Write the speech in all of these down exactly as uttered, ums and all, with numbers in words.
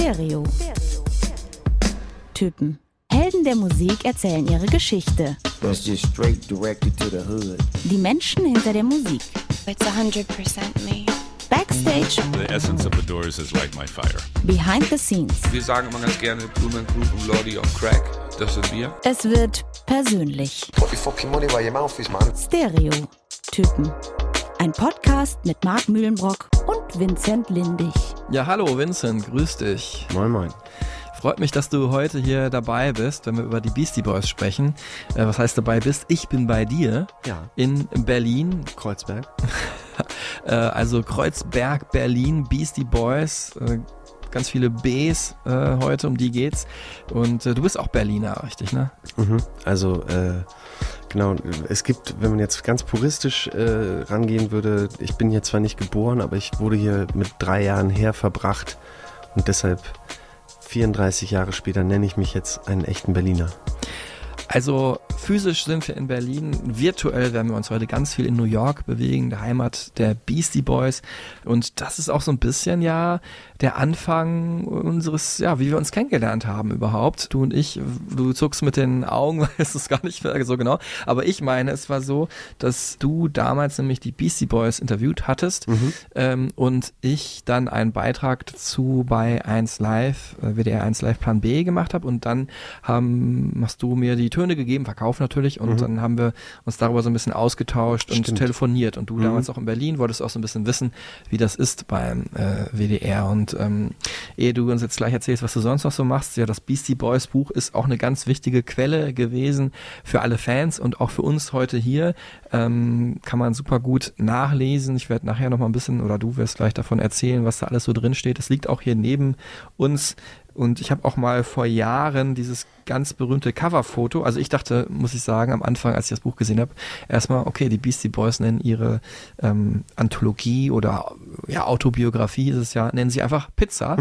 Stereotypen. Helden der Musik erzählen ihre Geschichte. That's just straight directed to the hood. Die Menschen hinter der Musik. It's one hundred percent me. Backstage. The essence of the Doors is like my fire. Behind the scenes. Wir sagen immer ganz gerne Blumenkrug und Lordy on Crack. Das sind wir. Es wird persönlich. Put your fucking money where your mouth is, man. Stereotypen. Ein Podcast mit Marc Mühlenbrock und Vincent Lindig. Ja, hallo Vincent, grüß dich. Moin, moin. Freut mich, dass du heute hier dabei bist, wenn wir über die Beastie Boys sprechen. Äh, was heißt dabei bist? Ich bin bei dir Ja. in Berlin. Kreuzberg. äh, also Kreuzberg, Berlin, Beastie Boys. Äh, ganz viele Bs äh, heute, um die geht's. Und äh, du bist auch Berliner, richtig, ne? Mhm. Also, äh, genau, es gibt, wenn man jetzt ganz puristisch äh, rangehen würde, ich bin hier zwar nicht geboren, aber ich wurde hier mit drei Jahren her verbracht und deshalb vierunddreißig Jahre später nenne ich mich jetzt einen echten Berliner. Also physisch sind wir in Berlin, virtuell werden wir uns heute ganz viel in New York bewegen, der Heimat der Beastie Boys. Und das ist auch so ein bisschen ja der Anfang unseres, ja, wie wir uns kennengelernt haben überhaupt. Du und ich, du zuckst mit den Augen, weißt es gar nicht so genau. Aber ich meine, es war so, dass du damals nämlich die Beastie Boys interviewt hattest Mhm. ähm, und ich dann einen Beitrag dazu bei eins Live, äh, W D R eins Live Plan B gemacht habe. Und dann haben, hast du mir die Töne gegeben, verkauft natürlich, und Mhm. dann haben wir uns darüber so ein bisschen ausgetauscht und Stimmt. telefoniert. Und du Mhm. damals auch in Berlin wolltest auch so ein bisschen wissen, wie das ist beim äh, W D R. Und ähm, ehe du uns jetzt gleich erzählst, was du sonst noch so machst, ja, das Beastie Boys Buch ist auch eine ganz wichtige Quelle gewesen für alle Fans und auch für uns heute hier. Ähm, kann man super gut nachlesen. Ich werde nachher noch mal ein bisschen, oder du wirst gleich davon erzählen, was da alles so drin steht. Es liegt auch hier neben uns. Und ich habe auch mal vor Jahren dieses ganz berühmte Coverfoto, also ich dachte, muss ich sagen, am Anfang, als ich das Buch gesehen habe, erstmal, okay, die Beastie Boys nennen ihre ähm, Anthologie oder ja, Autobiografie ist es ja, nennen sie einfach Pizza,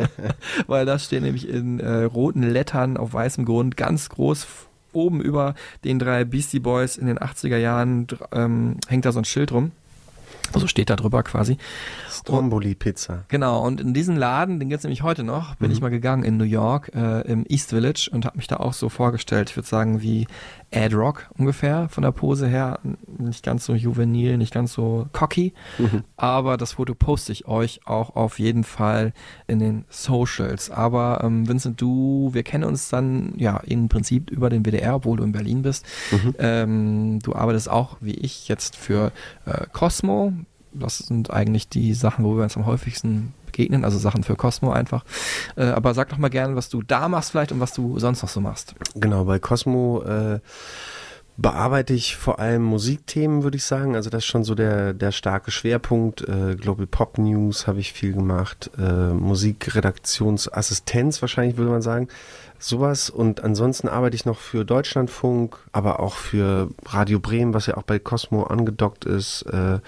weil das steht nämlich in äh, roten Lettern auf weißem Grund ganz groß oben über den drei Beastie Boys in den achtziger Jahren dr- ähm, hängt da so ein Schild rum. Also steht da drüber quasi. Stromboli Pizza. Genau, und in diesen Laden, den gibt's nämlich heute noch, bin Mhm. ich mal gegangen in New York, äh, im East Village, und habe mich da auch so vorgestellt, ich würde sagen wie Ad Rock ungefähr, von der Pose her, nicht ganz so juvenil, nicht ganz so cocky, Mhm. aber das Foto poste ich euch auch auf jeden Fall in den Socials. Aber ähm, Vincent, du, wir kennen uns dann ja im Prinzip über den W D R, obwohl du in Berlin bist. Mhm. Ähm, du arbeitest auch, wie ich, jetzt für äh, Cosmo. Das sind eigentlich die Sachen, wo wir uns am häufigsten begegnen, also Sachen für Cosmo einfach. Äh, aber sag doch mal gerne, was du da machst vielleicht und was du sonst noch so machst. Genau, bei Cosmo äh, bearbeite ich vor allem Musikthemen, würde ich sagen. Also das ist schon so der, der starke Schwerpunkt. Äh, Global Pop News habe ich viel gemacht. Äh, Musikredaktionsassistenz wahrscheinlich, würde man sagen. Sowas. Und ansonsten arbeite ich noch für Deutschlandfunk, aber auch für Radio Bremen, was ja auch bei Cosmo angedockt ist. Äh,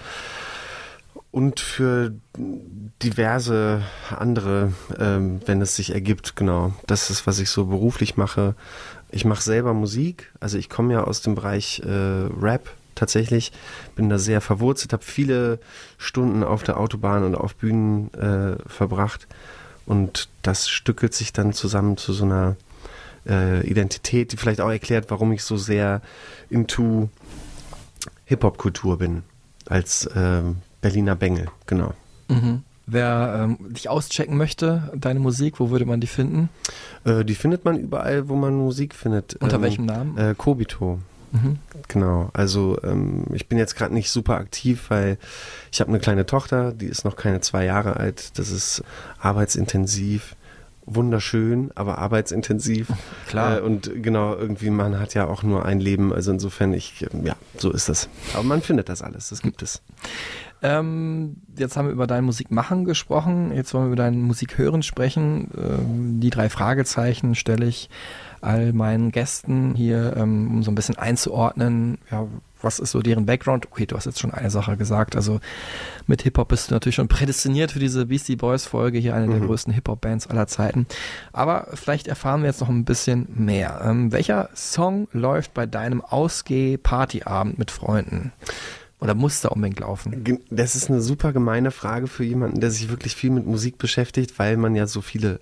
und für diverse andere, ähm, wenn es sich ergibt, genau. Das ist, was ich so beruflich mache. Ich mache selber Musik, also ich komme ja aus dem Bereich äh, Rap tatsächlich, bin da sehr verwurzelt, habe viele Stunden auf der Autobahn und auf Bühnen äh, verbracht, und das stückelt sich dann zusammen zu so einer äh, Identität, die vielleicht auch erklärt, warum ich so sehr into Hip-Hop-Kultur bin, als äh, Berliner Bengel, genau. Mhm. Wer ähm, dich auschecken möchte, deine Musik, wo würde man die finden? Äh, die findet man überall, wo man Musik findet. Unter ähm, welchem Namen? Äh, Kobito. Mhm. Genau, also ähm, ich bin jetzt gerade nicht super aktiv, weil ich habe eine kleine Tochter, die ist noch keine zwei Jahre alt. Das ist arbeitsintensiv, wunderschön, aber arbeitsintensiv. Klar. Äh, und genau, irgendwie, man hat ja auch nur ein Leben, also insofern, ich, ähm, ja, so ist das. Aber man findet das alles, das gibt es. Ähm, jetzt haben wir über dein Musikmachen gesprochen, jetzt wollen wir über dein Musikhören sprechen. Ähm, die drei Fragezeichen stelle ich all meinen Gästen hier, ähm, um so ein bisschen einzuordnen, ja, was ist so deren Background? Okay, du hast jetzt schon eine Sache gesagt, also mit Hip-Hop bist du natürlich schon prädestiniert für diese Beastie Boys Folge, hier eine der Mhm. größten Hip-Hop-Bands aller Zeiten. Aber vielleicht erfahren wir jetzt noch ein bisschen mehr. Ähm, welcher Song läuft bei deinem Ausgeh-Partyabend mit Freunden? Oder muss da unbedingt laufen? Ge- Das ist eine super gemeine Frage für jemanden, der sich wirklich viel mit Musik beschäftigt, weil man ja so viele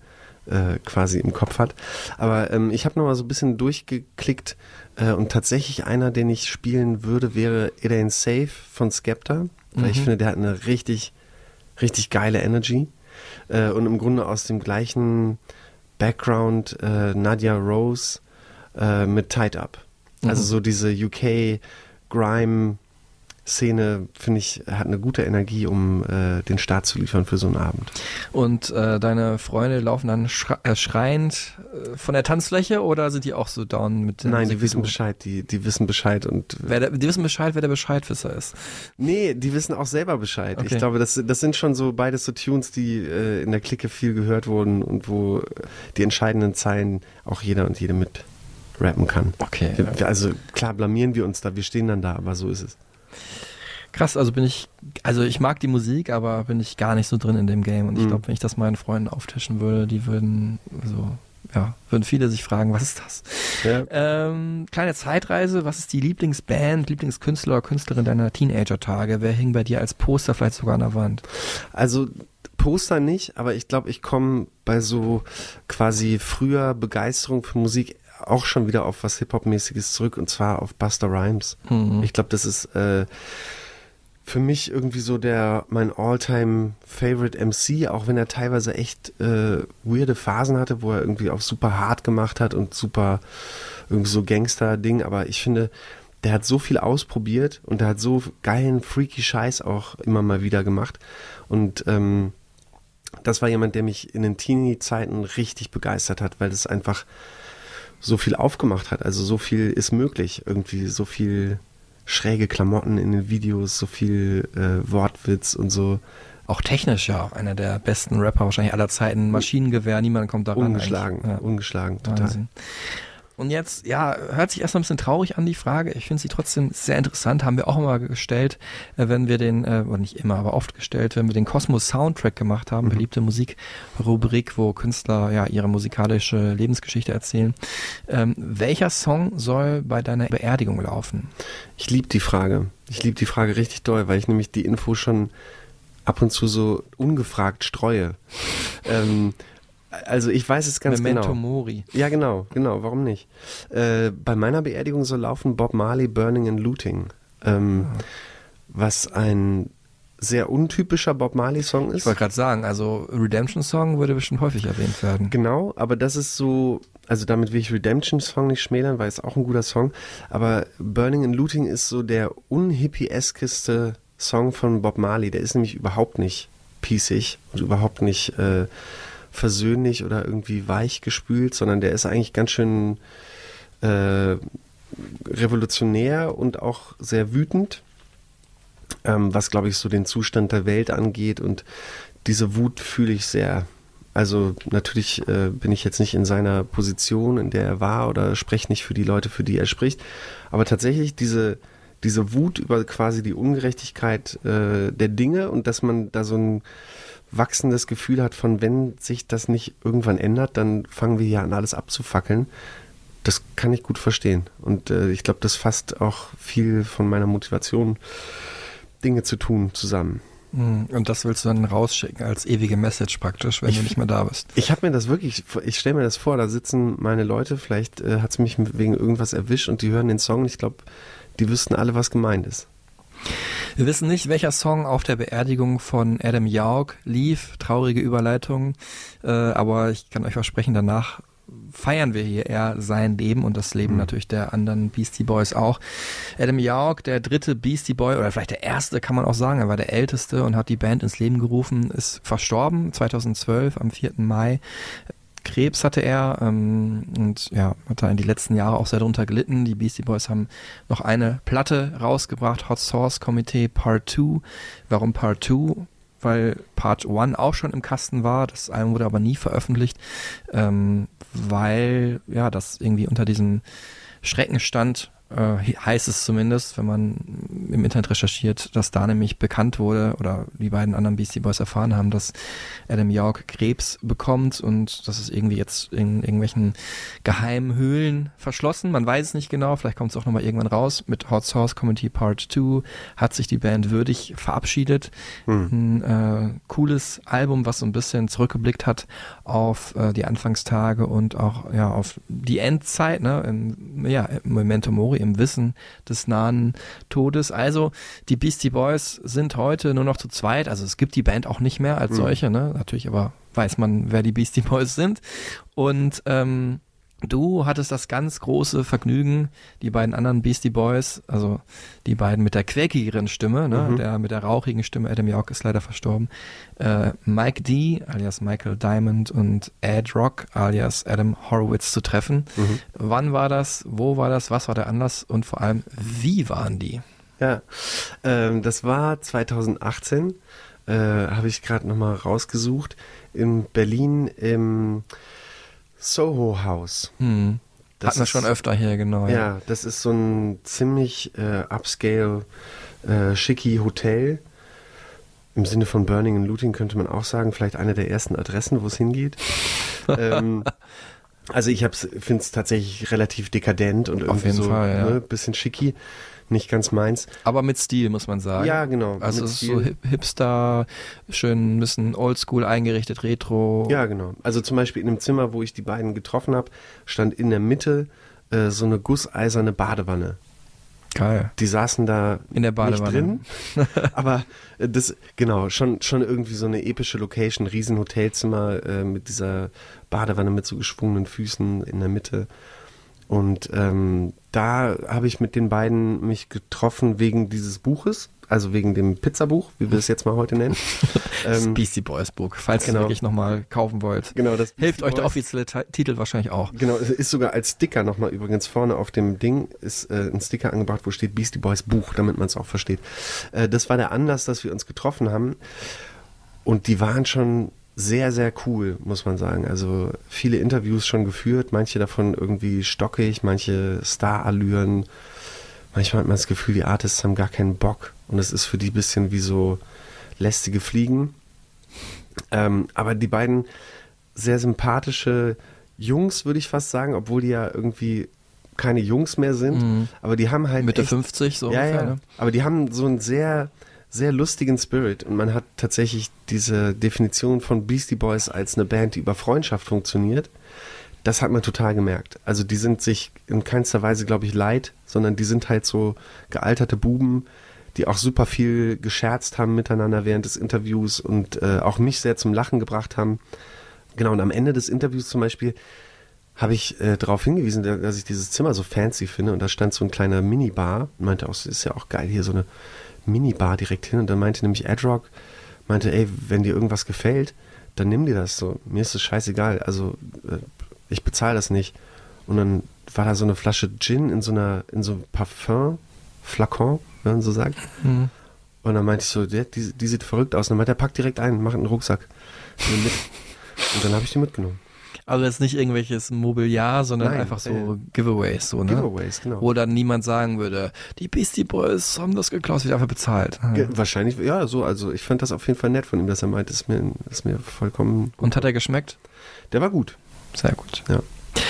äh, quasi im Kopf hat. Aber ähm, ich habe nochmal so ein bisschen durchgeklickt äh, und tatsächlich einer, den ich spielen würde, wäre It Ain't Safe von Skepta, weil Mhm. ich finde, der hat eine richtig, richtig geile Energy äh, und im Grunde aus dem gleichen Background äh, Nadia Rose äh, mit Tied Up. Also Mhm. so diese U K Grime Szene, finde ich, hat eine gute Energie, um äh, den Start zu liefern für so einen Abend. Und äh, deine Freunde laufen dann schre äh, schreiend äh, von der Tanzfläche oder sind die auch so down mit der Nein, Musik die wie wissen du? Bescheid, die, die wissen Bescheid und Wer der, die wissen Bescheid, wer der Bescheidwisser ist. nee, die wissen auch selber Bescheid. Okay. Ich glaube, das, das sind schon so beides so Tunes, die äh, in der Clique viel gehört wurden und wo äh, die entscheidenden Zeilen auch jeder und jede mit rappen kann. Okay. Wir, also klar blamieren wir uns da, wir stehen dann da, aber so ist es. Krass, also bin ich, also ich mag die Musik, aber bin ich gar nicht so drin in dem Game. Und ich Mhm. glaube, wenn ich das meinen Freunden auftischen würde, die würden so, ja, würden viele sich fragen, was ist das? Ja. Ähm, kleine Zeitreise, was ist die Lieblingsband, Lieblingskünstler oder Künstlerin deiner Teenager-Tage? Wer hing bei dir als Poster vielleicht sogar an der Wand? Also Poster nicht, aber ich glaube, ich komme bei so quasi früher Begeisterung für Musik auch schon wieder auf was Hip-Hop-mäßiges zurück und zwar auf Busta Rhymes. Mhm. Ich glaube, das ist äh, für mich irgendwie so der mein All-Time Favorite M C, auch wenn er teilweise echt äh, weirde Phasen hatte, wo er irgendwie auch super hart gemacht hat und super irgendwie so Gangster-Ding, aber ich finde, der hat so viel ausprobiert und der hat so geilen, freaky Scheiß auch immer mal wieder gemacht und ähm, das war jemand, der mich in den Teenie-Zeiten richtig begeistert hat, weil das einfach so viel aufgemacht hat. Also so viel ist möglich. Irgendwie so viel schräge Klamotten in den Videos, so viel äh, Wortwitz und so. Auch technisch ja, einer der besten Rapper wahrscheinlich aller Zeiten. Maschinengewehr, niemand kommt daran. Ungeschlagen, Ja. ungeschlagen, total. Wahnsinn. Und jetzt, ja, hört sich erstmal ein bisschen traurig an, die Frage. Ich finde sie trotzdem sehr interessant. Haben wir auch immer gestellt, äh, wenn wir den, äh, oder nicht immer, aber oft gestellt, wenn wir den Cosmos Soundtrack gemacht haben, Mhm. beliebte Musikrubrik, wo Künstler ja ihre musikalische Lebensgeschichte erzählen. Ähm, welcher Song soll bei deiner Beerdigung laufen? Ich liebe die Frage. Ich liebe die Frage richtig doll, weil ich nämlich die Info schon ab und zu so ungefragt streue. ähm, Also ich weiß es ganz Memento genau. Mori. Ja, genau, genau, warum nicht? Äh, bei meiner Beerdigung soll laufen Bob Marley, Burning and Looting, ähm, was ein sehr untypischer Bob Marley-Song ist. Ich wollte gerade sagen, also Redemption Song würde bestimmt häufig erwähnt werden. Genau, aber das ist so, also damit will ich Redemption Song nicht schmälern, weil es auch ein guter Song, aber Burning and Looting ist so der unhippie-eskeste Song von Bob Marley, der ist nämlich überhaupt nicht pießig und überhaupt nicht äh, versöhnlich oder irgendwie weich gespült, sondern der ist eigentlich ganz schön äh, revolutionär und auch sehr wütend, ähm, was glaube ich so den Zustand der Welt angeht und diese Wut fühle ich sehr. Also natürlich äh, bin ich jetzt nicht in seiner Position, in der er war oder spreche nicht für die Leute, für die er spricht, aber tatsächlich diese diese Wut über quasi die Ungerechtigkeit äh, der Dinge und dass man da so ein wachsendes Gefühl hat von, wenn sich das nicht irgendwann ändert, dann fangen wir hier an, alles abzufackeln. Das kann ich gut verstehen. Und äh, ich glaube, das fasst auch viel von meiner Motivation, Dinge zu tun, zusammen. Und das willst du dann rausschicken als ewige Message praktisch, wenn Ich- du nicht mehr da bist. Ich habe mir das wirklich, ich stelle mir das vor, da sitzen meine Leute, vielleicht äh, hat es mich wegen irgendwas erwischt und die hören den Song und ich glaube, die wüssten alle, was gemeint ist. Wir wissen nicht, welcher Song auf der Beerdigung von Adam Yauch lief. Traurige Überleitung. Äh, aber ich kann euch versprechen, danach feiern wir hier eher sein Leben und das Leben Mhm. natürlich der anderen Beastie Boys auch. Adam Yauch, der dritte Beastie Boy, oder vielleicht der erste, kann man auch sagen, er war der älteste und hat die Band ins Leben gerufen, ist verstorben zweitausendzwölf am vierten Mai. Krebs hatte er ähm, und ja, hat da in die letzten Jahre auch sehr darunter gelitten. Die Beastie Boys haben noch eine Platte rausgebracht, Hot Sauce Committee Part zwei. Warum Part zwei? Weil Part eins auch schon im Kasten war. Das Album wurde aber nie veröffentlicht, ähm, weil ja das irgendwie unter diesem Schrecken stand, äh, heißt es zumindest, wenn man im Internet recherchiert, dass da nämlich bekannt wurde oder die beiden anderen Beastie Boys erfahren haben, dass Adam Yauch Krebs bekommt und das ist irgendwie jetzt in irgendwelchen geheimen Höhlen verschlossen. Man weiß es nicht genau, vielleicht kommt es auch nochmal irgendwann raus. Mit Hot Sauce Comedy Part zwei hat sich die Band würdig verabschiedet. Hm. Ein äh, cooles Album, was so ein bisschen zurückgeblickt hat auf äh, die Anfangstage und auch ja auf die Endzeit, ne, im, ja, im Memento Mori, im Wissen des nahen Todes. Also die Beastie Boys sind heute nur noch zu zweit, also es gibt die Band auch nicht mehr als mhm. solche, ne? Natürlich aber weiß man, wer die Beastie Boys sind. Und ähm, du hattest das ganz große Vergnügen, die beiden anderen Beastie Boys, also die beiden mit der quäkigeren Stimme, ne, mhm. der mit der rauchigen Stimme, Adam Yauch ist leider verstorben, äh, Mike D. alias Michael Diamond und Ed Rock alias Adam Horowitz zu treffen. Mhm. Wann war das? Wo war das? Was war der Anlass? Und vor allem, wie waren die? Ja, ähm, das war zweitausendachtzehn, äh, habe ich gerade nochmal rausgesucht, in Berlin im Soho House. Hm. Das hatten wir schon öfter hier, genau. Ja, ja, das ist so ein ziemlich äh, upscale, äh, schicki Hotel. Im Sinne von Burning and Looting könnte man auch sagen, vielleicht eine der ersten Adressen, wo es hingeht. ähm, also ich finde es tatsächlich relativ dekadent und irgendwie so ein ja. ne, bisschen schicki. Nicht ganz meins. Aber mit Stil, muss man sagen. Ja, genau. Also es ist so Hip- Hipster, schön ein bisschen oldschool eingerichtet, Retro. Ja, genau. Also zum Beispiel in dem Zimmer, wo ich die beiden getroffen habe, stand in der Mitte äh, so eine gusseiserne Badewanne. Geil. Die saßen da in der Badewanne nicht drin, aber äh, das, genau, schon, schon irgendwie so eine epische Location, riesen Hotelzimmer äh, mit dieser Badewanne mit so geschwungenen Füßen in der Mitte. Und ähm, da habe ich mit den beiden mich getroffen wegen dieses Buches, also wegen dem Pizzabuch, wie wir es jetzt mal heute nennen. Das ähm, Beastie Boys Buch, falls genau. ihr es wirklich nochmal kaufen wollt. Genau, das hilft euch der offizielle T- Titel wahrscheinlich auch. Genau, es ist sogar als Sticker nochmal übrigens vorne auf dem Ding ist äh, ein Sticker angebracht, wo steht Beastie Boys Buch, damit man es auch versteht. Äh, das war der Anlass, dass wir uns getroffen haben und die waren schon sehr, sehr cool, muss man sagen. Also viele Interviews schon geführt, manche davon irgendwie stockig, manche Star-Allüren. Manchmal hat man das Gefühl, die Artists haben gar keinen Bock und es ist für die ein bisschen wie so lästige Fliegen. Ähm, aber die beiden sehr sympathische Jungs, würde ich fast sagen, obwohl die ja irgendwie keine Jungs mehr sind, mhm. aber die haben halt Mitte echt, fünfzig so ja, ungefähr, ja. Ne? Aber die haben so einen sehr sehr lustigen Spirit und man hat tatsächlich diese Definition von Beastie Boys als eine Band, die über Freundschaft funktioniert, das hat man total gemerkt. Also die sind sich in keinster Weise, glaube ich, leid, sondern die sind halt so gealterte Buben, die auch super viel gescherzt haben miteinander während des Interviews und äh, auch mich sehr zum Lachen gebracht haben. Genau, und am Ende des Interviews zum Beispiel habe ich äh, darauf hingewiesen, dass ich dieses Zimmer so fancy finde und da stand so ein kleiner Minibar und meinte auch, es ist ja auch geil, hier so eine Minibar direkt hin und dann meinte nämlich Ed Rock, meinte, ey, wenn dir irgendwas gefällt, dann nimm dir das so. Mir ist es scheißegal, also äh, ich bezahle das nicht. Und dann war da so eine Flasche Gin in so einer, in so einem Parfum, Flakon, wenn man so sagt. Mhm. Und dann meinte ich so, die, die, die sieht verrückt aus. Und dann meinte er, pack direkt ein, mach einen Rucksack. Mit. Und dann habe ich die mitgenommen. Also jetzt nicht irgendwelches Mobiliar, sondern Nein, einfach so äh, Giveaways, so, ne? Giveaways, genau. Wo dann niemand sagen würde, die Beastie Boys haben das geklaut, wird einfach bezahlt. Ge- wahrscheinlich, ja, so, also ich fand das auf jeden Fall nett von ihm, dass er meinte, ist mir, ist mir vollkommen... Und hat er geschmeckt? Der war gut. Sehr gut. Ja.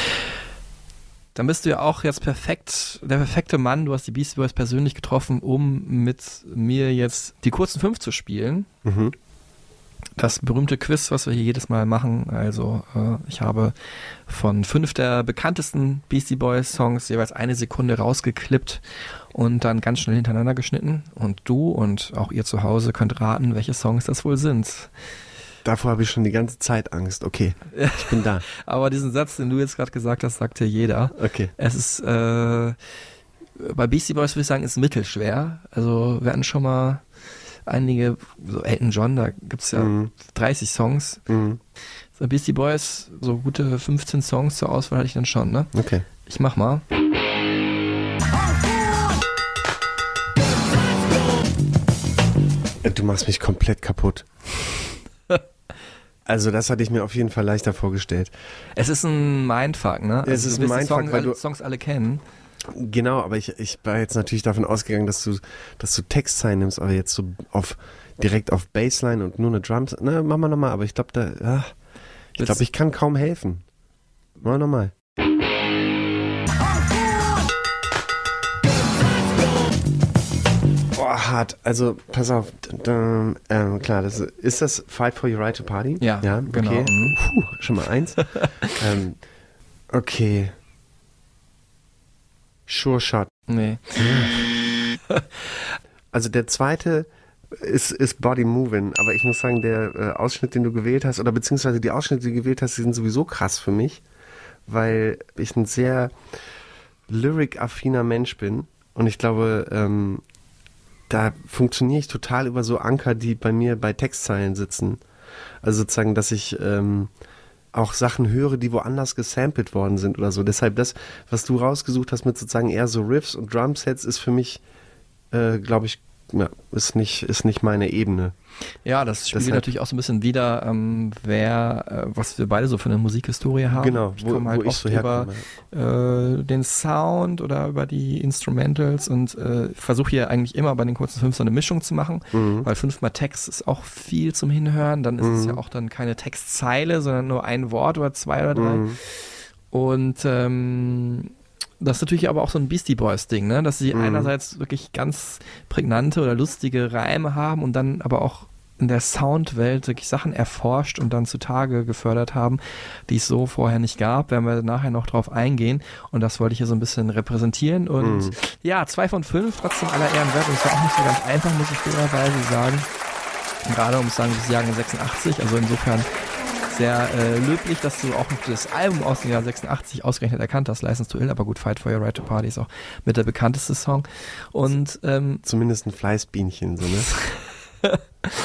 Dann bist du ja auch jetzt perfekt, der perfekte Mann, du hast die Beastie Boys persönlich getroffen, um mit mir jetzt die kurzen fünf zu spielen. Mhm. Das berühmte Quiz, was wir hier jedes Mal machen. Also äh, ich habe von fünf der bekanntesten Beastie Boys Songs jeweils eine Sekunde rausgeklippt und dann ganz schnell hintereinander geschnitten. Und du und auch ihr zu Hause könnt raten, welche Songs das wohl sind. Davor habe ich schon die ganze Zeit Angst. Okay, ich bin da. Aber diesen Satz, den du jetzt gerade gesagt hast, sagt hier jeder. Okay. Es ist, äh, bei Beastie Boys würde ich sagen, ist mittelschwer. Also wir hatten schon mal einige, so Elton John, da gibt es ja mhm. dreißig Songs. Mhm. So Beastie Boys, so gute fünfzehn Songs zur Auswahl hatte ich dann schon, ne? Okay. Ich mach mal. Du machst mich komplett kaputt. Also das hatte ich mir auf jeden Fall leichter vorgestellt. Es ist ein Mindfuck, ne? Es also, ist du ein Mindfuck, Song, weil du Songs alle kennen. Genau, aber ich, ich war jetzt natürlich davon ausgegangen, dass du, dass du Textzeilen nimmst, aber jetzt so auf direkt auf Bassline und nur eine Drums. Na, machen wir nochmal, aber ich glaube, da, ja, ich glaube, ich kann kaum helfen. Machen wir nochmal. Boah, hart. Also, pass auf. Ähm, ähm, klar, das ist, ist das Fight for Your Right to Party? Ja, ja genau. Okay. Puh, schon mal eins. ähm, okay. Sure Shot. Nee. Also der zweite ist, ist Body Movin', aber ich muss sagen, der äh, Ausschnitt, den du gewählt hast, oder beziehungsweise die Ausschnitte, die du gewählt hast, die sind sowieso krass für mich, weil ich ein sehr lyric-affiner Mensch bin und ich glaube, ähm, da funktioniere ich total über so Anker, die bei mir bei Textzeilen sitzen. Also sozusagen, dass ich ähm, auch Sachen höre, die woanders gesampelt worden sind oder so. Deshalb das, was du rausgesucht hast mit sozusagen eher so Riffs und Drumsets, ist für mich, äh, glaube ich, ja, ist nicht, ist nicht meine Ebene. Ja, das spielt Deshalb, natürlich auch so ein bisschen wider, ähm, wer, äh, was wir beide so für eine Musikhistorie haben. Genau, ich wo, komme halt wo ich oft so über herkomme. äh, den Sound oder über die Instrumentals und äh, versuche hier eigentlich immer bei den kurzen Filmen so eine Mischung zu machen, Mhm. weil fünfmal Text ist auch viel zum Hinhören, dann ist Mhm. es ja auch dann keine Textzeile, sondern nur ein Wort oder zwei oder drei. Mhm. Und ähm, das ist natürlich aber auch so ein Beastie Boys Ding, ne? Dass sie Mhm. einerseits wirklich ganz prägnante oder lustige Reime haben und dann aber auch in der Soundwelt wirklich Sachen erforscht und dann zutage gefördert haben, die es so vorher nicht gab. Werden wir nachher noch drauf eingehen. Und das wollte ich hier so ein bisschen repräsentieren. Und Mhm. ja, zwei von fünf, trotzdem aller Ehren wert. Und es war auch nicht so ganz einfach, muss ich fairerweise sagen. Gerade um zu sagen, das Jahrgang sechsundachtzig. Also insofern sehr äh, löblich, dass du auch das Album aus dem Jahr sechsundachtzig ausgerechnet erkannt hast, License to Ill, aber gut, Fight for Your Right to Party ist auch mit der bekannteste Song. Und ähm, Zumindest ein Fleißbienchen, so, ne?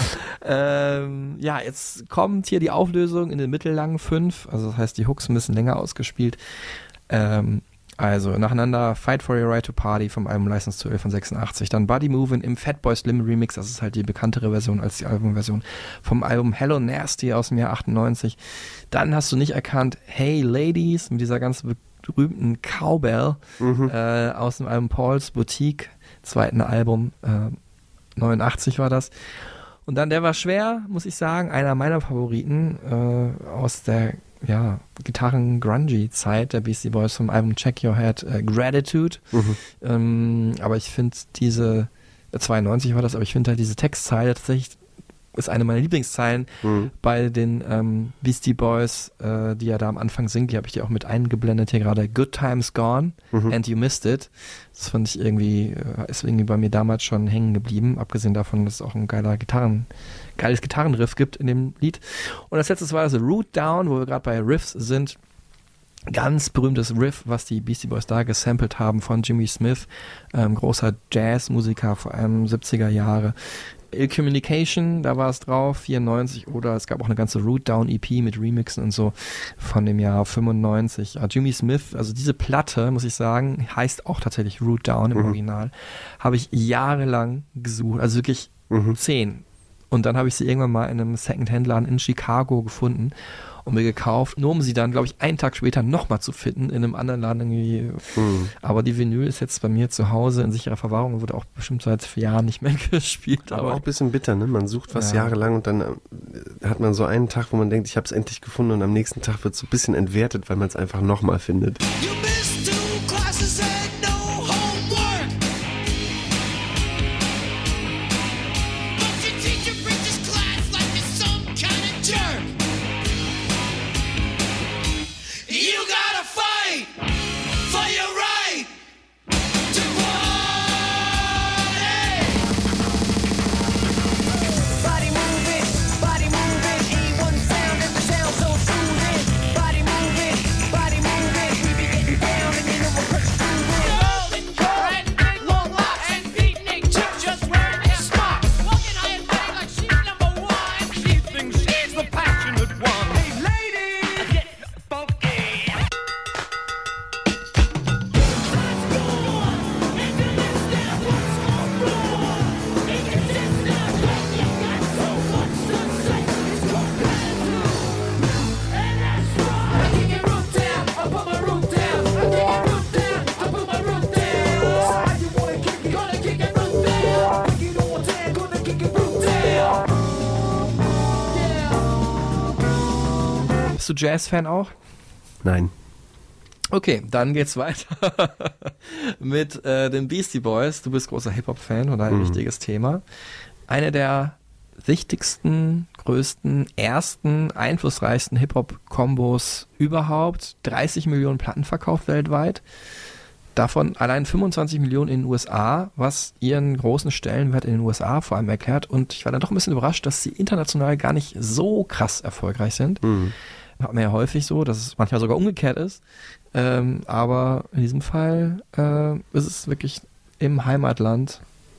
ähm, ja, jetzt kommt hier die Auflösung in den mittellangen fünf, also das heißt, die Hooks müssen länger ausgespielt. Ähm, also nacheinander Fight for Your Right to Party vom Album License to Ill von sechsundachtzig, dann Body Movin' im Fatboy Slim Remix, das ist halt die bekanntere Version als die Albumversion vom Album Hello Nasty aus dem Jahr achtundneunzig. Dann hast du nicht erkannt Hey Ladies mit dieser ganz berühmten Cowbell Mhm. äh, aus dem Album Paul's Boutique, zweiten Album, äh, neunundachtzig war das. Und dann, der war schwer, muss ich sagen, einer meiner Favoriten äh, aus der ja, Gitarren-Grungy-Zeit der Beastie Boys vom Album Check Your Head, äh, Gratitude. Mhm. Ähm, aber ich finde diese, äh, zweiundneunzig war das, aber ich finde halt diese Textzeile tatsächlich ist eine meiner Lieblingszeilen Mhm. bei den ähm, Beastie Boys, äh, die er da am Anfang singt. Die habe ich dir auch mit eingeblendet hier gerade. Good Times Gone Mhm. and You Missed It. Das fand ich irgendwie, äh, ist irgendwie bei mir damals schon hängen geblieben. Abgesehen davon, dass es auch ein geiler Gitarren, geiles Gitarrenriff gibt in dem Lied. Und als letztes war das Root Down, wo wir gerade bei Riffs sind. Ganz berühmtes Riff, was die Beastie Boys da gesampelt haben von Jimmy Smith, ähm, großer Jazzmusiker, vor allem siebziger Jahre. Ill Communication, da war es drauf, vierundneunzig, oder es gab auch eine ganze Root Down E P mit Remixen und so von dem Jahr fünfundneunzig. Ja, Jimmy Smith, also diese Platte, muss ich sagen, heißt auch tatsächlich Root Down im Mhm. Original. Habe ich jahrelang gesucht, also wirklich Mhm. zehn. Und dann habe ich sie irgendwann mal in einem Second-Hand-Laden in Chicago gefunden und mir gekauft, nur um sie dann, glaube ich, einen Tag später nochmal zu finden in einem anderen Laden irgendwie. Mhm. Aber die Vinyl ist jetzt bei mir zu Hause in sicherer Verwahrung und wird auch bestimmt seit Jahren nicht mehr gespielt. Aber auch ein bisschen bitter, ne? Man sucht was Ja. jahrelang und dann äh, hat man so einen Tag, wo man denkt, ich habe es endlich gefunden und am nächsten Tag wird es so ein bisschen entwertet, weil man es einfach nochmal findet. You missed two classes and no homework. But your teacher brings his class like you're some kind of jerk. You gotta fight for your right to party. Body moving, body moving, E one sound and the sound so soothing. Body moving, body moving, we be getting down and you know we're crushing through du Jazz-Fan auch? Nein. Okay, dann geht's weiter mit äh, den Beastie Boys. Du bist großer Hip-Hop-Fan und ein Mhm. wichtiges Thema. Eine der wichtigsten, größten, ersten, einflussreichsten Hip-Hop-Kombos überhaupt. dreißig Millionen Platten verkauft weltweit. Davon allein fünfundzwanzig Millionen in den U S A, was ihren großen Stellenwert in den U S A vor allem erklärt. Und ich war dann doch ein bisschen überrascht, dass sie international gar nicht so krass erfolgreich sind. Mhm. Hat man ja häufig so, dass es manchmal sogar umgekehrt ist. Ähm, aber in diesem Fall äh, ist es wirklich im Heimatland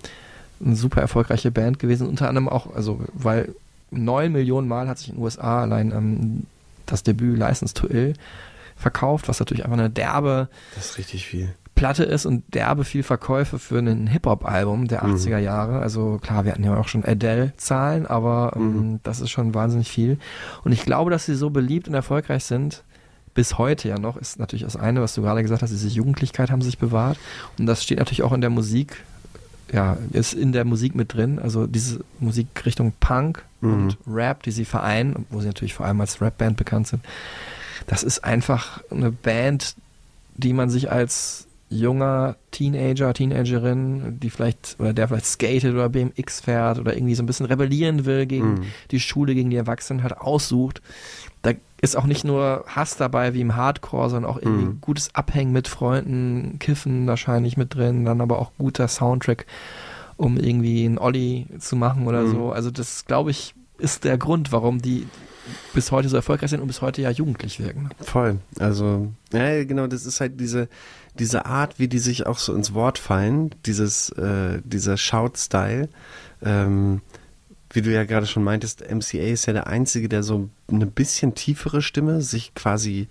eine super erfolgreiche Band gewesen. Unter anderem auch, also weil neun Millionen Mal hat sich in den U S A allein ähm, das Debüt License to Ill verkauft, was natürlich einfach eine derbe Das ist richtig viel. Platte ist und derbe viel Verkäufe für ein Hip-Hop-Album der Mhm. achtziger Jahre. Also klar, wir hatten ja auch schon Adele-Zahlen, aber ähm, Mhm. das ist schon wahnsinnig viel. Und ich glaube, dass sie so beliebt und erfolgreich sind, bis heute ja noch, ist natürlich das eine, was du gerade gesagt hast, diese Jugendlichkeit haben sie sich bewahrt. Und das steht natürlich auch in der Musik, ja, ist in der Musik mit drin. Also diese Musik Richtung Punk Mhm. und Rap, die sie vereinen, wo sie natürlich vor allem als Rap-Band bekannt sind. Das ist einfach eine Band, die man sich als junger Teenager, Teenagerin, die vielleicht, oder der vielleicht skatet oder B M X fährt oder irgendwie so ein bisschen rebellieren will gegen Mhm. die Schule, gegen die Erwachsenen, halt aussucht. Da ist auch nicht nur Hass dabei wie im Hardcore, sondern auch irgendwie Mhm. gutes Abhängen mit Freunden, Kiffen wahrscheinlich mit drin, dann aber auch guter Soundtrack, um irgendwie einen Olli zu machen oder Mhm. so. Also das, glaube ich, ist der Grund, warum die bis heute so erfolgreich sind und bis heute ja jugendlich wirken. Voll. Also, ja, genau, das ist halt diese, diese Art, wie die sich auch so ins Wort fallen, dieses, äh, dieser Shout-Style. Ähm, wie du ja gerade schon meintest, M C A ist ja der Einzige, der so eine bisschen tiefere Stimme sich quasi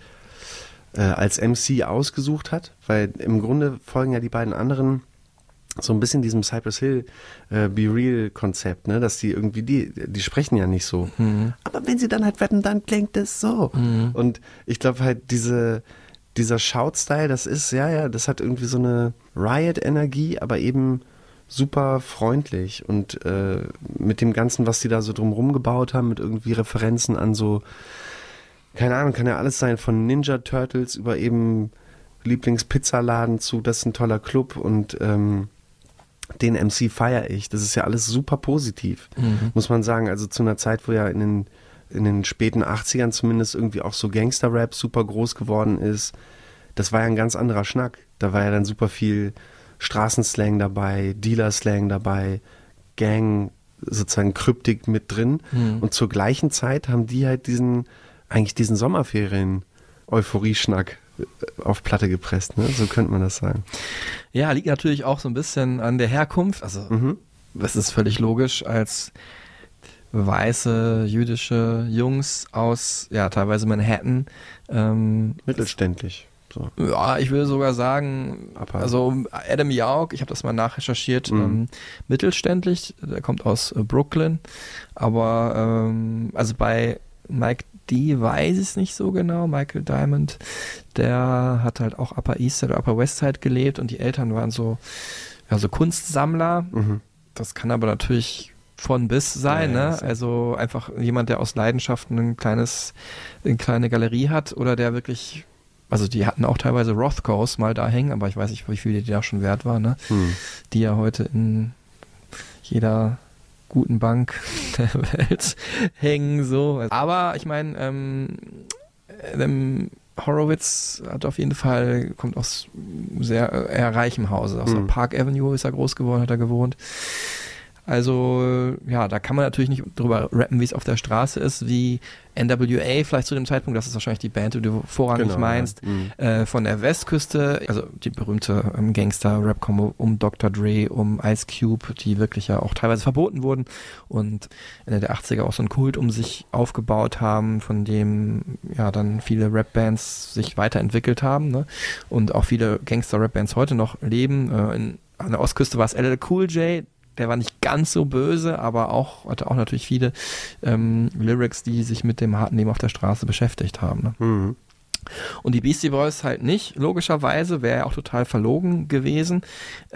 äh, als M C ausgesucht hat, weil im Grunde folgen ja die beiden anderen so ein bisschen diesem Cypress Hill äh, Be Real Konzept, ne, dass die irgendwie, die, die sprechen ja nicht so. Mhm. Aber wenn sie dann halt wetten, dann klingt es so. Mhm. Und ich glaube halt diese, dieser Shout-Style, das ist, ja, ja, das hat irgendwie so eine Riot-Energie, aber eben super freundlich und äh, mit dem Ganzen, was die da so drumherum gebaut haben, mit irgendwie Referenzen an so, keine Ahnung, kann ja alles sein, von Ninja Turtles über eben Lieblingspizzaladen zu, das ist ein toller Club und ähm, den M C feiere ich. Das ist ja alles super positiv, Mhm. muss man sagen. Also zu einer Zeit, wo ja in den, in den späten achtzigern zumindest irgendwie auch so Gangster-Rap super groß geworden ist. Das war ja ein ganz anderer Schnack. Da war ja dann super viel Straßenslang dabei, Dealer-Slang dabei, Gang, sozusagen Kryptik mit drin. Mhm. Und zur gleichen Zeit haben die halt diesen, eigentlich diesen Sommerferien-Euphorie-Schnack auf Platte gepresst, ne? So könnte man das sagen. Ja, liegt natürlich auch so ein bisschen an der Herkunft. Also, Mhm. das ist völlig logisch, als weiße jüdische Jungs aus, ja, teilweise Manhattan. Ähm, Mittelständlich. So. ja, ich würde sogar sagen, Aber- also Adam Yauch, ich habe das mal nachrecherchiert, Mhm. ähm, mittelständlich, der kommt aus äh, Brooklyn, aber ähm, also bei Mike D weiß ich es nicht so genau, Michael Diamond, der hat halt auch Upper East Side oder Upper West Side gelebt und die Eltern waren so, ja, so Kunstsammler. Mhm. Das kann aber natürlich von bis sein, Ja, ja, ne? ist- Also einfach jemand, der aus Leidenschaft ein kleines, eine kleine Galerie hat oder der wirklich, also die hatten auch teilweise Rothkos mal da hängen, aber ich weiß nicht, wie viel die da schon wert war, ne? Hm. Die ja heute in jeder guten Bank der Welt hängen, so. Aber ich meine, ähm, Adam Horowitz hat auf jeden Fall, kommt aus sehr äh, eher reichem Hause. Aus Mhm. der Park Avenue ist er groß geworden, hat er gewohnt. Also, ja, da kann man natürlich nicht drüber rappen, wie es auf der Straße ist, wie N W A vielleicht zu dem Zeitpunkt, das ist wahrscheinlich die Band, die du vorrangig Genau, meinst, ja. Mhm. äh, von der Westküste, also die berühmte ähm, Gangster-Rap-Kombo um Doktor Dre, um Ice Cube, die wirklich ja auch teilweise verboten wurden und Ende der achtziger auch so einen Kult um sich aufgebaut haben, von dem ja dann viele Rap-Bands sich weiterentwickelt haben, ne? Und auch viele Gangster-Rap-Bands heute noch leben. Äh, in, an der Ostküste war es L L Cool J, der war nicht ganz so böse, aber auch hatte auch natürlich viele ähm, Lyrics, die sich mit dem harten Leben auf der Straße beschäftigt haben. Ne? Mhm. Und die Beastie Boys halt nicht, logischerweise, wäre ja auch total verlogen gewesen,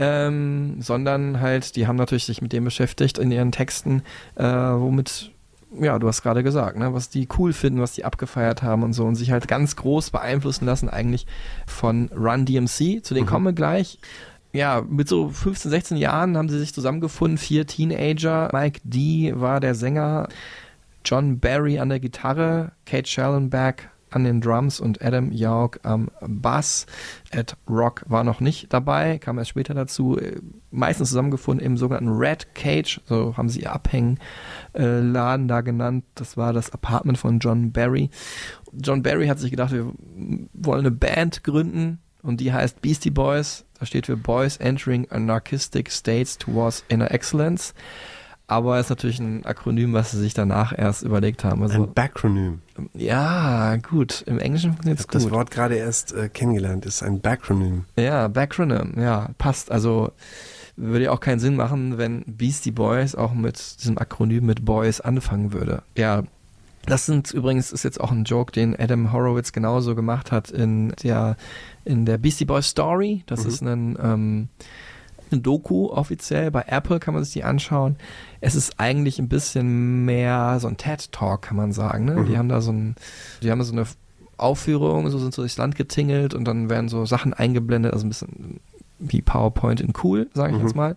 ähm, sondern halt, die haben natürlich sich mit dem beschäftigt in ihren Texten, äh, womit ja, du hast gerade gesagt, ne, was die cool finden, was die abgefeiert haben und so und sich halt ganz groß beeinflussen lassen eigentlich von Run D M C, zu denen Mhm. kommen wir gleich. Ja, mit so fünfzehn, sechzehn Jahren haben sie sich zusammengefunden, vier Teenager. Mike D war der Sänger, John Barry an der Gitarre, Kate Schellenberg an den Drums und Adam Yauch am Bass. Ed Rock war noch nicht dabei, kam erst später dazu. Meistens zusammengefunden im sogenannten Red Cage, so haben sie ihr Abhängladen da genannt. Das war das Apartment von John Barry. John Barry hat sich gedacht, wir wollen eine Band gründen und die heißt Beastie Boys. Da steht für Boys Entering Anarchistic States Towards Inner Excellence. Aber es ist natürlich ein Akronym, was sie sich danach erst überlegt haben. Also, Ein Backronym. ja, gut. Im Englischen funktioniert es Ich habe das gut. Wort gerade erst äh, kennengelernt. Ist ein Backronym. Ja, Backronym, ja, passt. Also würde ja auch keinen Sinn machen, wenn Beastie Boys auch mit diesem Akronym mit Boys anfangen würde. Ja, das sind übrigens, ist jetzt auch ein Joke, den Adam Horowitz genauso gemacht hat in der, in der Beastie Boys Story. Das Mhm. ist ein, ähm, eine Doku offiziell, bei Apple kann man sich die anschauen. Es ist eigentlich ein bisschen mehr so ein TED-Talk, kann man sagen. Ne? Mhm. Die haben da so ein, die haben so eine Aufführung, so sind so durchs Land getingelt und dann werden so Sachen eingeblendet, also ein bisschen wie PowerPoint in cool, sage ich Mhm. jetzt mal.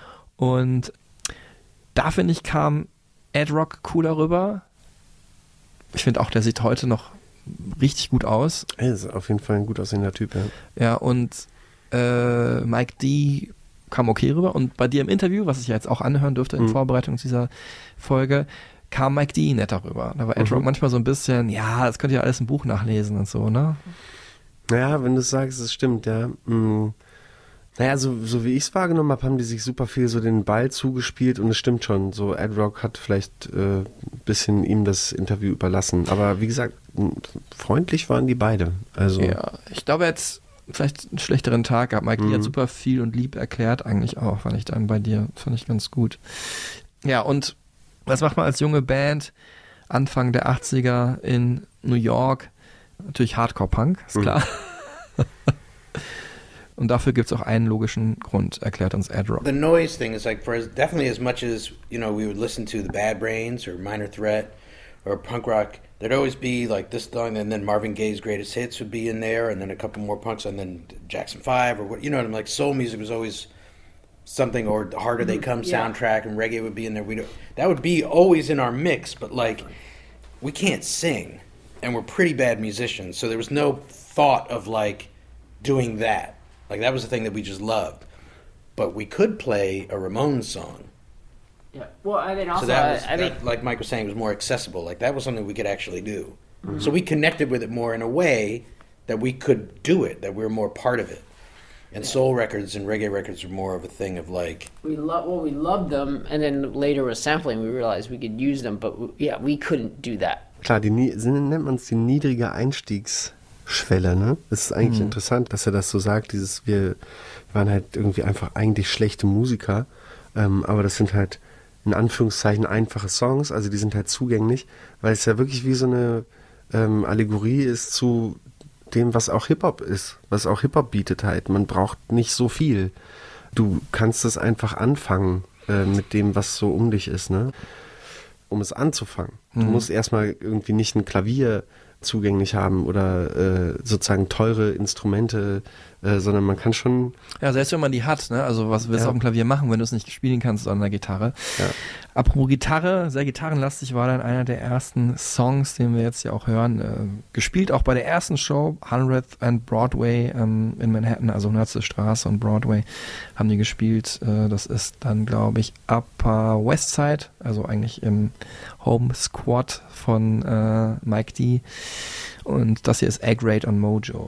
Und da finde ich, kam Ed Rock cooler rüber. Ich finde auch, der sieht heute noch richtig gut aus. Er ist auf jeden Fall ein gut aussehender Typ, ja. Ja, und äh, Mike D kam okay rüber. Und bei dir im Interview, was ich ja jetzt auch anhören durfte in Mhm. Vorbereitung zu dieser Folge, kam Mike D netter rüber. Da war Ed Mhm. Rock manchmal so ein bisschen, ja, das könnt ihr alles im Buch nachlesen und so, ne? Naja, wenn du es sagst, es stimmt, ja. Mm. Naja, so, so wie ich es wahrgenommen habe, haben die sich super viel so den Ball zugespielt und es stimmt schon. So Ed Rock hat vielleicht ein äh, bisschen ihm das Interview überlassen. Aber wie gesagt, m, freundlich waren die beide. Also Ja, ich glaube jetzt vielleicht einen schlechteren Tag gehabt. Mike D Mhm. hat super viel und lieb erklärt eigentlich auch, fand ich dann bei dir, fand ich ganz gut. Ja, und was macht man als junge Band Anfang der achtziger in New York? Natürlich Hardcore-Punk, ist Mhm. klar. Und dafür gibt es auch einen logischen Grund, erklärt uns Ed Rock. The noise thing is like for as, definitely as much as you know we would listen to the Bad Brains or Minor Threat or punk rock. There'd always be like this song, and then Marvin Gaye's greatest hits would be in there, and then a couple more punks, and then Jackson Five or what you know. What I mean? Like soul music was always something, or the Harder They Come soundtrack, and reggae would be in there. We that would be always in our mix, but like we can't sing, and we're pretty bad musicians, so there was no thought of like doing that. Like that was the thing that we just loved. But we could play a Ramones song. Yeah. Well, I mean, also, So that was, I, I mean, that, like Mike was saying, was more accessible. Like that was something we could actually do. So we connected with it more in a way that we could do it, that we were more part of it. And soul records and reggae records were more of a thing of like, we love well, we loved them, and then later with sampling, we realized we could use them, but w- yeah, we couldn't do that. klar, die nie- nennt man es die niedrige Einstiegsschwelle, ne? Das ist eigentlich Mhm. interessant, dass er das so sagt, dieses, wir waren halt irgendwie einfach eigentlich schlechte Musiker, ähm, aber das sind halt in Anführungszeichen einfache Songs, also die sind halt zugänglich, weil es ja wirklich wie so eine ähm, Allegorie ist zu dem, was auch Hip-Hop ist, was auch Hip-Hop bietet halt. Man braucht nicht so viel. Du kannst es einfach anfangen äh, mit dem, was so um dich ist, ne? Um es anzufangen. Du Mhm. musst erstmal irgendwie nicht ein Klavier zugänglich haben oder äh, sozusagen teure Instrumente, äh, sondern man kann schon... Ja, selbst wenn man die hat, ne? Also was willst du Ja. auf dem Klavier machen, wenn du es nicht spielen kannst an der Gitarre? Ja. Apropos Gitarre, sehr gitarrenlastig war dann einer der ersten Songs, den wir jetzt ja auch hören, äh, gespielt auch bei der ersten Show, hundredth and Broadway ähm, in Manhattan, also hundertste Straße und Broadway haben die gespielt. Äh, das ist dann, glaube ich, Upper West Side, also eigentlich im Home Squad von äh, Mike D. Und das hier ist A-Grade on Mojo.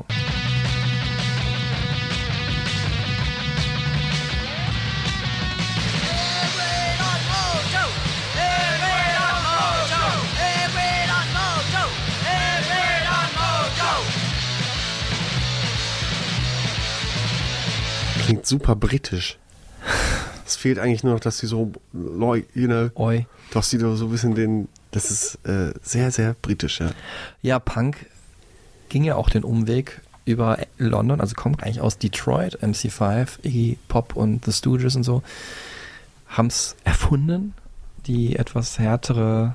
Klingt super britisch. Es fehlt eigentlich nur noch, dass die so, Leute, you know, Oi. dass die so ein bisschen den, das ist äh, sehr, sehr britisch, ja. Ja, Punk ging ja auch den Umweg über London, also kommt eigentlich aus Detroit, M C fünf, Iggy Pop und The Stooges und so, haben es erfunden, die etwas härtere,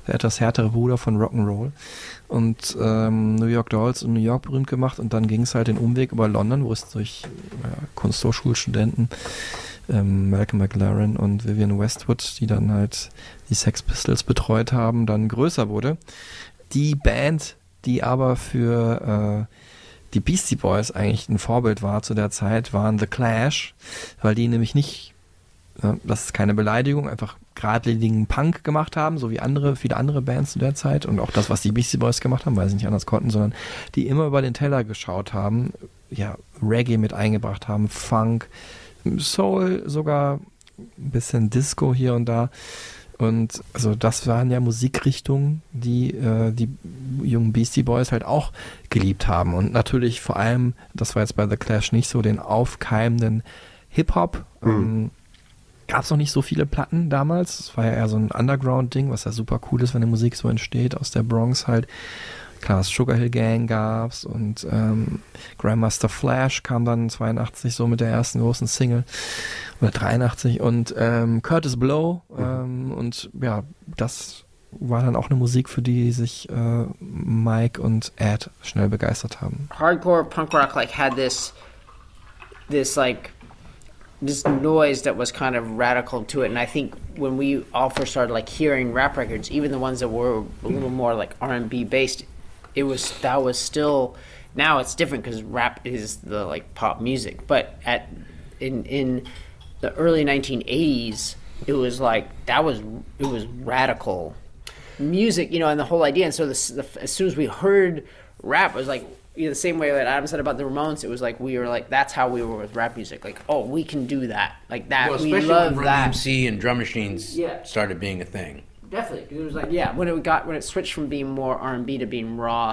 der etwas härtere Bruder von Rock'n'Roll. Und ähm, New York Dolls in New York berühmt gemacht und dann ging es halt den Umweg über London, wo es durch ja, Kunsthochschulstudenten ähm, Malcolm McLaren und Vivienne Westwood, die dann halt die Sex Pistols betreut haben, dann größer wurde. Die Band, die aber für äh, die Beastie Boys eigentlich ein Vorbild war zu der Zeit, waren The Clash, weil die nämlich nicht, ja, das ist keine Beleidigung, einfach geradlinigen Punk gemacht haben, so wie andere, viele andere Bands zu der Zeit und auch das, was die Beastie Boys gemacht haben, weil sie nicht anders konnten, sondern die immer über den Teller geschaut haben, ja, Reggae mit eingebracht haben, Funk, Soul, sogar ein bisschen Disco hier und da. Und also das waren ja Musikrichtungen, die äh, die jungen Beastie Boys halt auch geliebt haben. Und natürlich vor allem, das war jetzt bei The Clash nicht so, den aufkeimenden Hip-Hop. Mhm. Ähm, gab es noch nicht so viele Platten damals. Es war ja eher so ein Underground-Ding, was ja super cool ist, wenn die Musik so entsteht, aus der Bronx halt. Klar, das Sugar Hill Gang gab's und ähm, Grandmaster Flash kam dann zweiundachtzig so mit der ersten großen Single oder dreiundachtzig und ähm, Curtis Blow ähm, und ja, das war dann auch eine Musik, für die sich äh, Mike und Ed schnell begeistert haben. Hardcore punk rock like had this this like this noise that was kind of radical to it, and I think when we all first started like hearing rap records, even the ones that were a little more like R and B based, it was that was still, now it's different because rap is the like pop music, but at in in the early nineteen eighties it was like that was it was radical music, you know, and the whole idea. And so this, the, as soon as we heard rap, it was like, you know, the same way that Adam said about the Ramones, it was like we were like, that's how we were with rap music, like, oh, we can do that, like that. Well, we especially love when Run that. D M C and drum machines Yeah. started being a thing. Definitely, 'cause it was like, yeah, when it got when it switched from being more R and B to being raw,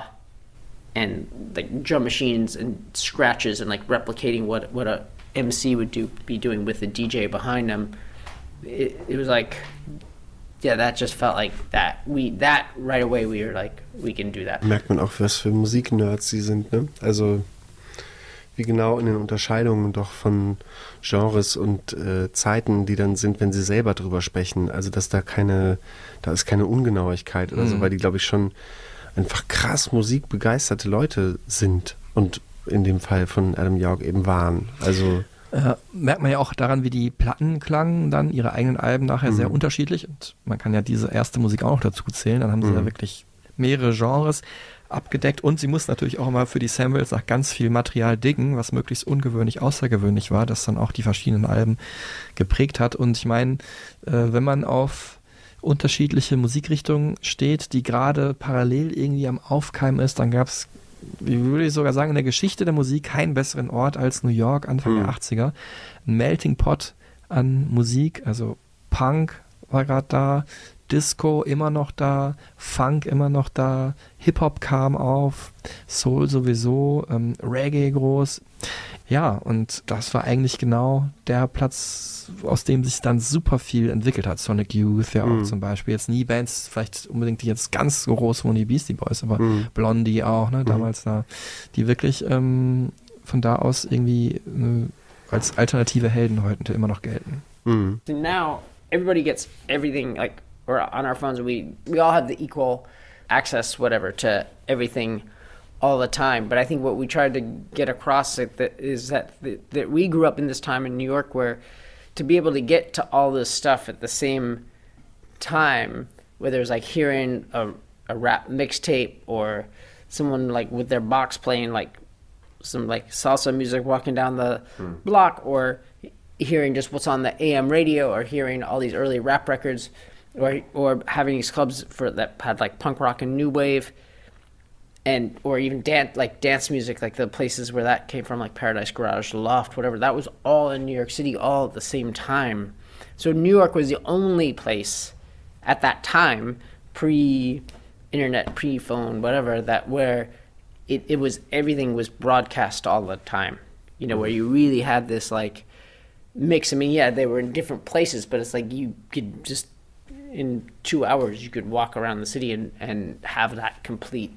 and like drum machines and scratches and like replicating what what a M C would do be doing with the D J behind them, it, it was like, yeah, that just felt like that we that right away we were like, we can do that. Merkt man auch, was für Musiknerds sie sind, ne? Also wie genau in den Unterscheidungen doch von Genres und äh, Zeiten, die dann sind, wenn sie selber drüber sprechen. Also dass da keine, da ist keine Ungenauigkeit oder Mhm. so, weil die, glaube ich, schon einfach krass musikbegeisterte Leute sind und in dem Fall von Adam Yauch eben waren. Also Äh, merkt man ja auch daran, wie die Platten klangen, dann ihre eigenen Alben nachher Mhm. sehr unterschiedlich. Und man kann ja diese erste Musik auch noch dazu zählen. Dann haben sie Mhm. ja wirklich mehrere Genres abgedeckt. Und sie mussten natürlich auch immer für die Samples nach ganz viel Material diggen, was möglichst ungewöhnlich, außergewöhnlich war, das dann auch die verschiedenen Alben geprägt hat. Und ich meine, äh, wenn man auf unterschiedliche Musikrichtungen steht, die gerade parallel irgendwie am Aufkeimen ist, dann gab es, wie würde ich sogar sagen, in der Geschichte der Musik keinen besseren Ort als New York Anfang Mhm. der achtziger. Ein Melting Pot an Musik, also Punk war gerade da, Disco immer noch da, Funk immer noch da, Hip-Hop kam auf, Soul sowieso, ähm, Reggae groß. Ja, und das war eigentlich genau der Platz, aus dem sich dann super viel entwickelt hat. Sonic Youth ja auch Mhm. zum Beispiel. Jetzt nie Bands, vielleicht unbedingt die jetzt ganz so groß waren, die Beastie Boys, aber Mhm. Blondie auch, ne, damals da, die wirklich ähm, von da aus irgendwie äh, als alternative Helden heute immer noch gelten. mhm. So now everybody gets everything, like, or on our phones, we we all have the equal access, whatever, to everything all the time. But I think what we tried to get across it that is that that, that we grew up in this time in New York where to be able to get to all this stuff at the same time, whether it's like hearing a, a rap mixtape or someone like with their box playing like some like salsa music walking down the block, or hearing just what's on the A M radio, or hearing all these early rap records, or or having these clubs for that had like punk rock and new wave, and or even dance like dance music, like the places where that came from, like Paradise Garage, Loft, whatever. That was all in New York City, all at the same time. So New York was the only place at that time, pre-internet, pre-phone, whatever, that where it, it was everything was broadcast all the time. You know, where you really had this like mix. I mean, yeah, they were in different places, but it's like you could just in two hours you could walk around the city and, and have that complete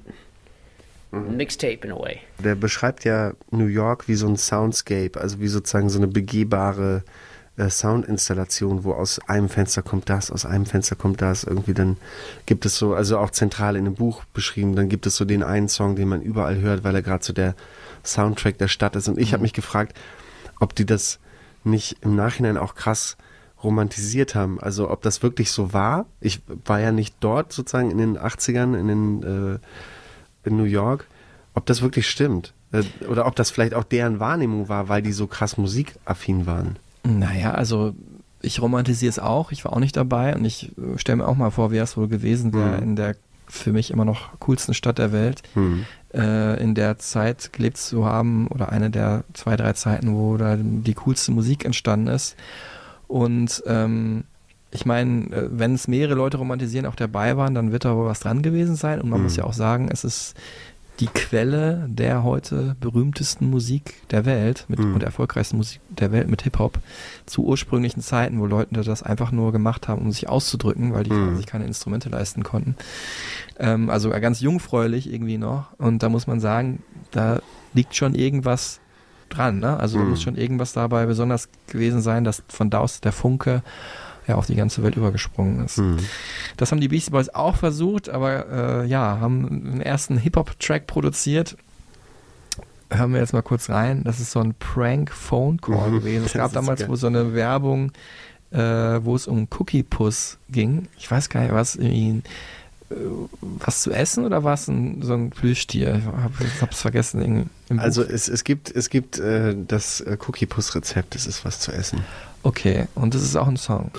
mixtape in a way. Der beschreibt ja New York wie so ein Soundscape, also wie sozusagen so eine begehbare äh, Soundinstallationen, wo aus einem Fenster kommt das, aus einem Fenster kommt das. Irgendwie dann gibt es so, also auch zentral in dem Buch beschrieben, dann gibt es so den einen Song, den man überall hört, weil er gerade so der Soundtrack der Stadt ist. Und ich habe mich gefragt, ob die das nicht im Nachhinein auch krass romantisiert haben. Also ob das wirklich so war. Ich war ja nicht dort sozusagen in den achtzigern in, den, äh, in New York. Ob das wirklich stimmt. Äh, oder ob das vielleicht auch deren Wahrnehmung war, weil die so krass musikaffin waren. Naja, also ich romantisiere es auch. Ich war auch nicht dabei und ich äh, stelle mir auch mal vor, wie es wohl gewesen wäre, mhm. in der für mich immer noch coolsten Stadt der Welt, mhm. äh, in der Zeit gelebt zu haben oder eine der zwei, drei Zeiten, wo da die coolste Musik entstanden ist. Und ähm, ich meine, wenn es mehrere Leute romantisieren, auch dabei waren, dann wird da wohl was dran gewesen sein. Und man mhm. muss ja auch sagen, es ist die Quelle der heute berühmtesten Musik der Welt mit, mhm. und der erfolgreichsten Musik der Welt mit Hip-Hop zu ursprünglichen Zeiten, wo Leute das einfach nur gemacht haben, um sich auszudrücken, weil die mhm. sich keine Instrumente leisten konnten. Ähm, also ganz jungfräulich irgendwie noch. Und da muss man sagen, da liegt schon irgendwas dran, ne? Also da Mhm. muss schon irgendwas dabei besonders gewesen sein, dass von da aus der Funke ja auf die ganze Welt übergesprungen ist. Mhm. Das haben die Beastie Boys auch versucht, aber äh, ja, haben einen ersten Hip-Hop-Track produziert. Hören wir jetzt mal kurz rein. Das ist so ein Prank-Phone-Call Mhm. gewesen. Es Das gab ist damals geil. wohl so eine Werbung, äh, wo es um Cookie Puss ging. Ich weiß gar nicht, was irgendwie äh, was zu essen oder was ein, so ein Plüschtier? Ich hab, hab's vergessen. Im, im Also Buch. es, es gibt, es gibt äh, das äh, Cookie-Puss-Rezept, das ist was zu essen. Okay, und das ist auch ein Song.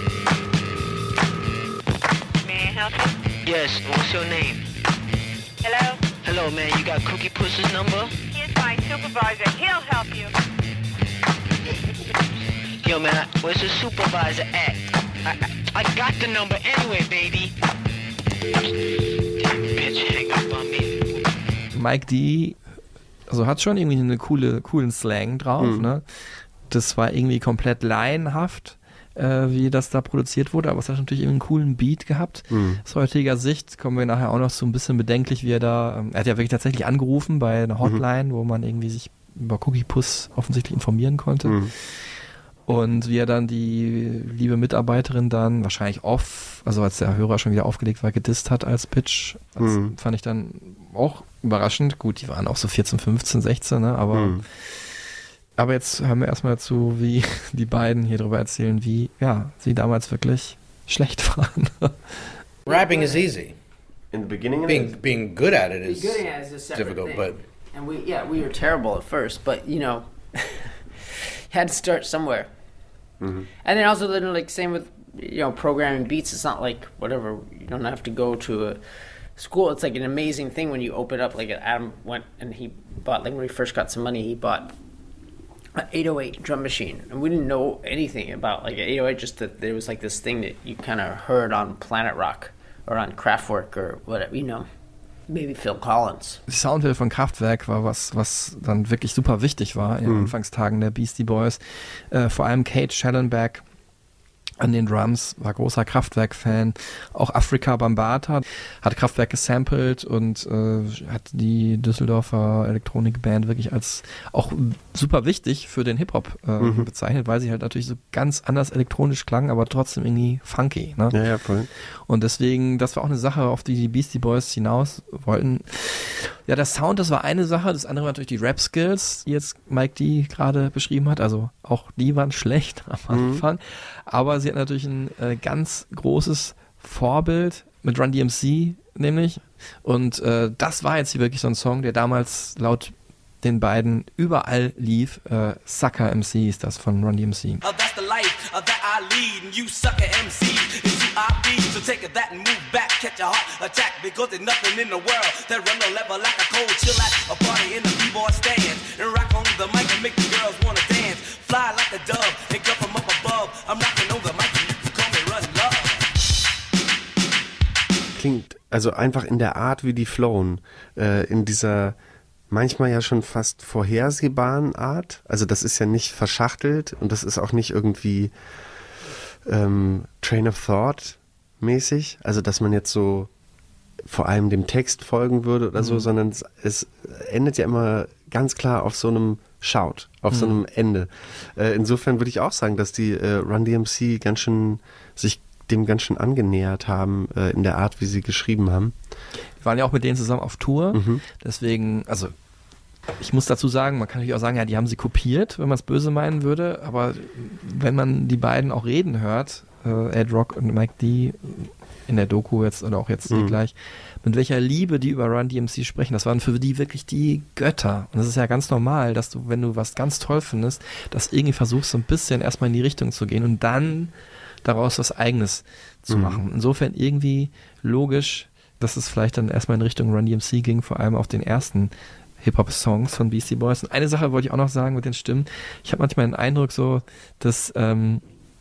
Yes, what's your name? Hello? Hello, man, you got Cookie Puss's number? Here's my supervisor. He'll help you. Yo, man, I- where's the supervisor at? I, I, I got the number anyway, baby. Damn bitch, hang up on me. Mike D. Also hat schon irgendwie eine coole, coolen Slang drauf, Mhm. ne? Das war irgendwie komplett laienhaft, äh, wie das da produziert wurde, aber es hat natürlich irgendwie einen coolen Beat gehabt. Mhm. Aus heutiger Sicht kommen wir nachher auch noch so ein bisschen bedenklich, wie er da, ähm, er hat ja wirklich tatsächlich angerufen bei einer Hotline, mhm. wo man irgendwie sich über Cookie Puss offensichtlich informieren konnte. Mhm. Und wie er dann die liebe Mitarbeiterin dann wahrscheinlich off, also als der Hörer schon wieder aufgelegt war, gedisst hat als Pitch. Das Mhm. fand ich dann auch überraschend. Gut, die waren auch so vierzehn, fünfzehn, sechzehn, ne? aber, Mhm. aber jetzt hören wir erstmal dazu, wie die beiden hier drüber erzählen, wie ja, sie damals wirklich schlecht waren. Rapping is easy. In the beginning, Being being good at it is Being good at it is a separate difficult, thing. but And we, yeah, we were terrible at first, but you know, had to start somewhere. Mhm. And then also, then like same with you know programming beats. It's not like whatever. You don't have to go to a school. It's like an amazing thing when you open up. Like Adam went and he bought like when we first got some money, he bought an eight oh eight drum machine, and we didn't know anything about like eight oh eight. Just that there was like this thing that you kind of heard on Planet Rock or on Kraftwerk or whatever. You know, maybe Phil Collins. Die Soundwelle von Kraftwerk war was, was dann wirklich super wichtig war in den Mhm. Anfangstagen der Beastie Boys. Äh, vor allem Kate Schellenberg an den Drums, war großer Kraftwerk-Fan. Auch Afrika Bambaataa hat Kraftwerk gesampelt und äh, hat die Düsseldorfer Elektronikband wirklich als auch super wichtig für den Hip-Hop äh, Mhm. bezeichnet, weil sie halt natürlich so ganz anders elektronisch klang, aber trotzdem irgendwie funky. Ne? Ja, ja, voll. Und deswegen, das war auch eine Sache, auf die die Beastie Boys hinaus wollten. Ja, der Sound, das war eine Sache. Das andere war natürlich die Rap-Skills, die jetzt Mike D gerade beschrieben hat. Also auch die waren schlecht am Mhm. Anfang. Aber sie hat natürlich ein äh, ganz großes Vorbild mit Run D M C nämlich. Und äh, das war jetzt hier wirklich so ein Song, der damals laut den beiden überall lief. Äh, Sucker M C ist das von Run D M C. Uh, that's the life uh, that I lead, and you sucker M Cs is who I be. So take that and move back, catch a heart attack, because there's nothing in the world that run no level like a cold chill at a party in the B-boy stand, and rock on the mic and make the girls wanna dance, fly like a dove and come from up above. I'm rocking on the mic and you can call me Run Love. Klingt also einfach in der Art, wie die flowen, äh, in dieser manchmal ja schon fast vorhersehbaren Art. Also das ist ja nicht verschachtelt und das ist auch nicht irgendwie ähm, Train of Thought mäßig. Also dass man jetzt so vor allem dem Text folgen würde oder so, Mhm. sondern es, es endet ja immer ganz klar auf so einem schaut, auf Mhm. so einem Ende. Äh, insofern würde ich auch sagen, dass die äh, Run D M C ganz schön sich dem ganz schön angenähert haben äh, in der Art, wie sie geschrieben haben. Wir waren ja auch mit denen zusammen auf Tour, Mhm. deswegen, also ich muss dazu sagen, man kann natürlich auch sagen, ja, die haben sie kopiert, wenn man es böse meinen würde, aber wenn man die beiden auch reden hört, äh, Ed Rock und Mike D in der Doku jetzt oder auch jetzt hier Mhm. gleich, mit welcher Liebe die über Run D M C sprechen, das waren für die wirklich die Götter. Und das ist ja ganz normal, dass du, wenn du was ganz toll findest, das irgendwie versuchst, so ein bisschen erstmal in die Richtung zu gehen und dann daraus was Eigenes zu Mhm. machen. Insofern irgendwie logisch, dass es vielleicht dann erstmal in Richtung Run D M C ging, vor allem auf den ersten Hip-Hop-Songs von Beastie Boys. Und eine Sache wollte ich auch noch sagen mit den Stimmen. Ich habe manchmal den Eindruck so, dass, ähm,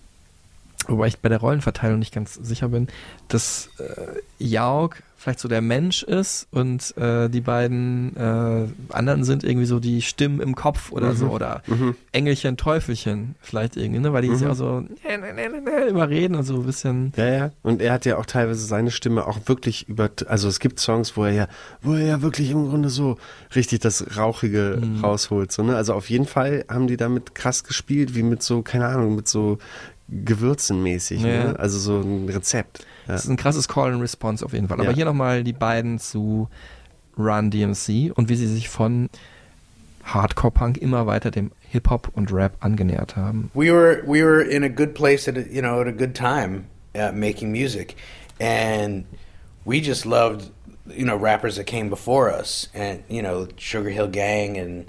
wobei ich bei der Rollenverteilung nicht ganz sicher bin, dass äh, Jauch vielleicht so der Mensch ist und äh, die beiden äh, anderen sind irgendwie so die Stimmen im Kopf oder Mhm. so oder Mhm. Engelchen, Teufelchen vielleicht irgendwie, ne? Weil die Mhm. sich auch so äh, äh, äh, überreden und so ein bisschen. Ja, ja. Und er hat ja auch teilweise seine Stimme auch wirklich über, also es gibt Songs, wo er ja, wo er ja wirklich im Grunde so richtig das Rauchige Mhm. rausholt. So, ne? Also auf jeden Fall haben die damit krass gespielt, wie mit so, keine Ahnung, mit so Gewürzen mäßig. Ja. Ne? Also so ein Rezept. Ja. Das ist ein krasses Call and Response auf jeden Fall. Aber Ja. hier nochmal die beiden zu Run D M C und wie sie sich von Hardcore-Punk immer weiter dem Hip-Hop und Rap angenähert haben. we were we were in a good place at a, you know at a good time uh, making music, and we just loved you know rappers that came before us, and you know Sugar Hill Gang and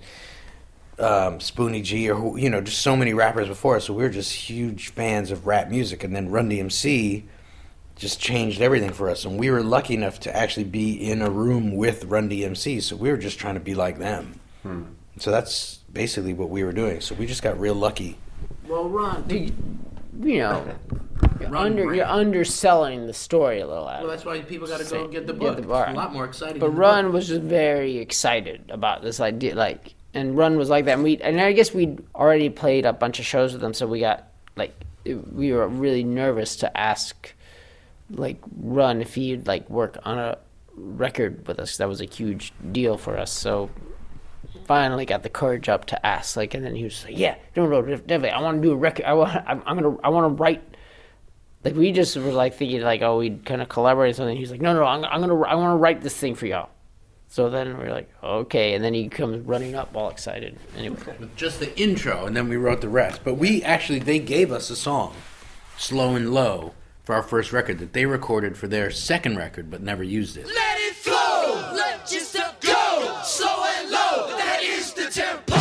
um, Spoonie G, or who, you know just so many rappers before us. So we were just huge fans of rap music, and then Run D M C just changed everything for us, and we were lucky enough to actually be in a room with Run D M C. So we were just trying to be like them. Hmm. So that's basically what we were doing. So we just got real lucky. Well, Ron, you, you know, you're, Ron under, Brand. you're underselling the story a little. Well, that's why people got to go get the Get book. the book. It's a lot more exciting. But than the Run book. was just very excited about this idea, like, and Run was like that. And we, and I guess we'd already played a bunch of shows with them, so we got like, it, we were really nervous to ask, like, Run if he'd like work on a record with us. That was a huge deal for us. So finally got the courage up to ask, like, and then he was like, "Yeah, no, no, definitely, I want to do a record. I want, I'm, I'm gonna, I want to write." Like, we just were like thinking, like, oh, we'd kind of collaborate or something. He's like, "No, no, I'm, I'm gonna, I want to write this thing for y'all." So then we're like, "Okay," and then he comes running up, all excited. Anyway, With just the intro, and then we wrote the rest. But we actually, they gave us a song, Slow and Low, for our first record that they recorded for their second record, but never used it. Let it flow, let your stuff go, slow and low, that is the tempo.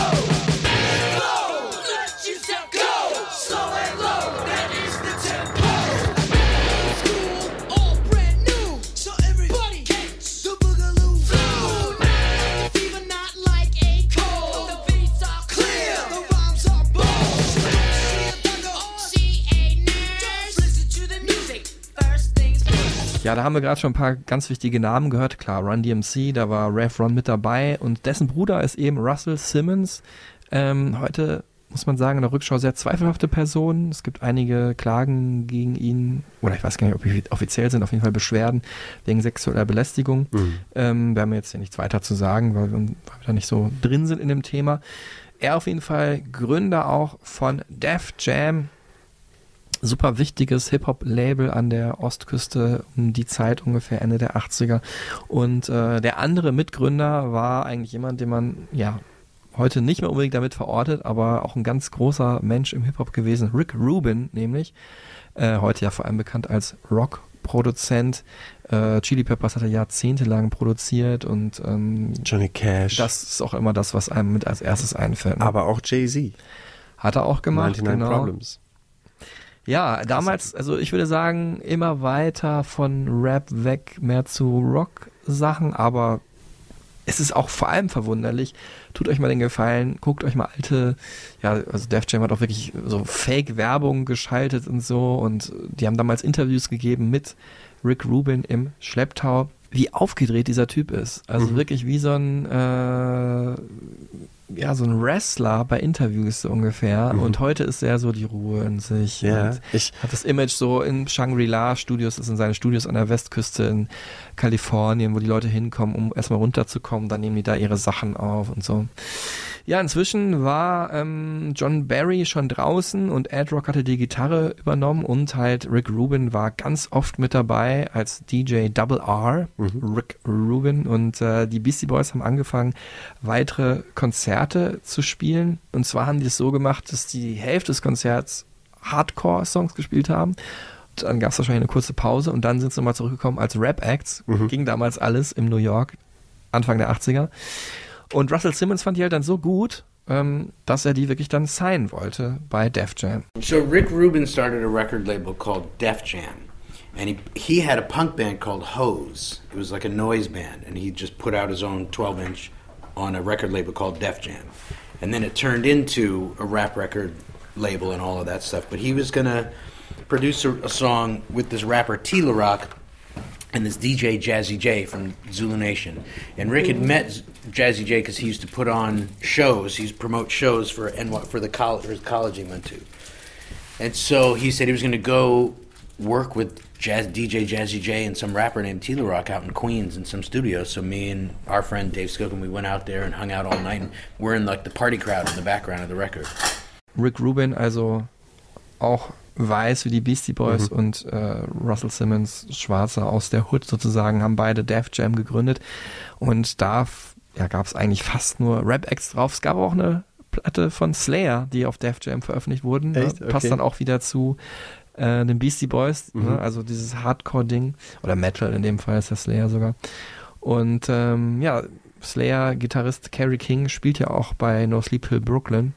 Flow, let your stuff go, slow and low, that is the tempo. School, all brand new, so everybody catch the boogaloo flow. Fever not like a cold, the beats are clear, the rhymes are bold. See a thunder, see a nurse, listen to the music, first things first. Ja, da haben wir gerade schon ein paar ganz wichtige Namen gehört. Klar, Run D M C, da war Rev Ron mit dabei und dessen Bruder ist eben Russell Simmons. Ähm, heute muss man sagen, in der Rückschau sehr zweifelhafte Person. Es gibt einige Klagen gegen ihn, oder ich weiß gar nicht, ob die offiziell sind, auf jeden Fall Beschwerden wegen sexueller Belästigung. Mhm. Ähm, wir haben jetzt hier nichts weiter zu sagen, weil wir, weil wir da nicht so drin sind in dem Thema. Er auf jeden Fall Gründer auch von Def Jam. Super wichtiges Hip-Hop-Label an der Ostküste um die Zeit ungefähr Ende der achtziger. Und äh, der andere Mitgründer war eigentlich jemand, den man ja heute nicht mehr unbedingt damit verortet, aber auch ein ganz großer Mensch im Hip-Hop gewesen, Rick Rubin nämlich. Äh, heute ja vor allem bekannt als Rock-Produzent. Äh, Chili Peppers hat er jahrzehntelang produziert und ähm, Johnny Cash. das ist auch immer das, was einem mit als erstes einfällt. Ne? Aber auch Jay-Z. Hat er auch gemacht, neunundneunzig genau. Problems. Ja, damals, also ich würde sagen, immer weiter von Rap weg, mehr zu Rock-Sachen, aber es ist auch vor allem verwunderlich. Tut euch mal den Gefallen, guckt euch mal alte, ja, also Def Jam hat auch wirklich so Fake-Werbung geschaltet und so und die haben damals Interviews gegeben mit Rick Rubin im Schlepptau, wie aufgedreht dieser Typ ist. Also Mhm. wirklich wie so ein, äh, ja, so ein Wrestler bei Interviews so ungefähr. Mhm. Und heute ist er so die Ruhe in sich. Ja, und ich- hat das Image so in Shangri-La Studios, das sind seine Studios an der Westküste in Kalifornien, wo die Leute hinkommen, um erstmal runterzukommen, dann nehmen die da ihre Sachen auf und so. Ja, inzwischen war ähm, John Barry schon draußen und Ad Rock hatte die Gitarre übernommen und halt Rick Rubin war ganz oft mit dabei als D J Double R, mhm. Rick Rubin, und äh, die Beastie Boys haben angefangen, weitere Konzerte zu spielen, und zwar haben die es so gemacht, dass die Hälfte des Konzerts Hardcore-Songs gespielt haben. Dann gab es wahrscheinlich eine kurze Pause und dann sind sie mal zurückgekommen als Rap-Acts. Mhm. Ging damals alles im New York, Anfang der achtziger. Und Russell Simmons fand die halt dann so gut, ähm, dass er die wirklich dann signen wollte bei Def Jam. So Rick Rubin started a record label called Def Jam. And he he had a punk band called Hose. It was like a noise band. And he just put out his own twelve inch on a record label called Def Jam. And then it turned into a rap record label and all of that stuff. But he was going to produce a, a song with this rapper Tila Rock and this D J Jazzy J from Zulu Nation. And Rick had met Jazzy J because he used to put on shows. He used to promote shows for N Y, for the college, for his college he went to. And so he said he was going to go work with Jazz, D J Jazzy J and some rapper named Tila Rock out in Queens in some studios. So me and our friend Dave Skogan, we went out there and hung out all night. And we're in like the party crowd in the background of the record. Rick Rubin, also auch weiß wie die Beastie Boys, mhm. und äh, Russell Simmons, Schwarzer aus der Hood sozusagen, haben beide Def Jam gegründet, und da ja, gab es eigentlich fast nur Rap-Acts drauf. Es gab auch eine Platte von Slayer, die auf Def Jam veröffentlicht wurden. Echt? Ne? Passt Okay. dann auch wieder zu äh, den Beastie Boys, Mhm. ne? Also dieses Hardcore-Ding, oder Metal in dem Fall ist der Slayer sogar. Und ähm, ja, Slayer-Gitarrist Kerry King spielt ja auch bei No Sleep Till Brooklyn.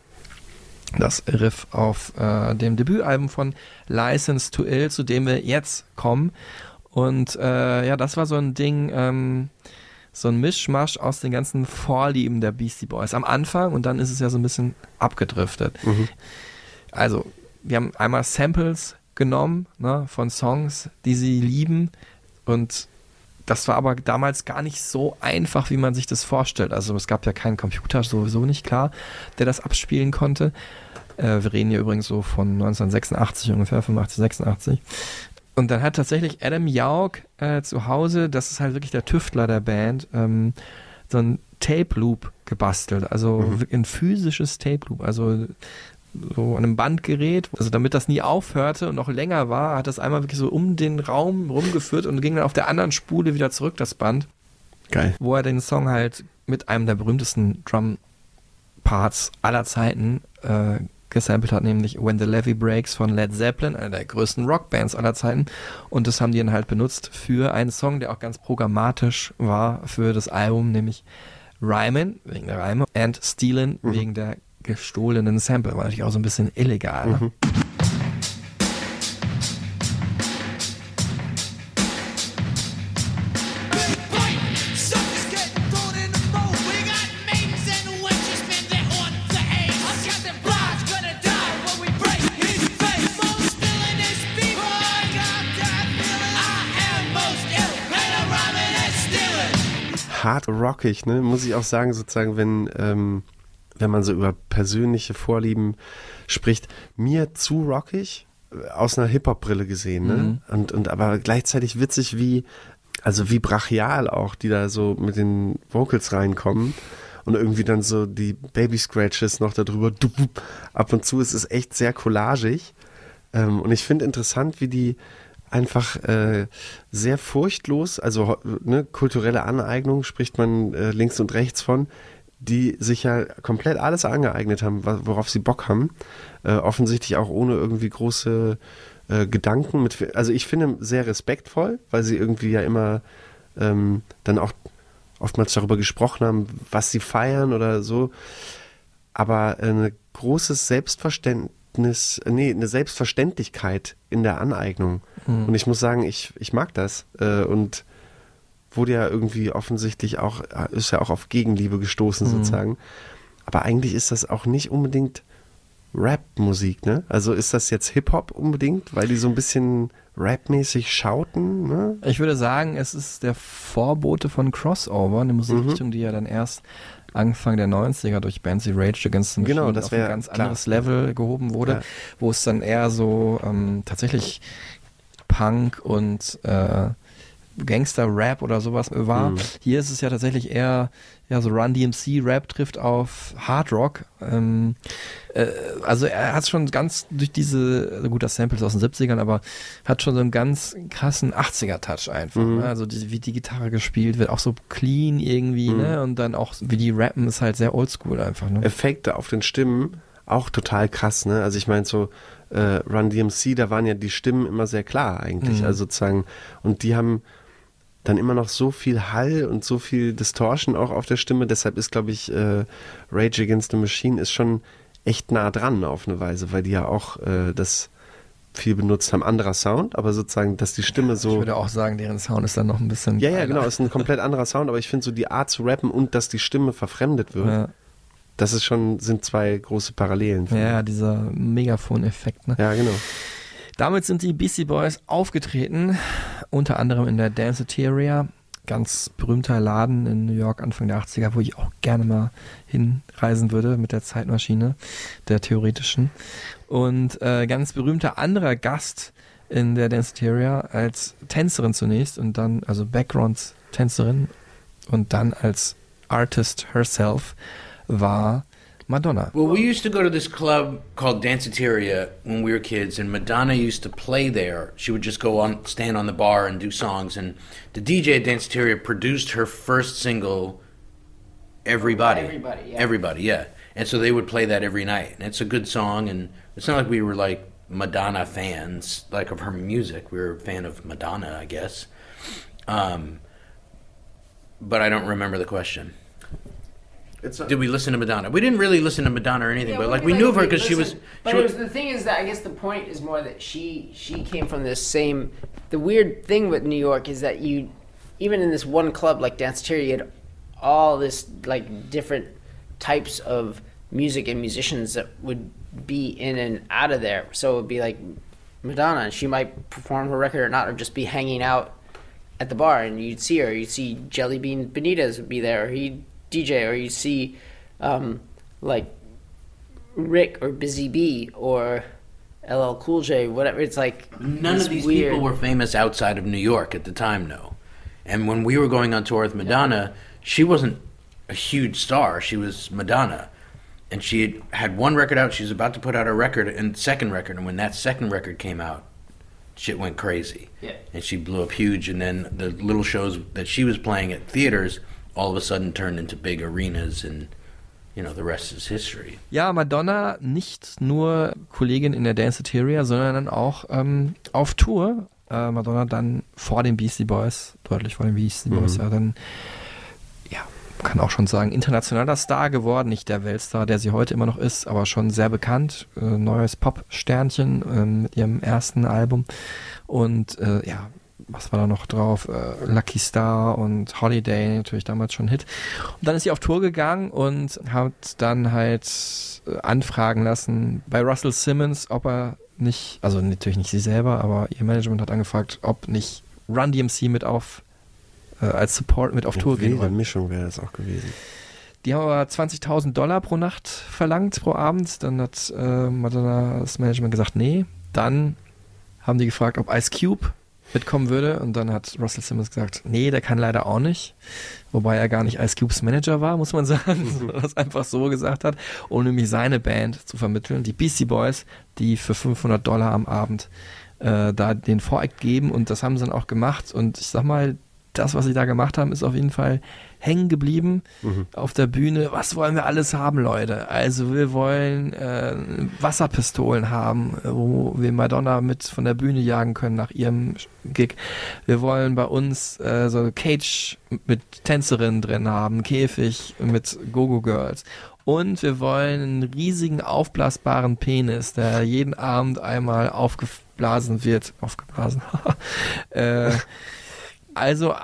Das Riff auf äh, dem Debütalbum von License to Ill, zu dem wir jetzt kommen. Und äh, ja, das war so ein Ding, ähm, so ein Mischmasch aus den ganzen Vorlieben der Beastie Boys am Anfang, und dann ist es ja so ein bisschen abgedriftet. Mhm. Also, wir haben einmal Samples genommen, ne, von Songs, die sie lieben, und das war aber damals gar nicht so einfach, wie man sich das vorstellt. Also es gab ja keinen Computer, sowieso nicht, klar, der das abspielen konnte. Äh, wir reden hier übrigens so von neunzehnhundertsechsundachtzig ungefähr, fünfundachtzig, sechsundachtzig. Und dann hat tatsächlich Adam Yauch äh, zu Hause, das ist halt wirklich der Tüftler der Band, ähm, so ein Tape Loop gebastelt. Also mhm. ein physisches Tape Loop. Also so an einem Bandgerät, also damit das nie aufhörte und noch länger war, hat das einmal wirklich so um den Raum rumgeführt und ging dann auf der anderen Spule wieder zurück, das Band. Geil. Wo er den Song halt mit einem der berühmtesten Drum-Parts aller Zeiten äh, gesampelt hat, nämlich When the Levee Breaks von Led Zeppelin, einer der größten Rockbands aller Zeiten. Und das haben die dann halt benutzt für einen Song, der auch ganz programmatisch war für das Album, nämlich Rhymin, wegen der Reime, and Stealin, mhm. wegen der gestohlenen Sample. War natürlich auch so ein bisschen illegal. Ne? Mhm. Hard rockig, ne? Muss ich auch sagen, sozusagen, wenn, ähm, wenn man so über persönliche Vorlieben spricht, mir zu rockig, aus einer Hip-Hop-Brille gesehen, ne? Mhm. Und, und aber gleichzeitig witzig, wie, also wie brachial auch, die da so mit den Vocals reinkommen und irgendwie dann so die Baby-Scratches noch darüber, ab und zu ist es echt sehr collagig. Ähm, und ich finde interessant, wie die einfach äh, sehr furchtlos, also ne, kulturelle Aneignung spricht man äh, links und rechts von, die sich ja komplett alles angeeignet haben, worauf sie Bock haben. Äh, offensichtlich auch ohne irgendwie große äh, Gedanken. Mit, also ich finde sehr respektvoll, weil sie irgendwie ja immer ähm, dann auch oftmals darüber gesprochen haben, was sie feiern oder so. Aber äh, ein großes Selbstverständnis, nee, eine Selbstverständlichkeit in der Aneignung. Mhm. Und ich muss sagen, ich, ich mag das. Äh, und wurde ja irgendwie offensichtlich auch, ist ja auch auf Gegenliebe gestoßen, mhm. sozusagen. Aber eigentlich ist das auch nicht unbedingt Rap-Musik, ne? Also ist das jetzt Hip-Hop unbedingt, weil die so ein bisschen Rap-mäßig schauten, ne? Ich würde sagen, es ist der Vorbote von Crossover, eine Musikrichtung, mhm. die ja dann erst Anfang der neunziger durch Bands wie Rage Against the Machine genau, das auf ein ganz klar. anderes Level gehoben wurde, ja. wo es dann eher so ähm, tatsächlich Punk und äh, Gangster-Rap oder sowas war. Mhm. Hier ist es ja tatsächlich eher ja, so Run D M C-Rap trifft auf Hard Rock. Ähm, äh, also er hat schon ganz durch diese, gut, das Sample ist aus den siebzigern, aber hat schon so einen ganz krassen achtziger-Touch einfach. Mhm. Ne? Also die, wie die Gitarre gespielt wird, auch so clean irgendwie, Mhm. ne? Und dann auch, wie die rappen, ist halt sehr oldschool einfach. Ne? Effekte auf den Stimmen, auch total krass, ne? Also ich meine so äh, Run D M C, da waren ja die Stimmen immer sehr klar eigentlich, Mhm. also sozusagen, und die haben dann immer noch so viel Hall und so viel Distortion auch auf der Stimme, deshalb ist, glaube ich, äh, Rage Against the Machine ist schon echt nah dran auf eine Weise, weil die ja auch äh, das viel benutzt haben, anderer Sound, aber sozusagen, dass die Stimme so... Ich würde auch sagen, deren Sound ist dann noch ein bisschen... Ja, ja, geiler. genau, ist ein komplett anderer Sound, aber ich finde so die Art zu rappen und dass die Stimme verfremdet wird, Ja. das ist schon, sind zwei große Parallelen. finde Ja, dieser Megafon-Effekt. Ne? ich. Ja, genau. Damit sind die Beastie Boys aufgetreten, unter anderem in der Danceteria, ganz berühmter Laden in New York Anfang der achtziger, wo ich auch gerne mal hinreisen würde mit der Zeitmaschine, der theoretischen. Und äh, ganz berühmter anderer Gast in der Danceteria als Tänzerin zunächst und dann, also Background-Tänzerin und dann als Artist herself war Madonna. Well, we used to go to this club called Danceteria when we were kids, and Madonna used to play there. She would just go on, stand on the bar and do songs. And the D J at Danceteria produced her first single, Everybody. Everybody, yeah. Everybody, yeah. And so they would play that every night. And it's a good song, and it's not like we were like Madonna fans, like of her music. We were a fan of Madonna, I guess. Um, but I don't remember the question. Did we listen to Madonna? We didn't really listen to Madonna or anything, Yeah, but well, like we we knew of her like, because she was. listen, But She it was was, the thing is that I guess the point is more that she she came from this same. The weird thing with New York is that you, even in this one club like Danceteria, you had all this like different types of music and musicians that would be in and out of there. So it would be like Madonna, and she might perform her record or not, or just be hanging out at the bar, and you'd see her. You'd see Jelly Bean Benitez would be there, or he'd D J, or you see um, like Rick or Busy Bee or L L Cool J, whatever. It's like none this of these weird... people were famous outside of New York at the time, no. And when we were going on tour with Madonna, she wasn't a huge star. She was Madonna, and she had, had one record out. She was about to put out a record, and second record. And when that second record came out, shit went crazy. Yeah. And she blew up huge. And then the little shows that she was playing at theaters all of a sudden turned into big arenas, and you know, the rest is history. Ja, Madonna nicht nur Kollegin in der Danceteria, sondern dann auch ähm, auf Tour. Äh, Madonna dann vor den Beastie Boys, deutlich vor den Beastie Mhm. Boys, ja dann, ja, man kann auch schon sagen, internationaler Star geworden, nicht der Weltstar, der sie heute immer noch ist, aber schon sehr bekannt, äh, neues Pop-Sternchen äh, mit ihrem ersten Album und äh, ja, was war da noch drauf? Äh, Lucky Star und Holiday, natürlich damals schon ein Hit. Und dann ist sie auf Tour gegangen und hat dann halt äh, anfragen lassen bei Russell Simmons, ob er nicht, also natürlich nicht sie selber, aber ihr Management hat angefragt, ob nicht Run D M C mit auf, äh, als Support mit auf Tour gehen Wilde wollen. Mischung wäre das auch gewesen. Die haben aber zwanzigtausend Dollar pro Nacht verlangt, pro Abend. Dann hat äh, Madonna das Management gesagt, nee. Dann haben die gefragt, ob Ice Cube mitkommen würde, und dann hat Russell Simmons gesagt, nee, der kann leider auch nicht, wobei er gar nicht Ice Cubes Manager war, muss man sagen, sondern das einfach so gesagt hat, um nämlich seine Band zu vermitteln, die Beastie Boys, die für fünfhundert Dollar am Abend äh, da den Voreact geben, und das haben sie dann auch gemacht, und ich sag mal, das, was sie da gemacht haben, ist auf jeden Fall hängen geblieben Mhm. auf der Bühne. Was wollen wir alles haben, Leute? Also wir wollen äh, Wasserpistolen haben, wo wir Madonna mit von der Bühne jagen können nach ihrem Gig. Wir wollen bei uns äh, so Cage mit Tänzerinnen drin haben, Käfig mit Go-Go-Girls. Und wir wollen einen riesigen aufblasbaren Penis, der jeden Abend einmal aufgeblasen wird. Aufgeblasen. äh, also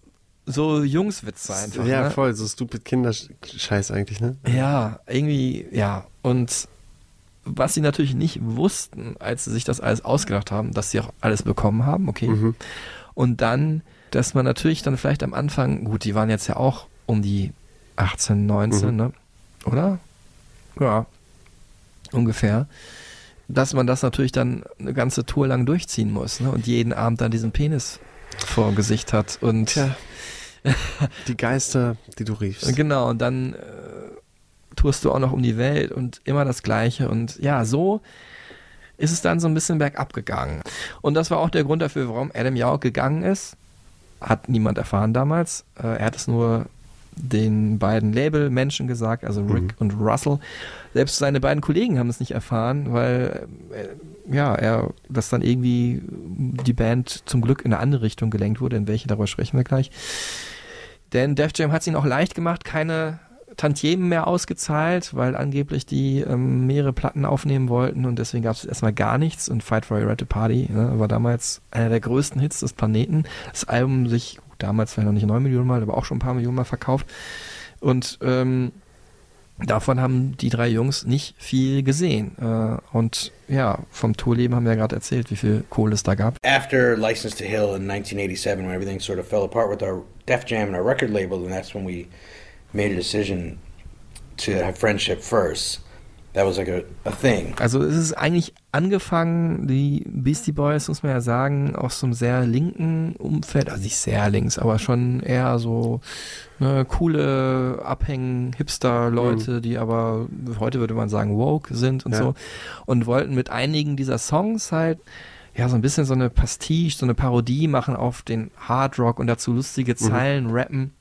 so Jungswitze einfach. Ja, ne? voll, so stupid Kinderscheiß eigentlich, ne? Ja, irgendwie, ja. Und was sie natürlich nicht wussten, als sie sich das alles ausgedacht haben, dass sie auch alles bekommen haben, okay. Mhm. Und dann, dass man natürlich dann vielleicht am Anfang, gut, die waren jetzt ja auch um die achtzehn, neunzehn, Mhm. ne? Oder? Ja, ungefähr. Dass man das natürlich dann eine ganze Tour lang durchziehen muss, ne? Und jeden Abend dann diesen Penis vor Gesicht hat. Und Tja, die Geister, die du riefst. Genau, und dann äh, tourst du auch noch um die Welt und immer das Gleiche. Und ja, so ist es dann so ein bisschen bergab gegangen. Und das war auch der Grund dafür, warum Adam Yauch gegangen ist. Hat niemand erfahren damals. Äh, er hat es nur den beiden Label-Menschen gesagt, also Rick mhm. und Russell. Selbst seine beiden Kollegen haben es nicht erfahren, weil äh, ja, er, dass dann irgendwie die Band zum Glück in eine andere Richtung gelenkt wurde, in welche, darüber sprechen wir gleich. Denn Def Jam hat es ihnen auch leicht gemacht, keine Tantiemen mehr ausgezahlt, weil angeblich die ähm, mehrere Platten aufnehmen wollten und deswegen gab es erstmal gar nichts und Fight for Your Right to Party ne, war damals einer der größten Hits des Planeten. Das Album sich damals vielleicht noch nicht neun Millionen Mal, aber auch schon ein paar Millionen Mal verkauft und ähm, davon haben die drei Jungs nicht viel gesehen äh, und ja, vom Tourleben haben wir ja gerade erzählt, wie viel Kohle es da gab. After License to Hill in nineteen eighty-seven, when everything sort of fell apart with our Def Jam and our record label, and that's when we made a decision to have friendship first. That was like a, a thing. Also es ist eigentlich angefangen, die Beastie Boys, muss man ja sagen, aus so einem sehr linken Umfeld, also nicht sehr links, aber schon eher so ne, coole Abhängen, Hipster-Leute, mhm. die aber heute würde man sagen woke sind und ja. so und wollten mit einigen dieser Songs halt ja so ein bisschen so eine Pastiche, so eine Parodie machen auf den Hard Rock und dazu lustige Zeilen mhm. rappen.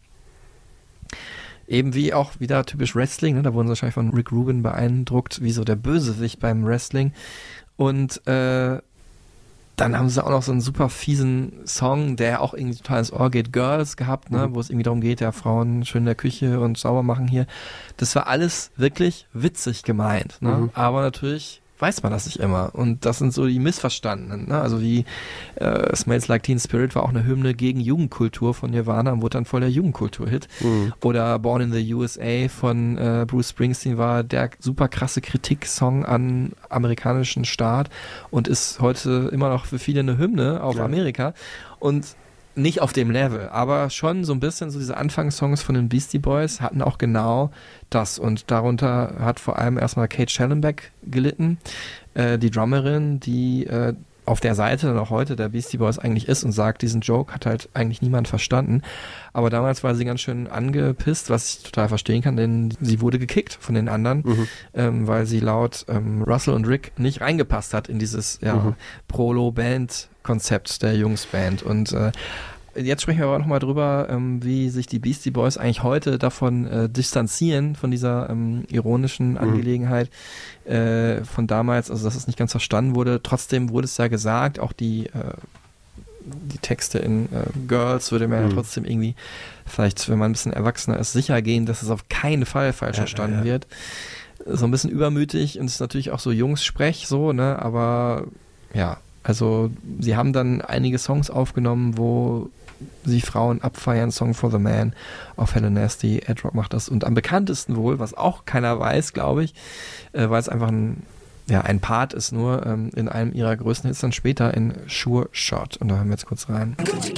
Eben wie auch wieder typisch Wrestling, ne? Da wurden sie wahrscheinlich von Rick Rubin beeindruckt, wie so der Bösewicht beim Wrestling. Und äh, dann haben sie auch noch so einen super fiesen Song, der auch irgendwie total ins Ohr geht, Girls gehabt, ne? Mhm. Wo es irgendwie darum geht, ja, Frauen schön in der Küche und sauber machen hier. Das war alles wirklich witzig gemeint, ne? Mhm. Aber natürlich weiß man das nicht immer. Und das sind so die Missverstandenen. Ne? Also wie äh, Smells Like Teen Spirit war auch eine Hymne gegen Jugendkultur von Nirvana und wurde dann voll der Jugendkultur-Hit. Mhm. Oder Born in the U S A von äh, Bruce Springsteen war der super krasse Kritik-Song an amerikanischen Staat und ist heute immer noch für viele eine Hymne auf ja. Amerika. Und nicht auf dem Level, aber schon so ein bisschen so diese Anfangssongs von den Beastie Boys hatten auch genau das und darunter hat vor allem erstmal Kate Schellenbeck gelitten, äh, die Drummerin, die äh, auf der Seite noch heute der Beastie Boys eigentlich ist und sagt, diesen Joke hat halt eigentlich niemand verstanden, aber damals war sie ganz schön angepisst, was ich total verstehen kann, denn sie wurde gekickt von den anderen, mhm. ähm, weil sie laut ähm, Russell und Rick nicht reingepasst hat in dieses ja, mhm. Prolo-Band-Konzept der Jungsband und äh, jetzt sprechen wir aber nochmal drüber, ähm, wie sich die Beastie Boys eigentlich heute davon äh, distanzieren, von dieser ähm, ironischen Angelegenheit mhm. äh, von damals, also dass es nicht ganz verstanden wurde. Trotzdem wurde es ja gesagt, auch die, äh, die Texte in äh, Girls würde man mhm. ja trotzdem irgendwie, vielleicht wenn man ein bisschen erwachsener ist, sicher gehen, dass es auf keinen Fall falsch ja, verstanden ja, ja. wird. So ein bisschen übermütig und es ist natürlich auch so Jungs-Sprech so, ne, aber ja, also sie haben dann einige Songs aufgenommen, wo sie Frauen abfeiern, Song for the Man, auf Hello Nasty, Ed Rock macht das und am bekanntesten wohl, was auch keiner weiß, glaube ich, äh, weil es einfach ein, ja, ein Part ist nur, ähm, in einem ihrer größten Hits dann später in Sure Shot und da hören wir jetzt kurz rein.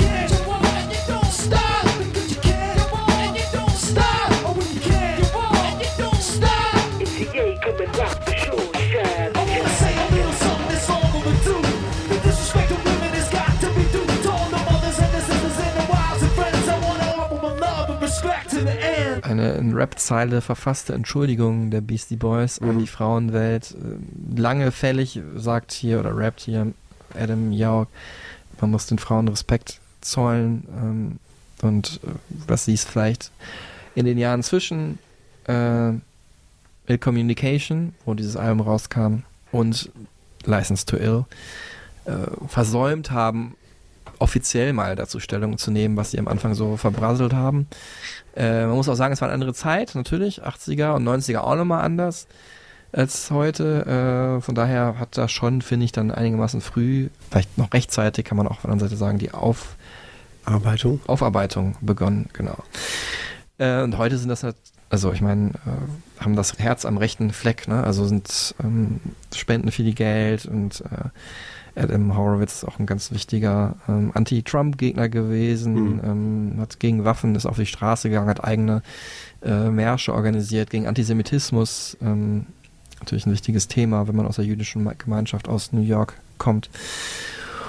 Eine in Rap-Zeile verfasste Entschuldigung der Beastie Boys mhm. an die Frauenwelt. Lange fällig, sagt hier oder rappt hier Adam Yauch, man muss den Frauen Respekt zollen ähm, und äh, dass sie es vielleicht in den Jahren zwischen äh, Ill Communication, wo dieses Album rauskam, und License to Ill äh, versäumt haben, offiziell mal dazu Stellung zu nehmen, was sie am Anfang so verbrasselt haben. Äh, man muss auch sagen, es war eine andere Zeit, natürlich, achtziger und neunziger auch nochmal anders als heute. Äh, von daher hat da schon, finde ich, dann einigermaßen früh, vielleicht noch rechtzeitig, kann man auch von der anderen Seite sagen, die Aufarbeitung, Aufarbeitung begonnen, genau. Äh, und heute sind das halt, also ich meine, äh, haben das Herz am rechten Fleck, ne? Also sind ähm, spenden viel Geld und äh, Adam Horowitz ist auch ein ganz wichtiger ähm, Anti-Trump-Gegner gewesen, mhm. ähm, hat gegen Waffen, ist auf die Straße gegangen, hat eigene äh, Märsche organisiert gegen Antisemitismus. Ähm, natürlich ein wichtiges Thema, wenn man aus der jüdischen Gemeinschaft aus New York kommt.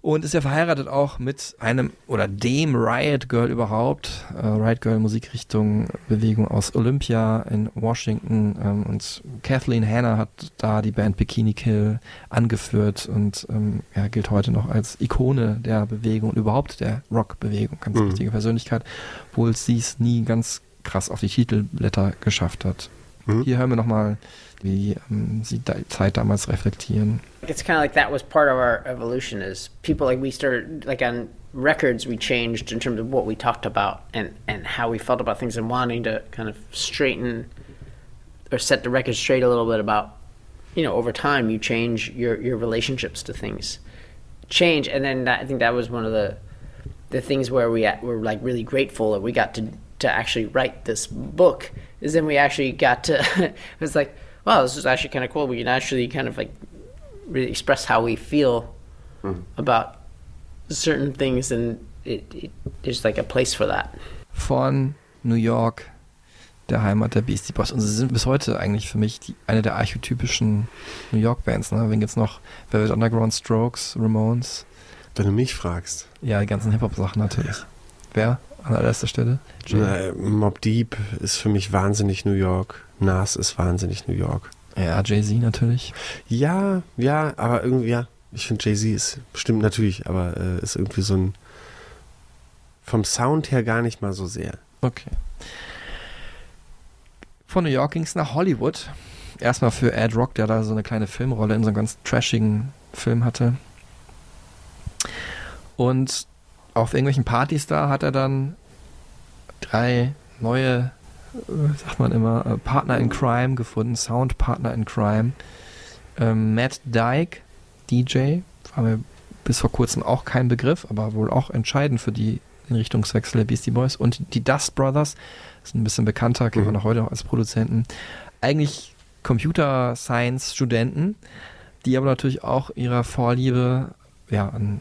Und ist ja verheiratet auch mit einem oder dem Riot Girl überhaupt. Äh, Riot Girl, Musikrichtung, Bewegung aus Olympia in Washington. Ähm, und Kathleen Hanna hat da die Band Bikini Kill angeführt und ähm, ja, gilt heute noch als Ikone der Bewegung und überhaupt der Rock-Bewegung. Ganz Mhm. wichtige Persönlichkeit, obwohl sie es nie ganz krass auf die Titelblätter geschafft hat. Mhm. Hier hören wir nochmal, wie ähm, sie die Zeit damals reflektieren. It's kind of like that was part of our evolution. Is people like we started like on records we changed in terms of what we talked about and and how we felt about things and wanting to kind of straighten or set the record straight a little bit about, you know, over time you change your your relationships to things change, and then that, I think that was one of the the things where we were like really grateful that we got to to actually write this book. Is then we actually got to it was like, wow, this is actually kind of cool. We can actually kind of like really express how we feel Mhm. about certain things, and it, it there's like a place for that. Von New York, der Heimat der Beastie Boys. Und sie sind bis heute eigentlich für mich die, eine der archetypischen New York-Bands. Ne? Wenn jetzt noch Velvet Underground, Strokes, Ramones. Wenn du mich fragst. Ja, die ganzen Hip-Hop-Sachen natürlich. Wer an allererster Stelle? Äh, Mobb Deep ist für mich wahnsinnig New York. Nas ist wahnsinnig New York. Ja, Jay-Z natürlich. Ja, ja, aber irgendwie, ja. Ich finde Jay-Z ist bestimmt natürlich, aber äh, ist irgendwie so ein vom Sound her gar nicht mal so sehr. Okay. Von New York ging es nach Hollywood. Erstmal für Ad Rock, der da so eine kleine Filmrolle in so einem ganz trashigen Film hatte. Und auf irgendwelchen Partys da hat er dann drei neue, äh, sagt man immer, äh, Partner in Crime gefunden, Soundpartner in Crime. Ähm, Matt Dyke, D J, war mir bis vor kurzem auch kein Begriff, aber wohl auch entscheidend für die, den Richtungswechsel der Beastie Boys. Und die Dust Brothers, sind ein bisschen bekannter, kennt man auch heute noch als Produzenten. Eigentlich Computer Science Studenten, die aber natürlich auch ihrer Vorliebe ja, an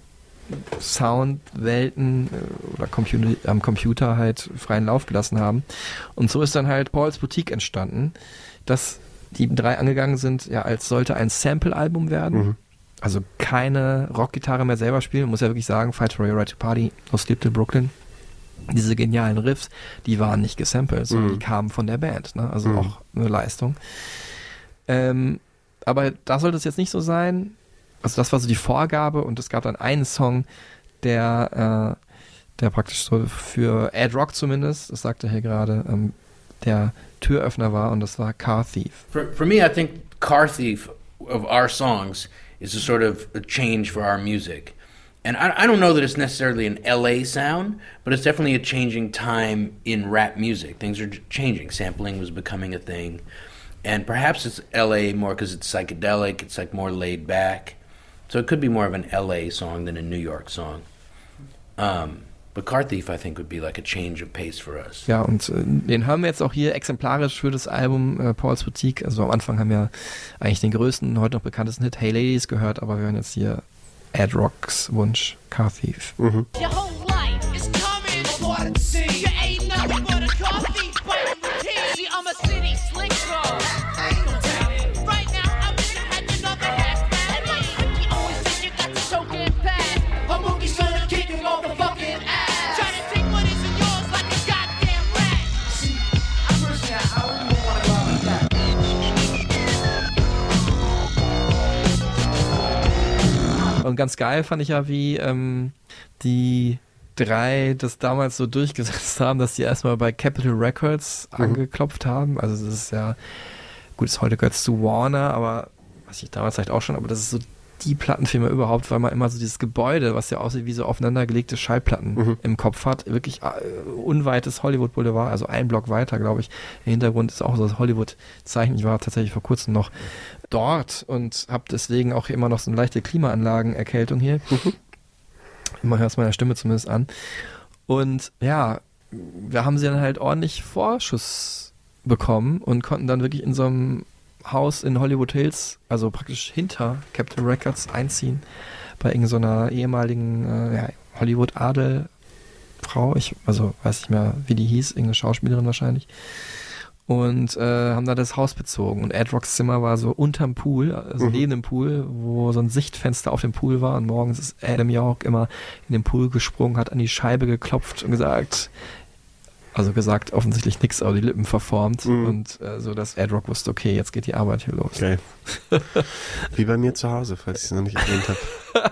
Soundwelten oder Computer, am Computer halt freien Lauf gelassen haben. Und so ist dann halt Paul's Boutique entstanden, dass die drei angegangen sind, ja, als sollte ein Sample-Album werden. Mhm. Also keine Rockgitarre mehr selber spielen, muss ja wirklich sagen, Fight for Your Right to Party, No Sleep Till Brooklyn. Diese genialen Riffs, die waren nicht gesampelt, sondern Mhm. die kamen von der Band. Ne? Also Mhm. auch eine Leistung. Ähm, aber da sollte es jetzt nicht so sein. Also das war so die Vorgabe und es gab dann einen Song, der, äh, der praktisch so für Ad Rock zumindest, das sagte er hier gerade, ähm, der Türöffner war und das war Car Thief. For, for me, I think Car Thief of our songs is a sort of a change for our music. And I, I don't know that it's necessarily an L A sound, but it's definitely a changing time in rap music. Things are changing. Sampling was becoming a thing. And perhaps it's L A more because it's psychedelic, it's like more laid back. So it could be more of an L A song than a New York song. Um, but Car Thief, I think, would be like a change of pace for us. Ja, und äh, den hören wir jetzt auch hier exemplarisch für das Album äh, Paul's Boutique. Also am Anfang haben wir eigentlich den größten, heute noch bekanntesten Hit Hey Ladies gehört, aber wir hören jetzt hier Ad Rocks Wunsch, Car Thief. Mhm. Your whole life is coming for to see. You ain't nothing but a coffee biting routine. See, I'm a city slicker. Right now, I wish I had another half bad. You always think you got the choking pad. A monkey's gonna kick your motherfucking ass. Try to take what isn't yours like a goddamn rat. See, I personally, I don't even wanna go out like that. Und ganz geil fand ich ja, wie ähm, die drei das damals so durchgesetzt haben, dass die erstmal bei Capitol Records Mhm. angeklopft haben. Also das ist ja, gut, das heute gehört zu Warner, aber was ich damals vielleicht auch schon, aber das ist so die Plattenfirma überhaupt, weil man immer so dieses Gebäude, was ja aussieht wie so aufeinandergelegte Schallplatten Mhm. im Kopf hat, wirklich äh, unweites Hollywood Boulevard, also ein Block weiter, glaube ich. Im Hintergrund ist auch so das Hollywood-Zeichen. Ich war tatsächlich vor kurzem noch dort und habe deswegen auch immer noch so eine leichte Klimaanlagenerkältung hier. Man hört es meiner Stimme zumindest an. Und ja, da haben sie dann halt ordentlich Vorschuss bekommen und konnten dann wirklich in so einem Haus in Hollywood Hills, also praktisch hinter Capitol Records, einziehen. Bei irgendeiner ehemaligen äh, ja, Hollywood-Adel-Frau. Ich also weiß nicht mehr, wie die hieß, irgendeine Schauspielerin wahrscheinlich. und äh, haben da das Haus bezogen. Und Ad Rocks Zimmer war so unterm Pool, also Mhm. neben dem Pool, wo so ein Sichtfenster auf dem Pool war. Und morgens ist Adam York immer in den Pool gesprungen, hat an die Scheibe geklopft und gesagt, also gesagt, offensichtlich nichts, aber die Lippen verformt. Mhm. Und äh, so, dass Ad Rock wusste, okay, jetzt geht die Arbeit hier los. Geil. Wie bei mir zu Hause, falls ich es noch nicht erwähnt habe.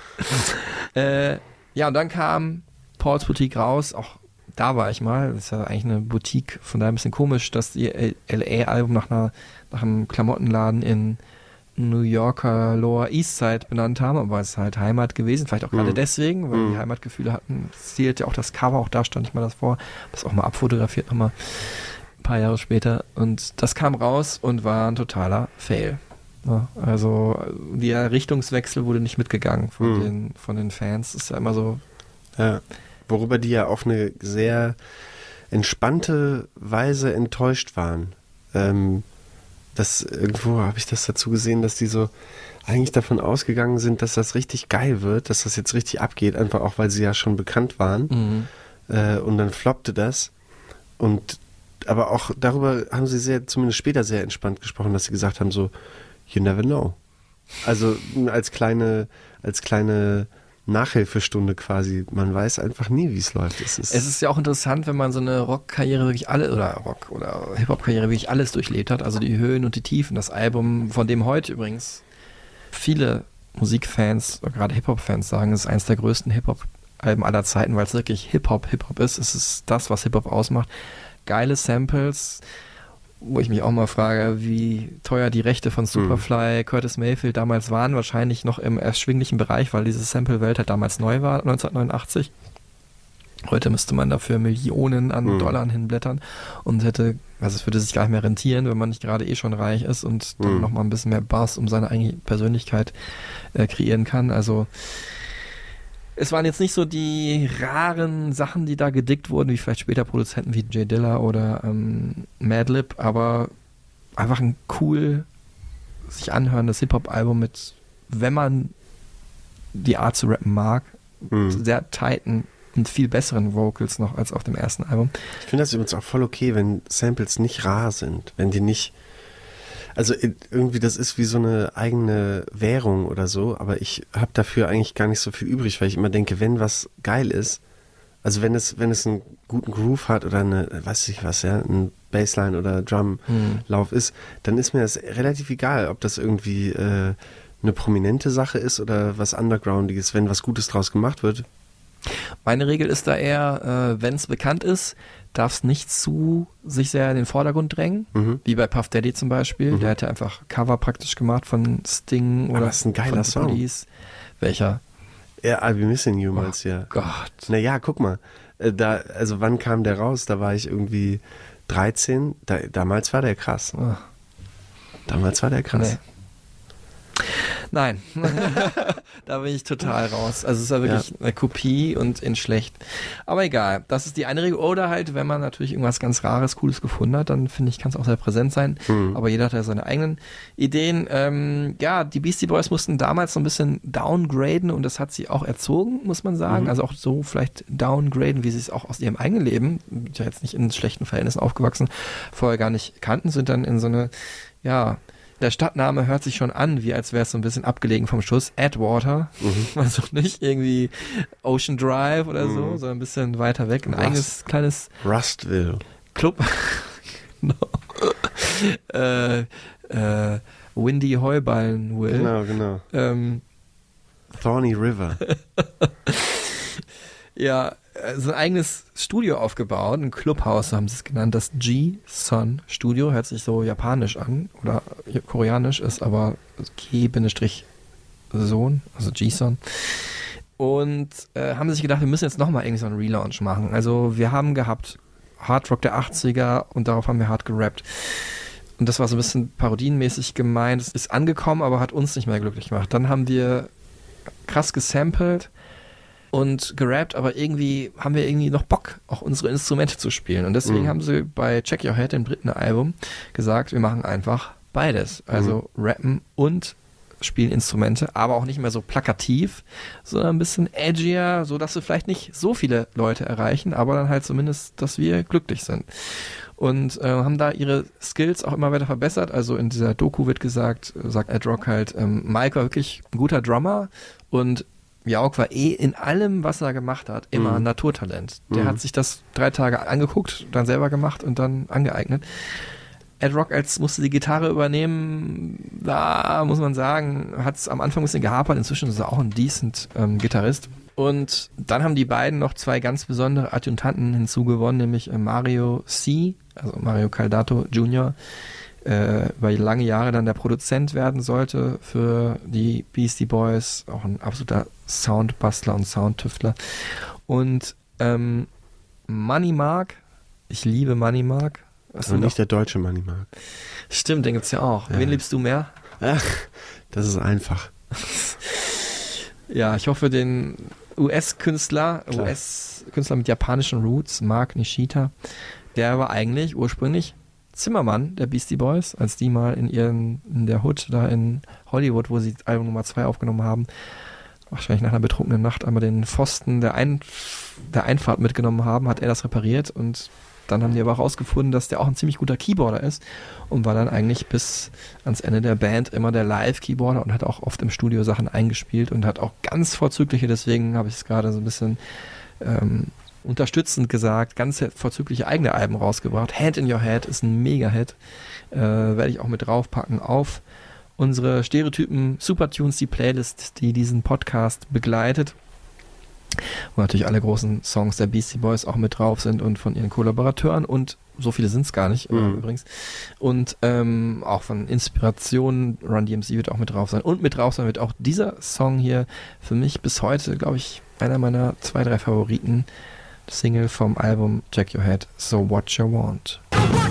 Äh, ja, und dann kam Paul's Boutique raus, auch da war ich mal, das ist ja eigentlich eine Boutique, von daher ein bisschen komisch, dass die L A-Album nach, einer, nach einem Klamottenladen in New Yorker Lower East Side benannt haben, aber es ist halt Heimat gewesen, vielleicht auch gerade Mhm. deswegen, weil Mhm. die Heimatgefühle hatten, zählte auch das Cover, auch da stand ich mal das vor, das auch mal abfotografiert nochmal ein paar Jahre später und das kam raus und war ein totaler Fail. Ja, also der Richtungswechsel wurde nicht mitgegangen von, Mhm. den, von den Fans, das ist ja immer so. Ja. Worüber die ja auf eine sehr entspannte Weise enttäuscht waren. Ähm, das irgendwo habe ich das dazu gesehen, dass die so eigentlich davon ausgegangen sind, dass das richtig geil wird, dass das jetzt richtig abgeht, einfach auch, weil sie ja schon bekannt waren. Mhm. Äh, und dann floppte das. Und aber auch darüber haben sie sehr, zumindest später sehr entspannt gesprochen, dass sie gesagt haben, so, you never know. Also als kleine, als kleine Nachhilfestunde quasi. Man weiß einfach nie, wie es läuft. Es ist, Es ist ja auch interessant, wenn man so eine Rockkarriere wirklich alle oder Rock- oder Hip-Hop-Karriere wirklich alles durchlebt hat, also die Höhen und die Tiefen. Das Album, von dem heute übrigens viele Musikfans, oder gerade Hip-Hop-Fans sagen, es ist eines der größten Hip-Hop-Alben aller Zeiten, weil es wirklich Hip-Hop, Hip-Hop ist. Es ist das, was Hip-Hop ausmacht. Geile Samples, wo ich mich auch mal frage, wie teuer die Rechte von Superfly, Curtis Mayfield damals waren, wahrscheinlich noch im erschwinglichen Bereich, weil diese Sample-Welt halt damals neu war, neunzehnhundertneunundachtzig. Heute müsste man dafür Millionen an Mhm. Dollar hinblättern und hätte, also es würde sich gar nicht mehr rentieren, wenn man nicht gerade eh schon reich ist und dann Mhm. nochmal ein bisschen mehr Buzz um seine eigene Persönlichkeit äh, kreieren kann. Also es waren jetzt nicht so die raren Sachen, die da gedickt wurden, wie vielleicht später Produzenten wie Jay Dilla oder ähm, Madlib, aber einfach ein cool sich anhörendes Hip-Hop-Album mit, wenn man die Art zu rappen mag, Mhm. sehr tighten und viel besseren Vocals noch als auf dem ersten Album. Ich finde das übrigens auch voll okay, wenn Samples nicht rar sind, wenn die nicht, also irgendwie das ist wie so eine eigene Währung oder so, aber ich habe dafür eigentlich gar nicht so viel übrig, weil ich immer denke, wenn was geil ist, also wenn es wenn es einen guten Groove hat oder eine, weiß ich was, ja, ein Bassline oder Drumlauf Mhm. ist, dann ist mir das relativ egal, ob das irgendwie äh, eine prominente Sache ist oder was Undergroundiges, wenn was Gutes draus gemacht wird. Meine Regel ist da eher, äh, wenn es bekannt ist, darf es nicht zu sich sehr in den Vordergrund drängen, Mhm. wie bei Puff Daddy zum Beispiel. Mhm. Der hat ja einfach Cover praktisch gemacht von Sting Aber oder das ist ein geiler von Song. Police. Welcher? Ja, I'll be missing you meinst du ja. Gott. Naja, guck mal, äh, da, also wann kam der raus? Da war ich irgendwie dreizehn, da, damals war der krass. Ah. Damals war der krass. Nee. Nein, da bin ich total raus. Also es ist ja wirklich Ja. eine Kopie und in schlecht. Aber egal, das ist die eine Regel. Oder halt, wenn man natürlich irgendwas ganz Rares, Cooles gefunden hat, dann finde ich, kann es auch sehr präsent sein. Mhm. Aber jeder hat ja seine eigenen Ideen. Ähm, ja, die Beastie Boys mussten damals so ein bisschen downgraden und das hat sie auch erzogen, muss man sagen. Mhm. Also auch so vielleicht downgraden, wie sie es auch aus ihrem eigenen Leben, ja jetzt nicht in schlechten Verhältnissen aufgewachsen, vorher gar nicht kannten, sind dann in so eine, ja, der Stadtname hört sich schon an, wie als wäre es so ein bisschen abgelegen vom Schuss. Atwater, Mhm. also nicht irgendwie Ocean Drive oder so, Mhm. sondern ein bisschen weiter weg. Ein Rust. eigenes kleines Rustville. Club. Genau. äh, äh, Windy Heuballen, Will. Genau, genau. Ähm, Thorny River. ja, so ein eigenes Studio aufgebaut, ein Clubhaus, so haben sie es genannt, das G-Son Studio, hört sich so japanisch an oder koreanisch, ist aber G-Sohn, also G-Son. Und äh, haben sich gedacht, wir müssen jetzt nochmal irgendwie so einen Relaunch machen. Also wir haben gehabt Hard Rock der achtziger und darauf haben wir hart gerappt. Und das war so ein bisschen parodienmäßig gemeint. Es ist angekommen, aber hat uns nicht mehr glücklich gemacht. Dann haben wir krass gesampelt und gerappt, aber irgendwie haben wir irgendwie noch Bock, auch unsere Instrumente zu spielen. Und deswegen Mhm. haben sie bei Check Your Head, dem dritten Album, gesagt, wir machen einfach beides. Also rappen und spielen Instrumente, aber auch nicht mehr so plakativ, sondern ein bisschen edgier, so dass wir vielleicht nicht so viele Leute erreichen, aber dann halt zumindest, dass wir glücklich sind. und äh, haben da ihre Skills auch immer weiter verbessert. Also in dieser Doku wird gesagt, sagt Ed Rock halt, ähm, Mike war wirklich ein guter Drummer und Jauch war eh in allem, was er gemacht hat, immer ein Mhm. Naturtalent. Der Mhm. hat sich das drei Tage angeguckt, dann selber gemacht und dann angeeignet. Ed Rock als musste die Gitarre übernehmen, da muss man sagen, hat es am Anfang ein bisschen gehapert, inzwischen ist er auch ein decent ähm, Gitarrist. Und dann haben die beiden noch zwei ganz besondere Adjutanten hinzugewonnen, nämlich äh, Mario C., also Mario Caldato Junior, äh, über lange Jahre dann der Produzent werden sollte für die Beastie Boys, auch ein absoluter Soundbastler und Soundtüftler. Und ähm, Money Mark, ich liebe Money Mark. Aber nicht der deutsche Money Mark. Stimmt, den gibt's ja auch. Ja. Wen liebst du mehr? Ach, das ist einfach. Ja, ich hoffe den U S-Künstler, Klar. U S-Künstler mit japanischen Roots, Mark Nishita, der war eigentlich ursprünglich Zimmermann der Beastie Boys, als die mal in ihren, in der Hood da in Hollywood, wo sie Album Nummer zwei aufgenommen haben, wahrscheinlich nach einer betrunkenen Nacht einmal den Pfosten der, Ein der Einfahrt mitgenommen haben, hat er das repariert und dann haben die aber auch rausgefunden, dass der auch ein ziemlich guter Keyboarder ist und war dann eigentlich bis ans Ende der Band immer der Live-Keyboarder und hat auch oft im Studio Sachen eingespielt und hat auch ganz vorzügliche, deswegen habe ich es gerade so ein bisschen ähm, unterstützend gesagt, ganz vorzügliche eigene Alben rausgebracht. Hand in Your Head ist ein Mega-Hit, äh, werde ich auch mit draufpacken auf unsere Stereotypen Supertunes, die Playlist, die diesen Podcast begleitet. Wo natürlich alle großen Songs der Beastie Boys auch mit drauf sind und von ihren Kollaborateuren und so viele sind es gar nicht, Mhm. äh, übrigens. Und ähm, auch von Inspirationen, Run D M C wird auch mit drauf sein. Und mit drauf sein wird auch dieser Song hier für mich bis heute, glaube ich, einer meiner zwei, drei Favoriten. Single vom Album Check Your Head, So What You Want.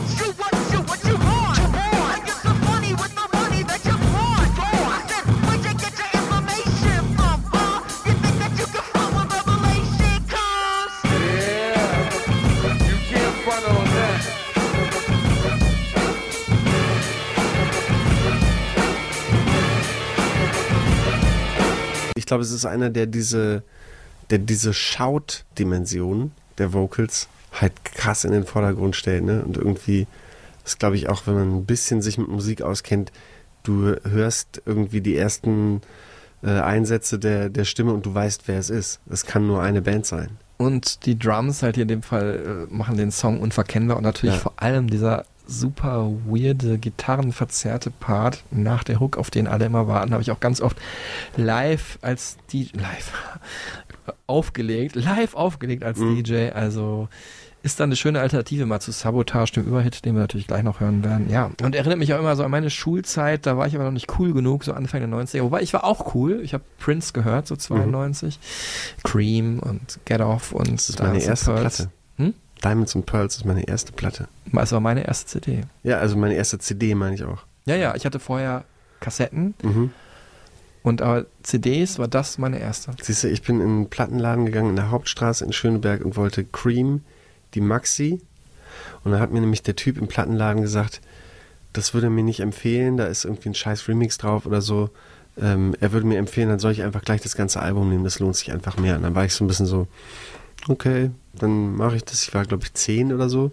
Ich glaube, es ist einer, der diese, der diese Shout-Dimension der Vocals halt krass in den Vordergrund stellt, ne? Und irgendwie ist, glaube ich, auch, wenn man ein bisschen sich mit Musik auskennt, du hörst irgendwie die ersten äh, Einsätze der, der Stimme und du weißt, wer es ist. Es kann nur eine Band sein. Und die Drums halt hier in dem Fall äh, machen den Song unverkennbar und natürlich Ja. vor allem dieser super weirde, gitarrenverzerrte Part nach der Hook, auf den alle immer warten, habe ich auch ganz oft live als D J, live aufgelegt, live aufgelegt als Mhm. D J, also ist dann eine schöne Alternative mal zu Sabotage, dem Überhit, den wir natürlich gleich noch hören werden. Ja, und erinnert mich auch immer so an meine Schulzeit, da war ich aber noch nicht cool genug, so Anfang der neunziger, wobei ich war auch cool, ich habe Prince gehört, so zweiundneunzig, Cream und Get Off und Das ist meine Dance and erste Pearls. Platte. Hm? Diamonds and Pearls ist meine erste Platte. Das war meine erste C D. Ja, also meine erste C D meine ich auch. Ja, ja, ich hatte vorher Kassetten Mhm. und aber C Ds war das meine erste. Siehst du, ich bin in einen Plattenladen gegangen in der Hauptstraße in Schöneberg und wollte Cream, die Maxi. Und dann hat mir nämlich der Typ im Plattenladen gesagt, das würde er mir nicht empfehlen, da ist irgendwie ein scheiß Remix drauf oder so. Ähm, er würde mir empfehlen, dann soll ich einfach gleich das ganze Album nehmen, das lohnt sich einfach mehr. Und dann war ich so ein bisschen so, okay, dann mache ich das. Ich war, glaube ich, zehn oder so.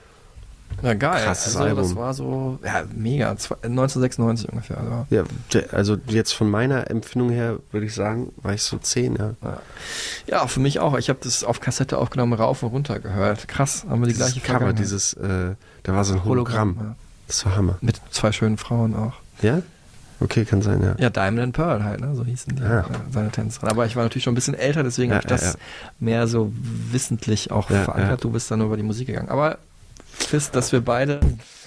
Ja, geil. Krasses also, Album. Das war so, ja, mega. Zwe- neunzehnhundertsechsundneunzig ungefähr. Also. Ja, der- also jetzt von meiner Empfindung her würde ich sagen, war ich so zehn, ja. Ja. Ja, für mich auch. Ich habe das auf Kassette aufgenommen, rauf und runter gehört. Krass, haben wir die Dieses gleiche Cover, Vergangenheit. dieses, äh, da war so ein Hologramm. ja. Das war Hammer. Mit zwei schönen Frauen auch. Ja? Okay, kann sein, ja. Ja, Diamond and Pearl halt, ne? So hießen die, Ah. äh, seine Tänzerin. Aber ich war natürlich schon ein bisschen älter, deswegen Ja, habe ich das ja, ja. mehr so wissentlich auch Ja, verankert. ja. Du bist dann nur über die Musik gegangen. Aber Fist, dass wir beide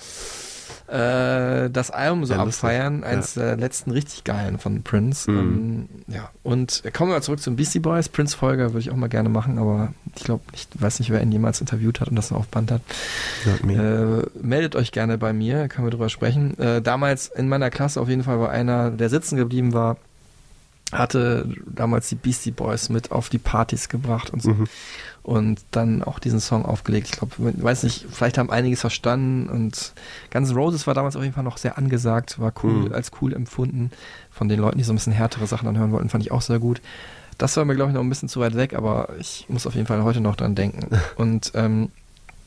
äh, das Album so Ja, lustig. abfeiern, eins der letzten richtig geilen von Prince. Mhm. Ähm, ja, und kommen wir zurück zum Beastie Boys. Prince-Folge würde ich auch mal gerne machen, aber ich glaube, ich weiß nicht, wer ihn jemals interviewt hat und das noch auf Band hat. Not me. Äh, meldet euch gerne bei mir, können wir drüber sprechen. Äh, damals in meiner Klasse auf jeden Fall war einer, der sitzen geblieben war, hatte damals die Beastie Boys mit auf die Partys gebracht und so. Mhm. Und dann auch diesen Song aufgelegt. Ich glaube, ich weiß nicht, vielleicht haben einiges verstanden und Guns N' Roses war damals auf jeden Fall noch sehr angesagt, war cool, Mhm. als cool empfunden. Von den Leuten, die so ein bisschen härtere Sachen dann hören wollten, fand ich auch sehr gut. Das war mir, glaube ich, noch ein bisschen zu weit weg, aber ich muss auf jeden Fall heute noch dran denken. Und ähm,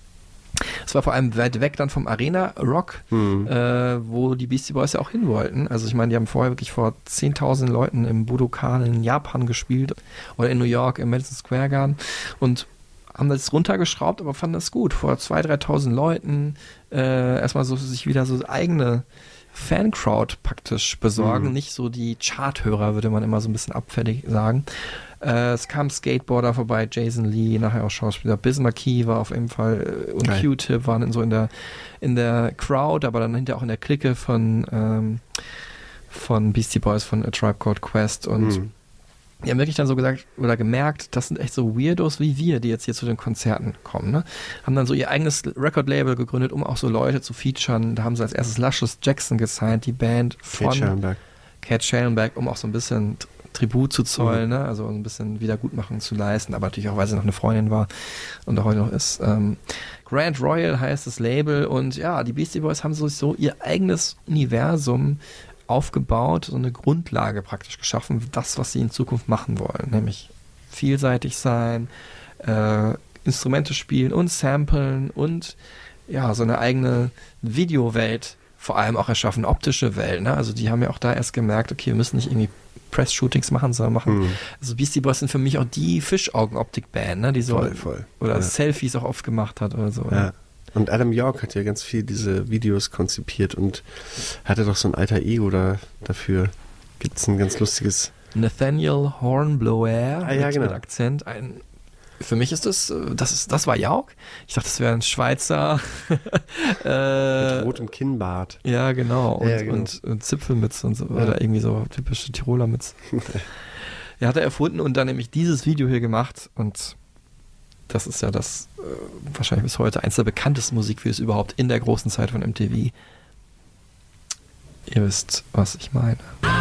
Es war vor allem weit weg dann vom Arena-Rock, Mhm. äh, wo die Beastie Boys ja auch hin wollten. Also ich meine, die haben vorher wirklich vor zehntausend Leuten im Budokan in Japan gespielt oder in New York im Madison Square Garden und haben das runtergeschraubt, aber fanden das gut. Vor zweitausend, dreitausend Leuten äh, erstmal so sich wieder so eigene Fancrowd praktisch besorgen, Mhm. nicht so die Charthörer, würde man immer so ein bisschen abfällig sagen. Äh, es kam Skateboarder vorbei, Jason Lee, nachher auch Schauspieler, Biz Markie war auf jeden Fall äh, und Geil. Q-Tip waren in so in der in der Crowd, aber dann hinterher auch in der Clique von ähm, von Beastie Boys, von A Tribe Called Quest und Mhm. die haben wirklich dann so gesagt oder gemerkt, das sind echt so Weirdos wie wir, die jetzt hier zu den Konzerten kommen. Ne? Haben dann so ihr eigenes Record-Label gegründet, um auch so Leute zu featuren. Da haben sie als erstes Luscious Jackson gesigned, die Band von Kate Schellenberg. Kate Schellenberg, um auch so ein bisschen T- Tribut zu zollen, mhm. ne? Also ein bisschen Wiedergutmachung zu leisten, aber natürlich auch, weil sie noch eine Freundin war und auch heute noch ist. Ähm, Grand Royal heißt das Label und ja, die Beastie Boys haben so, so ihr eigenes Universum aufgebaut, so eine Grundlage praktisch geschaffen, das, was sie in Zukunft machen wollen, nämlich vielseitig sein, äh, Instrumente spielen und samplen und ja, so eine eigene Videowelt vor allem auch erschaffen, optische Welt, ne? Also die haben ja auch da erst gemerkt, okay, wir müssen nicht irgendwie Press-Shootings machen, sondern machen, Mhm. also Beastie Boys sind für mich auch die Fischaugen-Optik-Band, ne? Die so, Voll, voll. oder Ja. Selfies auch oft gemacht hat oder so. Ja. Und Adam York hat ja ganz viel diese Videos konzipiert und hatte doch so ein alter Ego da, dafür. Gibt es ein ganz lustiges... Nathaniel Hornblower Ah, ja, mit, genau. mit Akzent. Ein, für mich ist das, äh, das ist, das war Jauch. Ich dachte, das wäre ein Schweizer. äh, Mit rotem Kinnbart. Ja, genau. Und, Ja, genau. und, und Zipfelmütze und so. Ja. Oder irgendwie so typische Tiroler Mütze. Er hat er erfunden und dann nämlich dieses Video hier gemacht. Und das ist ja das, äh, wahrscheinlich bis heute, eins der bekanntesten Musikvideos überhaupt in der großen Zeit von M T V. Ihr wisst, was ich meine.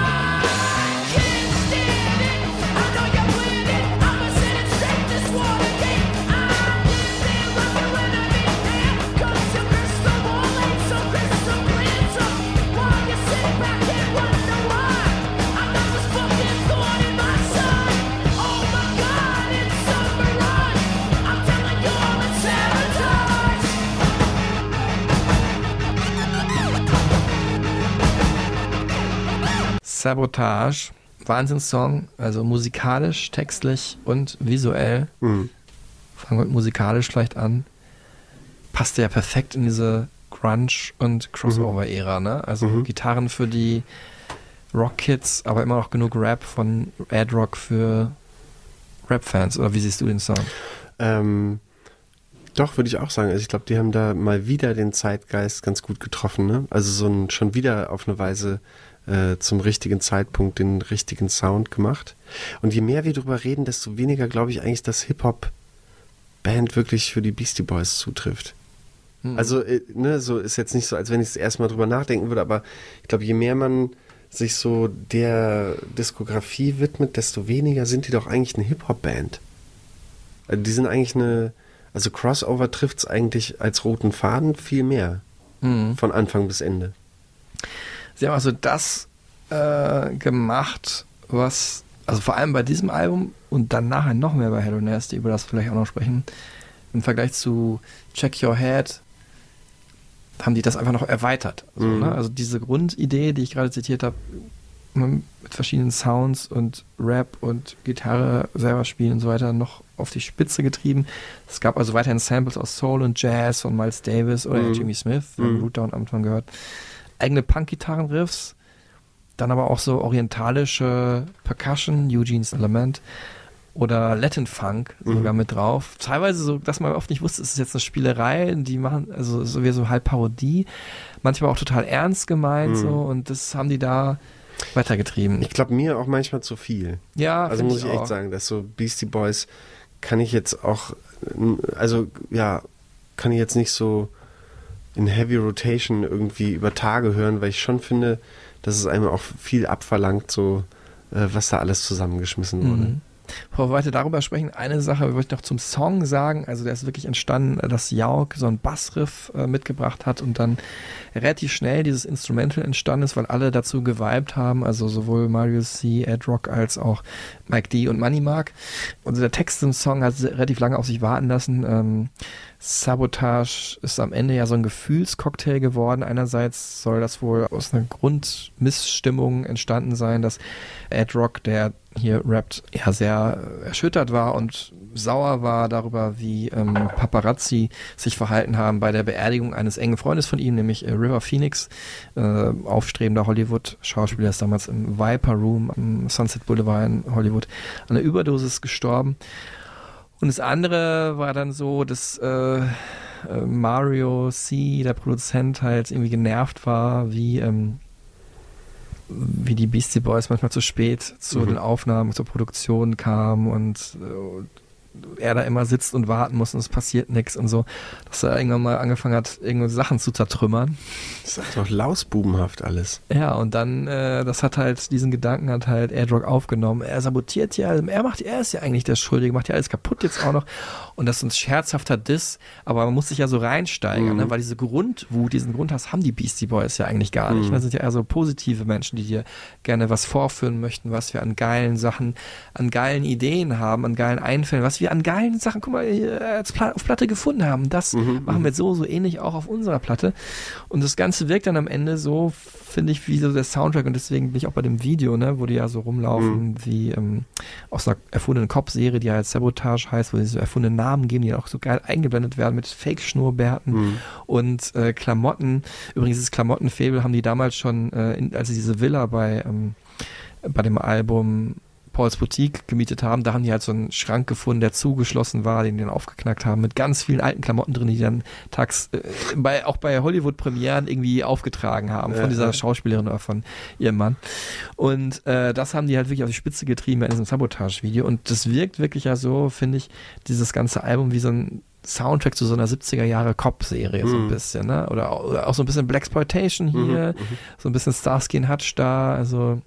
Sabotage, Wahnsinnssong, also musikalisch, textlich und visuell. Mhm. Fangen wir mit musikalisch vielleicht an. Passte ja perfekt in diese Grunge- und Crossover-Ära, ne? Also Mhm. Gitarren für die Rock-Kids, aber immer noch genug Rap von Ad Rock für Rap-Fans. Oder wie siehst du den Song? Ähm, doch, würde ich auch sagen. Also ich glaube, die haben da mal wieder den Zeitgeist ganz gut getroffen, ne? Also so ein, schon wieder auf eine Weise äh, zum richtigen Zeitpunkt den richtigen Sound gemacht. Und je mehr wir drüber reden, desto weniger glaube ich eigentlich, dass Hip-Hop-Band wirklich für die Beastie Boys zutrifft. Mhm. Also, äh, ne, so ist jetzt nicht so, als wenn ich es erstmal drüber nachdenken würde, aber ich glaube, je mehr man sich so der Diskografie widmet, desto weniger sind die doch eigentlich eine Hip-Hop-Band. Also die sind eigentlich eine, also Crossover trifft es eigentlich als roten Faden viel mehr. Mhm. Von Anfang bis Ende. Sie haben also das äh, gemacht, was, also vor allem bei diesem Album und dann nachher noch mehr bei Hello Nasty, über das vielleicht auch noch sprechen, im Vergleich zu Check Your Head, haben die das einfach noch erweitert. Also, Mhm. ne? Also diese Grundidee, die ich gerade zitiert habe, mit verschiedenen Sounds und Rap und Gitarre selber spielen und so weiter, noch auf die Spitze getrieben. Es gab also weiterhin Samples aus Soul und Jazz von Miles Davis oder Mhm. Jimmy Smith, wir Mhm. haben Root Down am Anfang gehört. Eigene Punk-Gitarren-Riffs, dann aber auch so orientalische Percussion, Eugene's Lament oder Latin Funk sogar Mhm. mit drauf. Teilweise so, dass man oft nicht wusste, es ist jetzt eine Spielerei, die machen, also so wie so halb Parodie, manchmal auch total ernst gemeint Mhm. so und das haben die da weitergetrieben. Ich glaube, mir auch manchmal zu viel. Ja, also find muss ich ich echt auch. sagen, dass so Beastie Boys kann ich jetzt auch, also ja, kann ich jetzt nicht so in Heavy Rotation irgendwie über Tage hören, weil ich schon finde, dass es einem auch viel abverlangt, so äh, was da alles zusammengeschmissen wurde. Mhm. bevor wir weiter darüber sprechen, eine Sache würde ich noch zum Song sagen. Also der ist wirklich entstanden, dass Jauch so einen Bassriff äh, mitgebracht hat und dann relativ schnell dieses Instrumental entstanden ist, weil alle dazu geweibt haben, also sowohl Marius C., Ed Rock als auch Mike D. und Money Mark. Und der Text im Song hat relativ lange auf sich warten lassen. Ähm, Sabotage ist am Ende ja so ein Gefühlscocktail geworden. Einerseits soll das wohl aus einer Grundmissstimmung entstanden sein, dass Ed Rock, der hier rappt, ja sehr erschüttert war und sauer war darüber, wie ähm, Paparazzi sich verhalten haben bei der Beerdigung eines engen Freundes von ihm, nämlich äh, River Phoenix, äh, aufstrebender Hollywood-Schauspieler, ist damals im Viper Room am Sunset Boulevard in Hollywood an einer Überdosis gestorben. Und das andere war dann so, dass äh, Mario C., der Produzent, halt irgendwie genervt war, wie ähm, wie die Beastie Boys manchmal zu spät zu mhm. den Aufnahmen, zur Produktion kamen und äh, er da immer sitzt und warten muss und es passiert nichts und so, dass er irgendwann mal angefangen hat, irgendwelche Sachen zu zertrümmern. Das ist doch lausbubenhaft alles. Ja, und dann, äh, das hat halt, diesen Gedanken hat halt Ed Rock aufgenommen. Er sabotiert ja, er macht, er ist ja eigentlich der Schuldige, macht ja alles kaputt jetzt auch noch. Und das ist ein scherzhafter Diss, aber man muss sich ja so reinsteigern, mhm. ne? Weil diese Grundwut, diesen Grundhass haben die Beastie Boys ja eigentlich gar nicht. Mhm. Das sind ja eher so positive Menschen, die dir gerne was vorführen möchten, was wir an geilen Sachen, an geilen Ideen haben, an geilen Einfällen, was wir an geilen Sachen, guck mal, als Pla- auf Platte gefunden haben. Das mhm. machen wir jetzt so, so ähnlich auch auf unserer Platte. Und das Ganze wirkt dann am Ende so, finde ich, wie so der Soundtrack, und deswegen bin ich auch bei dem Video, ne, wo die ja so rumlaufen, mhm. wie ähm, aus einer erfundenen Cop-Serie, die halt Sabotage heißt, wo sie so erfundene Namen geben, die auch so geil eingeblendet werden mit Fake-Schnurrbärten mhm. und äh, Klamotten. Übrigens, dieses Klamottenfaible haben die damals schon, äh, in, als sie diese Villa bei, ähm, bei dem Album Paul's Boutique gemietet haben, da haben die halt so einen Schrank gefunden, der zugeschlossen war, den die dann aufgeknackt haben, mit ganz vielen alten Klamotten drin, die die dann tags, äh, bei, auch bei Hollywood-Premieren irgendwie aufgetragen haben, von dieser Schauspielerin oder von ihrem Mann. Und äh, das haben die halt wirklich auf die Spitze getrieben in diesem Sabotage-Video. Und das wirkt wirklich ja so, finde ich, dieses ganze Album wie so ein Soundtrack zu so einer siebziger Jahre Cop-Serie, so ein Mhm. bisschen, ne? Oder, oder auch so ein bisschen Blaxploitation hier, Mhm, mhm. so ein bisschen Starsky and Hutch da, also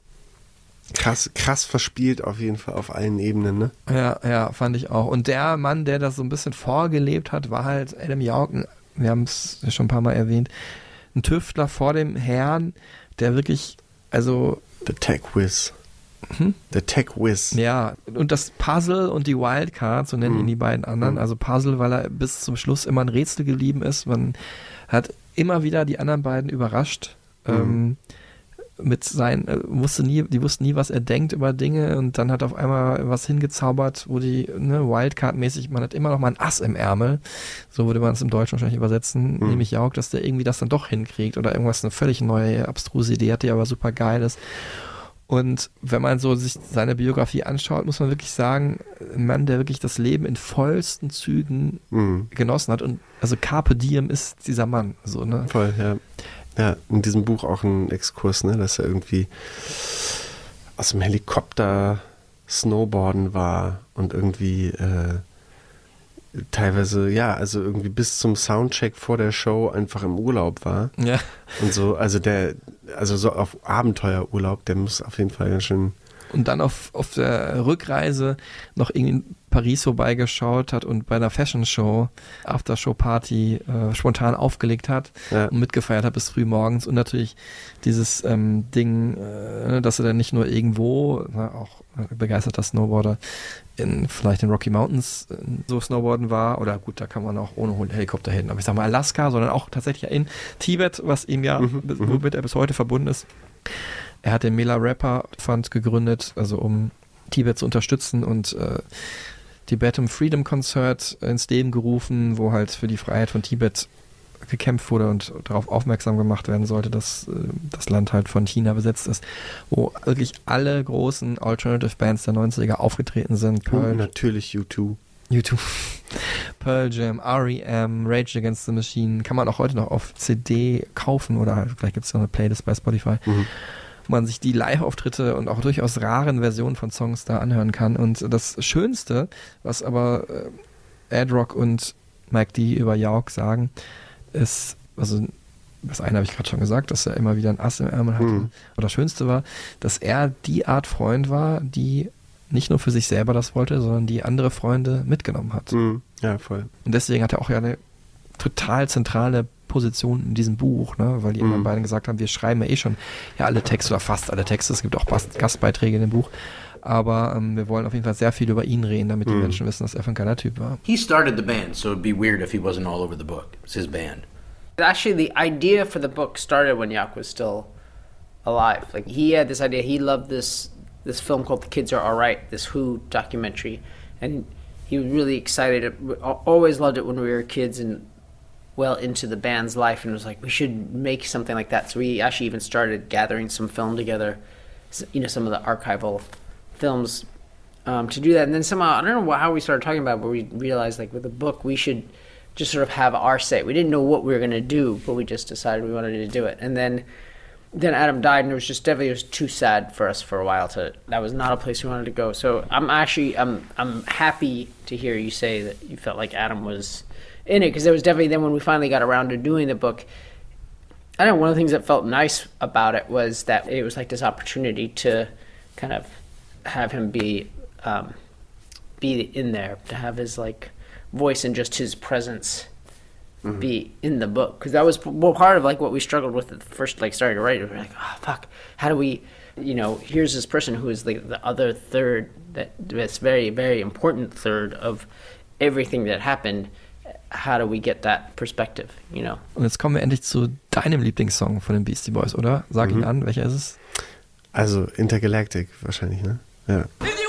Krass, krass verspielt auf jeden Fall auf allen Ebenen, ne? Ja, ja, fand ich auch. Und der Mann, der das so ein bisschen vorgelebt hat, war halt Adam Yauch. Wir haben es ja schon ein paar Mal erwähnt. Ein Tüftler vor dem Herrn, der wirklich, also... The Tech Whiz. Hm? The Tech Whiz. Ja, und das Puzzle und die Wildcard, so nennen ihn die beiden anderen. Also Puzzle, weil er bis zum Schluss immer ein Rätsel geblieben ist. Man hat immer wieder die anderen beiden überrascht. Mhm. Ähm, mit sein, äh, wusste nie, die wussten nie, was er denkt über Dinge, und dann hat auf einmal was hingezaubert, wo die, ne, Wildcard-mäßig, man hat immer noch mal ein Ass im Ärmel, so würde man es im Deutschen wahrscheinlich übersetzen, Mhm. nämlich Jauch, dass der irgendwie das dann doch hinkriegt oder irgendwas, eine völlig neue, abstruse Idee hat, die aber super geil ist. Und wenn man so sich seine Biografie anschaut, muss man wirklich sagen, ein Mann, der wirklich das Leben in vollsten Zügen Mhm. genossen hat, und also Carpe Diem ist dieser Mann, so, ne? Voll, ja. Ja, in diesem Buch auch ein Exkurs, ne, dass er irgendwie aus dem Helikopter Snowboarden war und irgendwie äh, teilweise, ja, also irgendwie bis zum Soundcheck vor der Show einfach im Urlaub war. Ja. Und so, also der, also so auf Abenteuerurlaub, der muss auf jeden Fall ganz schön. Und dann auf, auf der Rückreise noch irgendwie in Paris vorbeigeschaut hat und bei einer Fashion-Show, After-Show-Party äh, spontan aufgelegt hat Ja. und mitgefeiert hat bis früh morgens. Und natürlich dieses ähm, Ding, äh, dass er dann nicht nur irgendwo, na, auch äh, begeisterter Snowboarder, in vielleicht in Rocky Mountains äh, so Snowboarden war, oder gut, da kann man auch ohne Helikopter hin, aber ich sag mal Alaska, sondern auch tatsächlich in Tibet, was ihm ja, Mhm, bis- mhm. womit er bis heute verbunden ist. Er hat den Mela Rapper Fund gegründet, also um Tibet zu unterstützen, und äh, Tibetan Freedom Concert ins Leben gerufen, wo halt für die Freiheit von Tibet gekämpft wurde und darauf aufmerksam gemacht werden sollte, dass äh, das Land halt von China besetzt ist, wo wirklich alle großen Alternative Bands der neunziger aufgetreten sind. Und Pearl, natürlich U zwei. U zwei, Pearl Jam, R E M, Rage Against the Machine, kann man auch heute noch auf C D kaufen, oder halt, vielleicht gibt es noch eine Playlist bei Spotify, Mhm. wo man sich die Live-Auftritte und auch durchaus raren Versionen von Songs da anhören kann. Und das Schönste, was aber äh, Ed Rock und Mike D. über Jauch sagen, ist, also das eine habe ich gerade schon gesagt, dass er immer wieder ein Ass im Ärmel hatte. Mhm. Aber das Schönste war, dass er die Art Freund war, die nicht nur für sich selber das wollte, sondern die andere Freunde mitgenommen hat. Mhm. Ja, voll. Und deswegen hat er auch ja eine total zentrale Position in diesem Buch, ne? Weil die Mhm. immer beiden gesagt haben, wir schreiben ja eh schon ja alle Texte oder fast alle Texte, es gibt auch Bast- Gastbeiträge in dem Buch, aber ähm, wir wollen auf jeden Fall sehr viel über ihn reden, damit die Mhm. Menschen wissen, dass er ein geiler Typ war. He started the band, so it'd be weird if he wasn't all over the book. It's his band. Actually, the idea for the book started when Jaak was still alive. Like, he had this idea. He loved this this film called The Kids Are Alright, this Who documentary, and he was really excited. Always loved it when we were kids and well into the band's life, and was like, we should make something like that. So we actually even started gathering some film together, you know, some of the archival films um, to do that. And then somehow, I don't know how we started talking about it, but we realized, like, with the book, we should just sort of have our say. We didn't know what we were going to do, but we just decided we wanted to do it. And then then Adam died, and it was just definitely, it was too sad for us for a while to, that was not a place we wanted to go. So I'm actually, I'm I'm happy to hear you say that you felt like Adam was in it, because there was definitely, then when we finally got around to doing the book, I don't know, one of the things that felt nice about it was that it was like this opportunity to kind of have him be, um, be in there, to have his, like, voice and just his presence mm-hmm. be in the book, because that was well part of like what we struggled with at the first, like, starting to write it. We were like, oh fuck, how do we, you know, here's this person who is like the other third, that that's very very important third of everything that happened. How do we get that perspective, you know? Und jetzt kommen wir endlich zu deinem Lieblingssong von den Beastie Boys, oder? Sag ihn Mhm. an, welcher ist es? Also Intergalactic wahrscheinlich, ne? Ja.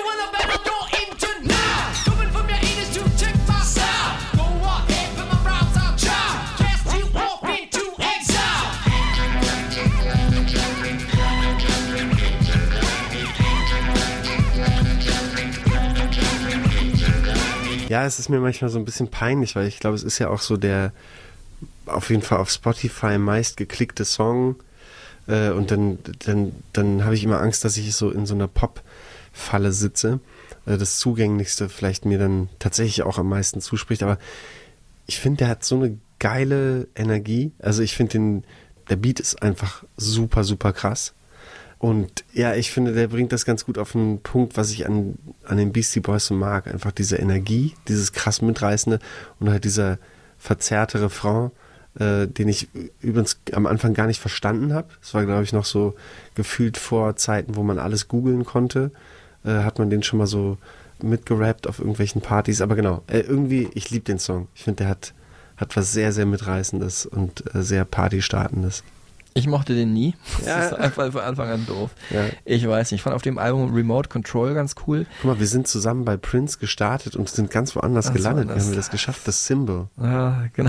Ja, es ist mir manchmal so ein bisschen peinlich, weil ich glaube, es ist ja auch so der auf jeden Fall auf Spotify meist geklickte Song äh, und dann, dann, dann habe ich immer Angst, dass ich so in so einer Pop-Falle sitze. Äh, das Zugänglichste vielleicht mir dann tatsächlich auch am meisten zuspricht, aber ich finde, der hat so eine geile Energie. Also ich finde, den der Beat ist einfach super, super krass. Und ja, ich finde, der bringt das ganz gut auf den Punkt, was ich an, an den Beastie Boys so mag. Einfach diese Energie, dieses krass Mitreißende und halt dieser verzerrte Refrain, äh, den ich übrigens am Anfang gar nicht verstanden habe. Das war, glaube ich, noch so gefühlt vor Zeiten, wo man alles googeln konnte. Äh, hat man den schon mal so mitgerappt auf irgendwelchen Partys. Aber genau, äh, irgendwie, ich liebe den Song. Ich finde, der hat, hat was sehr, sehr Mitreißendes und äh, sehr Partystartendes. Ich mochte den nie. Das Ja. ist einfach von Anfang an doof. Ja. Ich weiß nicht. Ich fand auf dem Album Remote Control ganz cool. Guck mal, wir sind zusammen bei Prince gestartet und sind ganz woanders Ganz gelandet. woanders. Wie haben wir das geschafft? Das Symbol. Ja, genau.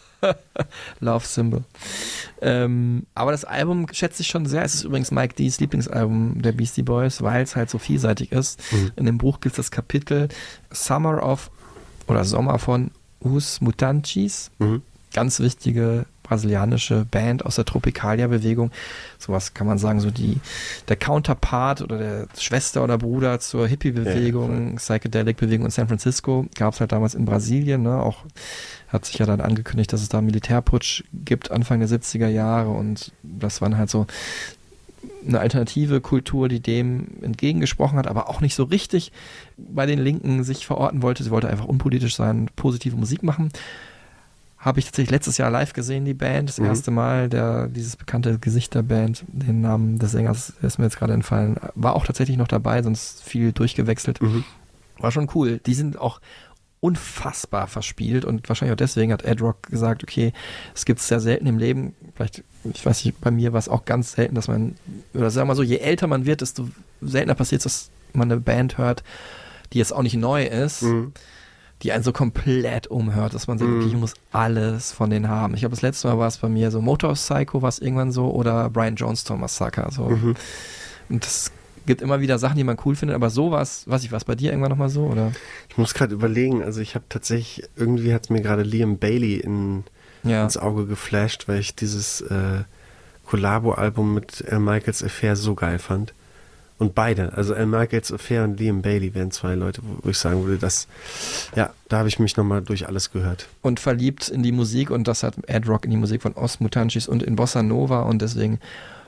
Love Symbol. Ähm, aber das Album schätze ich schon sehr. Es ist übrigens Mike D's Lieblingsalbum der Beastie Boys, weil es halt so vielseitig ist. Mhm. In dem Buch gibt es das Kapitel Summer of oder Sommer von Os Mutantes. Mhm. Ganz wichtige brasilianische Band aus der Tropicalia-Bewegung. Sowas kann man sagen, so die der Counterpart oder der Schwester oder Bruder zur Hippie-Bewegung, ja, Psychedelic-Bewegung in San Francisco. Gab es halt damals in Brasilien, ne? Auch hat sich ja dann angekündigt, dass es da einen Militärputsch gibt Anfang der siebziger Jahre und das waren halt so eine alternative Kultur, die dem entgegengesprochen hat, aber auch nicht so richtig bei den Linken sich verorten wollte. Sie wollte einfach unpolitisch sein, positive Musik machen. Habe ich tatsächlich letztes Jahr live gesehen, die Band. Das Mhm. erste Mal, der, dieses bekannte Gesicht der Band, den Namen des Sängers der ist mir jetzt gerade entfallen, war auch tatsächlich noch dabei, sonst viel durchgewechselt. Mhm. War schon cool. Die sind auch unfassbar verspielt und wahrscheinlich auch deswegen hat Ed Rock gesagt, okay, es gibt es sehr selten im Leben, vielleicht, ich weiß nicht, bei mir war es auch ganz selten, dass man, oder sagen wir mal so, je älter man wird, desto seltener passiert es, dass man eine Band hört, die jetzt auch nicht neu ist, Mhm. die einen so komplett umhört, dass man sagt, Mhm. okay, ich muss alles von denen haben. Ich glaube, das letzte Mal war es bei mir so Motor Psycho, war es irgendwann so, oder Brian Jonestown Massacre. So. Mhm. Und es gibt immer wieder Sachen, die man cool findet, aber sowas, weiß ich, was bei dir irgendwann nochmal so, oder? Ich muss gerade überlegen, also ich habe tatsächlich, irgendwie hat mir gerade Liam Bailey in, Ja. ins Auge geflasht, weil ich dieses äh, Collabo-Album mit Al Michaels Affair so geil fand. Und beide, also Al Michaels Affair und Liam Bailey wären zwei Leute, wo ich sagen würde, dass, ja, da habe ich mich nochmal durch alles gehört. Und verliebt in die Musik und das hat Ed Rock in die Musik von Os Mutantes und in Bossa Nova und deswegen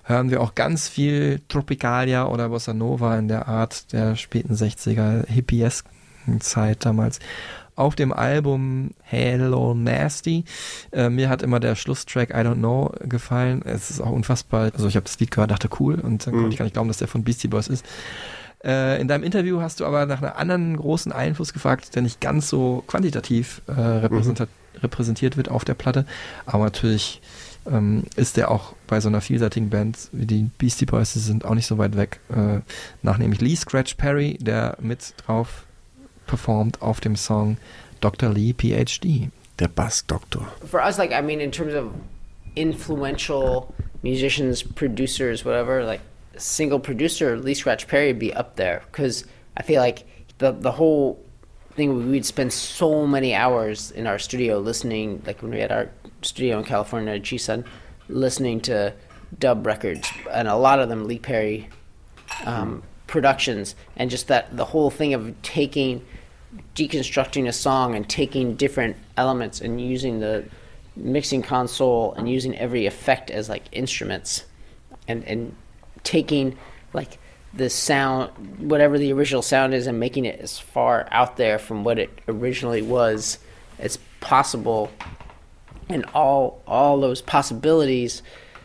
hören wir auch ganz viel Tropicalia oder Bossa Nova in der Art der späten sechziger hippiesken Zeit damals. Auf dem Album Hello Nasty. Äh, mir hat immer der Schlusstrack I Don't Know gefallen. Es ist auch unfassbar. Also ich habe das Lied gehört, dachte cool und dann mhm. konnte ich gar nicht glauben, dass der von Beastie Boys ist. Äh, in deinem Interview hast du aber nach einem anderen großen Einfluss gefragt, der nicht ganz so quantitativ äh, repräsentiert, mhm. repräsentiert wird auf der Platte. Aber natürlich ähm, ist der auch bei so einer vielseitigen Band wie die Beastie Boys, die sind auch nicht so weit weg. Äh, nach nämlich Lee Scratch Perry, der mit drauf performt auf dem Song Doktor Lee P H D. Der Bassdoktor. For us, like, I mean, in terms of influential musicians, producers, whatever, like, a single producer, Lee Scratch Perry would be up there. Because I feel like the the whole thing, we'd spend so many hours in our studio listening, like when we had our studio in California, G-Sun, listening to dub records. And a lot of them, Lee Perry um, productions. And just that, the whole thing of taking... deconstructing a song and taking different elements and using the mixing console and using every effect as like instruments and and taking like the sound, whatever the original sound is, and making it as far out there from what it originally was as possible. And all all those possibilities,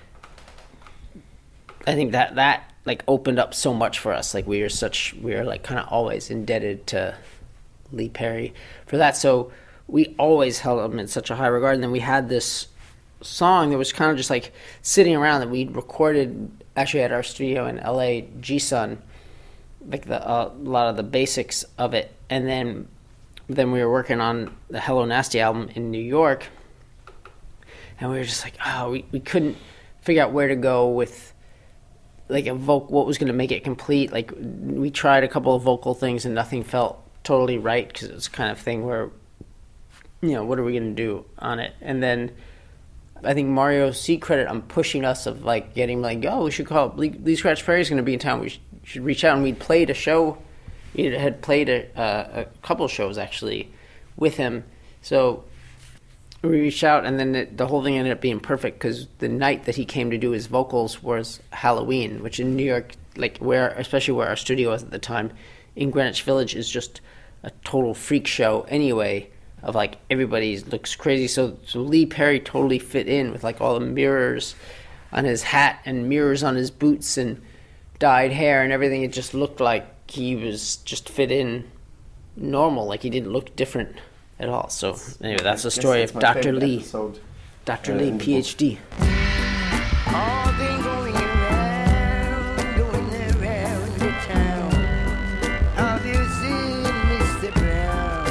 I think that that like opened up so much for us. Like we are such we are like kind of always indebted to Lee Perry for that, so we always held him in such a high regard. And then we had this song that was kind of just like sitting around that we recorded actually at our studio in L A, G-Sun, like the uh, a lot of the basics of it. And then then we were working on the Hello Nasty album in New York, and we were just like, oh, we, we couldn't figure out where to go with like a vocal, what was going to make it complete. Like we tried a couple of vocal things and nothing felt totally right, because it's the kind of thing where, you know, what are we going to do on it? And then I think Mario C. credit on pushing us of like getting like, oh, we should call it Lee, Lee Scratch Perry's going to be in town. We should, should reach out. And we'd played a show. We had played a, uh, a couple shows actually with him. So we reached out, and then it, the whole thing ended up being perfect, because the night that he came to do his vocals was Halloween, which in New York, like where, especially where our studio was at the time, in Greenwich Village, is just a total freak show anyway, of like everybody looks crazy. So, so Lee Perry totally fit in with like all the mirrors on his hat and mirrors on his boots and dyed hair and everything. It just looked like he was just fit in normal, like he didn't look different at all. So anyway, that's the story of Doctor Lee. Episode. Doctor Uh, Lee, P H D. All been going around, going around the town. Have you seen Mister Brown?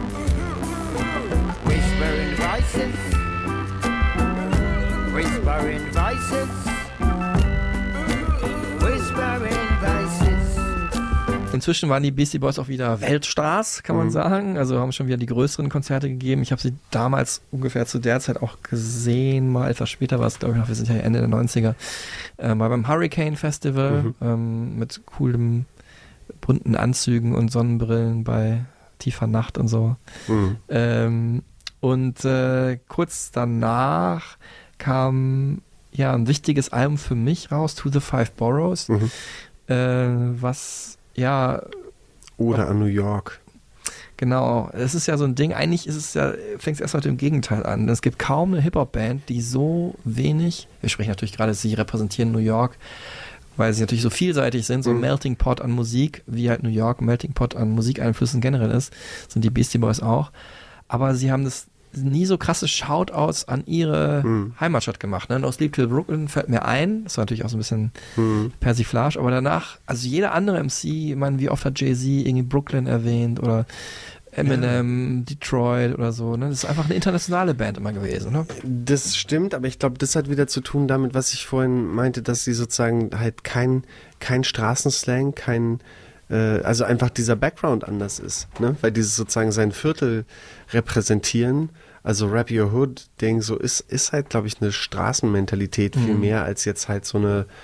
Whispering voices, whispering voices, whispering voices. Inzwischen waren die Beastie Boys auch wieder Weltstars, kann man mhm. sagen. Also haben schon wieder die größeren Konzerte gegeben. Ich habe sie damals ungefähr zu der Zeit auch gesehen. Mal etwas später war es, glaube ich, noch, wir sind ja Ende der neunziger. Äh, mal beim Hurricane Festival mhm. ähm, mit coolen, bunten Anzügen und Sonnenbrillen bei tiefer Nacht und so. Mhm. Ähm, und äh, kurz danach kam ja ein wichtiges Album für mich raus, To the Five Boroughs, mhm. äh, was ja. Oder an New York. Genau, es ist ja so ein Ding, eigentlich ist es ja, fängt es erst mit dem Gegenteil an. Es gibt kaum eine Hip-Hop-Band, die so wenig, wir sprechen natürlich gerade, sie repräsentieren New York, weil sie natürlich so vielseitig sind, so ein mhm. Melting Pot an Musik, wie halt New York ein Melting Pot an Musikeinflüssen generell ist, sind die Beastie Boys auch. Aber sie haben das nie so krasse Shoutouts an ihre hm. Heimatstadt gemacht. Ne? No Sleep Till Brooklyn fällt mir ein. Das war natürlich auch so ein bisschen hm. Persiflage, aber danach, also jeder andere M C, ich meine, wie oft hat Jay-Z irgendwie Brooklyn erwähnt oder Eminem, ja. Detroit oder so. Ne? Das ist einfach eine internationale Band immer gewesen. Ne? Das stimmt, aber ich glaube, das hat wieder zu tun damit, was ich vorhin meinte, dass sie sozusagen halt kein, kein Straßenslang, kein also einfach dieser Background anders ist, ne? Weil dieses sozusagen sein Viertel repräsentieren, also Rap Your Hood Ding, so ist, ist halt, glaube ich, eine Straßenmentalität viel mhm. mehr als jetzt halt so eine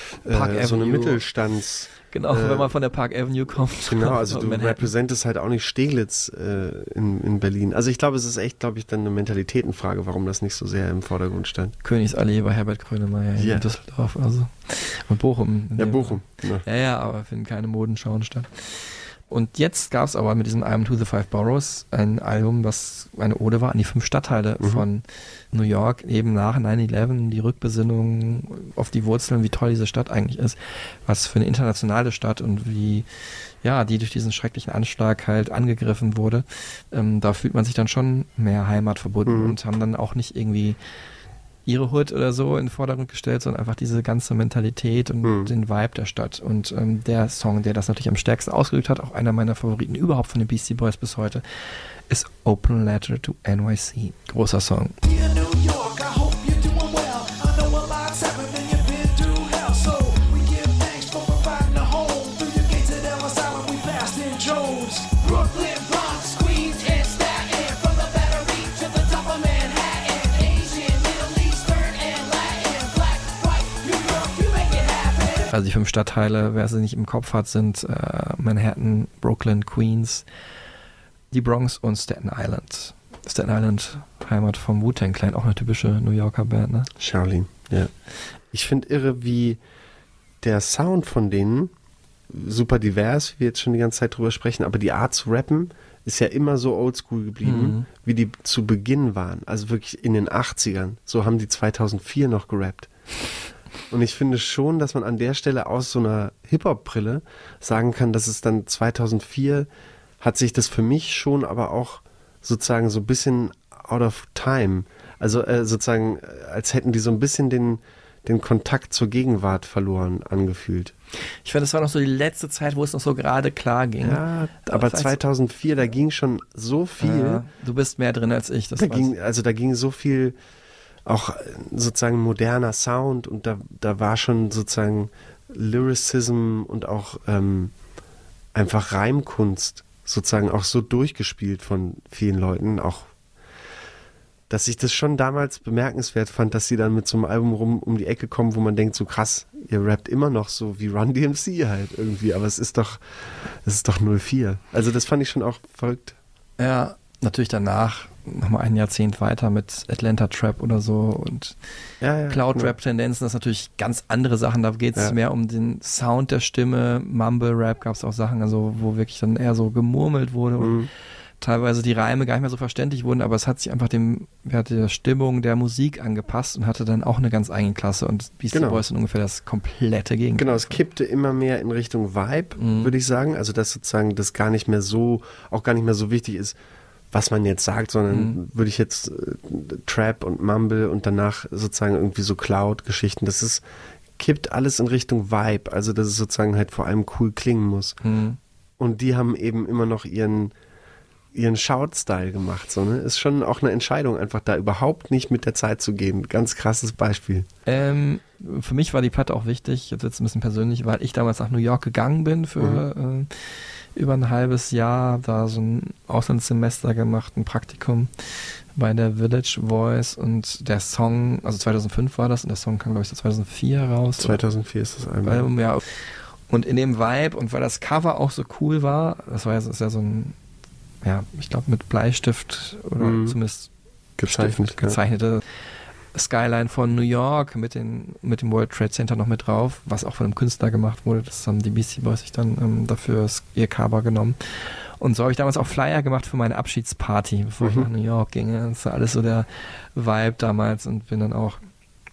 Park äh, so eine Avenue. Mittelstands... Genau, äh, wenn man von der Park Avenue kommt. Genau, also du Manhattan. repräsentest halt auch nicht Steglitz äh, in, in Berlin. Also ich glaube, es ist echt, glaube ich, dann eine Mentalitätenfrage, warum das nicht so sehr im Vordergrund stand. Königsallee bei Herbert Grönemeyer Ja. in Düsseldorf. Also. Und Bochum. in Ja, dem Bochum. Fall. Ja. Ja, ja, aber finden keine Modenschauen statt. Und jetzt gab es aber mit diesem Album To the Five Boroughs ein Album, was eine Ode war an die fünf Stadtteile Mhm. von New York, eben nach nine eleven, die Rückbesinnung auf die Wurzeln, wie toll diese Stadt eigentlich ist, was für eine internationale Stadt und wie, ja, die durch diesen schrecklichen Anschlag halt angegriffen wurde. Ähm, da fühlt man sich dann schon mehr Heimat verbunden Mhm. und haben dann auch nicht irgendwie ihre Hood oder so in den Vordergrund gestellt, sondern einfach diese ganze Mentalität und Mhm. den Vibe der Stadt. Und ähm, der Song, der das natürlich am stärksten ausgedrückt hat, auch einer meiner Favoriten überhaupt von den Beastie Boys bis heute, ist Open Letter to N Y C. Großer Song. Also die fünf Stadtteile, wer sie nicht im Kopf hat, sind äh, Manhattan, Brooklyn, Queens, die Bronx und Staten Island. Staten Island, Heimat vom Wu-Tang Clan, auch eine typische New Yorker Band, ne? Charlene, ja. Ich finde irre, wie der Sound von denen super divers, wie wir jetzt schon die ganze Zeit drüber sprechen, aber die Art zu rappen ist ja immer so oldschool geblieben, Mhm. wie die zu Beginn waren. Also wirklich in den achtzigern. So haben die zweitausendvier noch gerappt. Und ich finde schon, dass man an der Stelle aus so einer Hip-Hop-Brille sagen kann, dass es dann zweitausendvier hat sich das für mich schon aber auch sozusagen so ein bisschen out of time. Also äh, sozusagen, äh, als hätten die so ein bisschen den, den Kontakt zur Gegenwart verloren angefühlt. Ich finde, das war noch so die letzte Zeit, wo es noch so gerade klar ging. Ja, aber Vielleicht- zweitausendvier, da ging schon so viel. Ja, du bist mehr drin als ich. Das Da weiß ging, ich. also da ging so viel auch äh, sozusagen moderner Sound und da, da war schon sozusagen Lyricism und auch ähm, einfach Reimkunst sozusagen auch so durchgespielt von vielen Leuten, auch dass ich das schon damals bemerkenswert fand, dass sie dann mit so einem Album rum um die Ecke kommen, wo man denkt, so krass, ihr rappt immer noch so wie Run D M C halt irgendwie, aber es ist doch, es ist doch null vier. Also das fand ich schon auch verrückt. Ja, natürlich danach nochmal ein Jahrzehnt weiter mit Atlanta Trap oder so und Ja, ja, Cloud-Rap-Tendenzen, das sind natürlich ganz andere Sachen. Da geht es Ja. mehr um den Sound der Stimme. Mumble-Rap gab es auch Sachen, also wo wirklich dann eher so gemurmelt wurde und Mhm. teilweise die Reime gar nicht mehr so verständlich wurden, aber es hat sich einfach dem, ja, der Stimmung der Musik angepasst und hatte dann auch eine ganz eigene Klasse und Beastie Genau. Boys sind ungefähr das komplette Gegenteil. Genau, es kippte immer mehr in Richtung Vibe, Mhm. würde ich sagen. Also dass sozusagen das gar nicht mehr so, auch gar nicht mehr so wichtig ist, was man jetzt sagt, sondern Mhm. würde ich jetzt äh, Trap und Mumble und danach sozusagen irgendwie so Cloud-Geschichten, das ist, kippt alles in Richtung Vibe, also dass es sozusagen halt vor allem cool klingen muss. Mhm. Und die haben eben immer noch ihren ihren Shout-Style gemacht, so, ne? Ist schon auch eine Entscheidung, einfach da überhaupt nicht mit der Zeit zu gehen. Ganz krasses Beispiel. Ähm, für mich war die Platte auch wichtig, jetzt wird es ein bisschen persönlich, weil ich damals nach New York gegangen bin für äh, über ein halbes Jahr, da so ein Auslandssemester gemacht, ein Praktikum bei der Village Voice und der Song, also zweitausendfünf war das und der Song kam glaube ich so zweitausendvier raus. zweitausendvier ist das Album. Album, ja. Und in dem Vibe und weil das Cover auch so cool war, das war ja, das ist ja so ein, ja, ich glaube mit Bleistift oder Mhm. zumindest Gezeichnet, Stift gezeichnete Skyline von New York mit, den, mit dem World Trade Center noch mit drauf, was auch von einem Künstler gemacht wurde. Das haben die Beastie Boys sich dann ähm, dafür ihr Cover genommen. Und so habe ich damals auch Flyer gemacht für meine Abschiedsparty, bevor ich Mhm. nach New York ging. Das war alles so der Vibe damals und bin dann auch,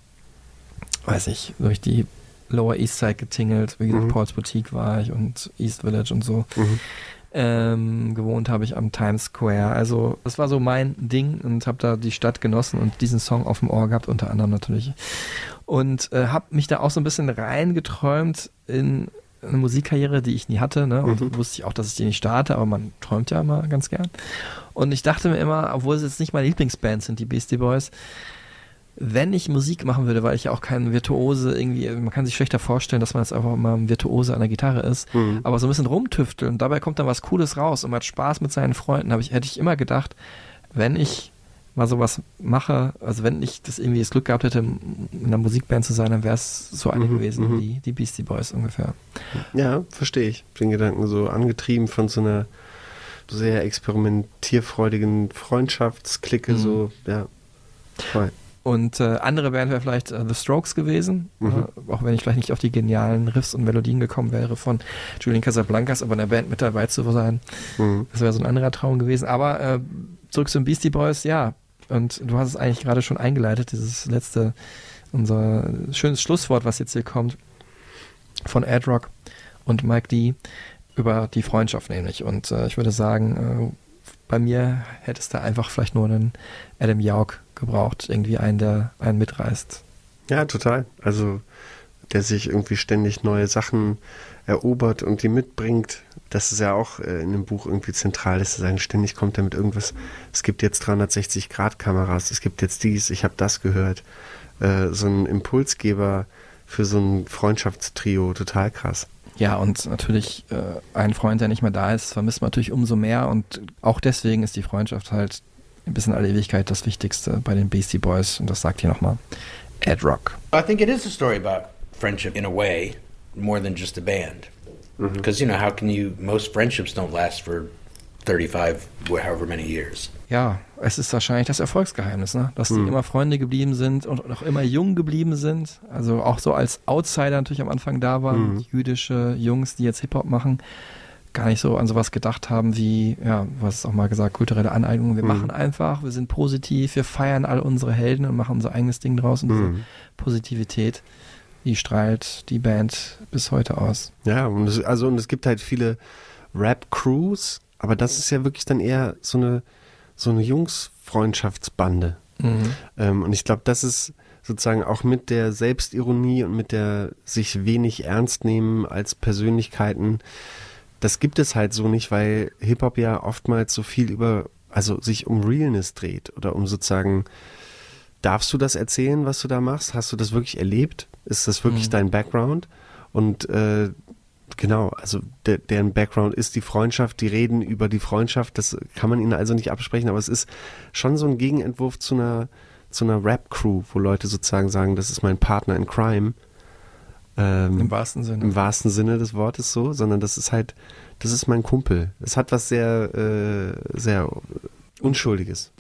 weiß ich, durch die Lower East Side getingelt. Wie gesagt, Mhm. Paul's Boutique war ich und East Village und so. Mhm. Ähm, gewohnt habe ich am Times Square. Also das war so mein Ding und habe da die Stadt genossen und diesen Song auf dem Ohr gehabt, unter anderem natürlich. Und äh, habe mich da auch so ein bisschen reingeträumt in eine Musikkarriere, die ich nie hatte. Ne? Und Mhm. wusste ich auch, dass ich die nicht starte, aber man träumt ja immer ganz gern. Und ich dachte mir immer, obwohl es jetzt nicht meine Lieblingsband sind, die Beastie Boys, wenn ich Musik machen würde, weil ich ja auch kein Virtuose irgendwie, man kann sich schlechter vorstellen, dass man jetzt einfach mal ein Virtuose an der Gitarre ist, Mhm. aber so ein bisschen rumtüfteln und dabei kommt dann was Cooles raus und man hat Spaß mit seinen Freunden, habe ich, hätte ich immer gedacht, wenn ich mal sowas mache, also wenn ich das irgendwie das Glück gehabt hätte, in einer Musikband zu sein, dann wäre es so eine Mhm, gewesen, mhm. wie die Beastie Boys ungefähr. Ja, verstehe ich. Den Gedanken so angetrieben von so einer sehr experimentierfreudigen Freundschaftsklicke, Mhm. so, ja, voll. Und äh, andere Band wäre vielleicht äh, The Strokes gewesen, Mhm. äh, auch wenn ich vielleicht nicht auf die genialen Riffs und Melodien gekommen wäre von Julian Casablancas, aber in der Band mit dabei zu sein, Mhm. das wäre so ein anderer Traum gewesen. Aber äh, zurück zu den Beastie Boys, ja, und du hast es eigentlich gerade schon eingeleitet, dieses letzte, unser schönes Schlusswort, was jetzt hier kommt, von Ad Rock und Mike D. über die Freundschaft nämlich. Und äh, ich würde sagen, äh, bei mir hätte es da einfach vielleicht nur einen Adam Yauch gebraucht, irgendwie einen, der einen mitreißt. Ja, total. Also der sich irgendwie ständig neue Sachen erobert und die mitbringt. Das ist ja auch äh, in dem Buch irgendwie zentral, dass zu sagen, ständig kommt er mit irgendwas. Es gibt jetzt dreihundertsechzig Grad Kameras, es gibt jetzt dies, ich habe das gehört. Äh, so ein Impulsgeber für so ein Freundschaftstrio, total krass. Ja, und natürlich äh, ein Freund, der nicht mehr da ist, vermisst man natürlich umso mehr. Und auch deswegen ist die Freundschaft halt bis in alle Ewigkeit das Wichtigste bei den Beastie Boys. Und das sagt hier nochmal Ad Rock. I think it is a story about friendship in a way, more than just a band. Because, you know, how can you, most friendships don't last for thirty-five, however many years. Ja, es ist wahrscheinlich das Erfolgsgeheimnis, ne? Dass die Mhm. immer Freunde geblieben sind und auch immer jung geblieben sind. Also auch so als Outsider natürlich am Anfang da waren. Mhm. Jüdische Jungs, die jetzt Hip-Hop machen, gar nicht so an sowas gedacht haben wie, ja, du hast es auch mal gesagt, kulturelle Aneignung. Wir Mhm. machen einfach, wir sind positiv, wir feiern all unsere Helden und machen unser eigenes Ding draus. Und diese Mhm. Positivität, die strahlt die Band bis heute aus. Ja, und es, also und es gibt halt viele Rap-Crews, aber das ist ja wirklich dann eher so eine so eine Jungs-Freundschaftsbande. Mhm. Ähm, und ich glaube, das ist sozusagen auch mit der Selbstironie und mit der sich wenig ernst nehmen als Persönlichkeiten, das gibt es halt so nicht, weil Hip-Hop ja oftmals so viel über, also sich um Realness dreht oder um sozusagen, darfst du das erzählen, was du da machst? Hast du das wirklich erlebt? Ist das wirklich Mhm. dein Background? Und äh, genau, also der, deren Background ist die Freundschaft, die reden über die Freundschaft, das kann man ihnen also nicht absprechen, aber es ist schon so ein Gegenentwurf zu einer, zu einer Rap-Crew, wo Leute sozusagen sagen, das ist mein Partner in Crime. Ähm, Im wahrsten Sinne. Im wahrsten Sinne des Wortes so, sondern das ist halt, das ist mein Kumpel. Es hat was sehr, äh, sehr Unschuldiges.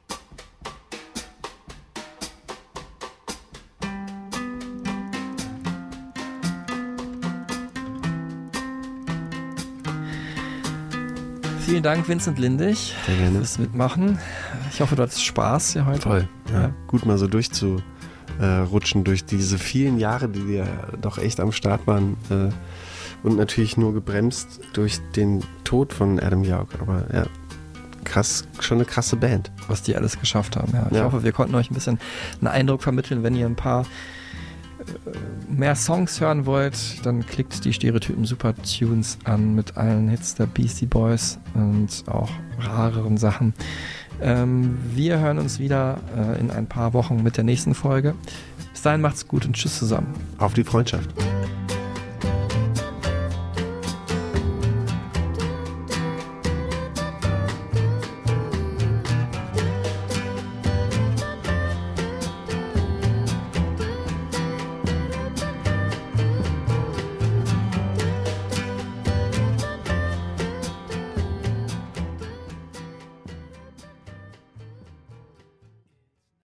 Vielen Dank, Vincent Lindig, Sehr gerne. fürs Mitmachen. Ich hoffe, du hattest Spaß hier heute. Toll. Ja. Ja. Gut mal so durchzurutschen durch diese vielen Jahre, die wir doch echt am Start waren. Äh, und natürlich nur gebremst durch den Tod von Adam Yauch. Aber ja, krass, schon eine krasse Band. Was die alles geschafft haben. Ja. Ich Ja. hoffe, wir konnten euch ein bisschen einen Eindruck vermitteln. Wenn ihr ein paar äh, mehr Songs hören wollt, dann klickt die Stereotypen Super Tunes an mit allen Hits der Beastie Boys und auch rareren Sachen. Ähm, wir hören uns wieder äh, in ein paar Wochen mit der nächsten Folge. Bis dahin macht's gut und tschüss zusammen. Auf die Freundschaft.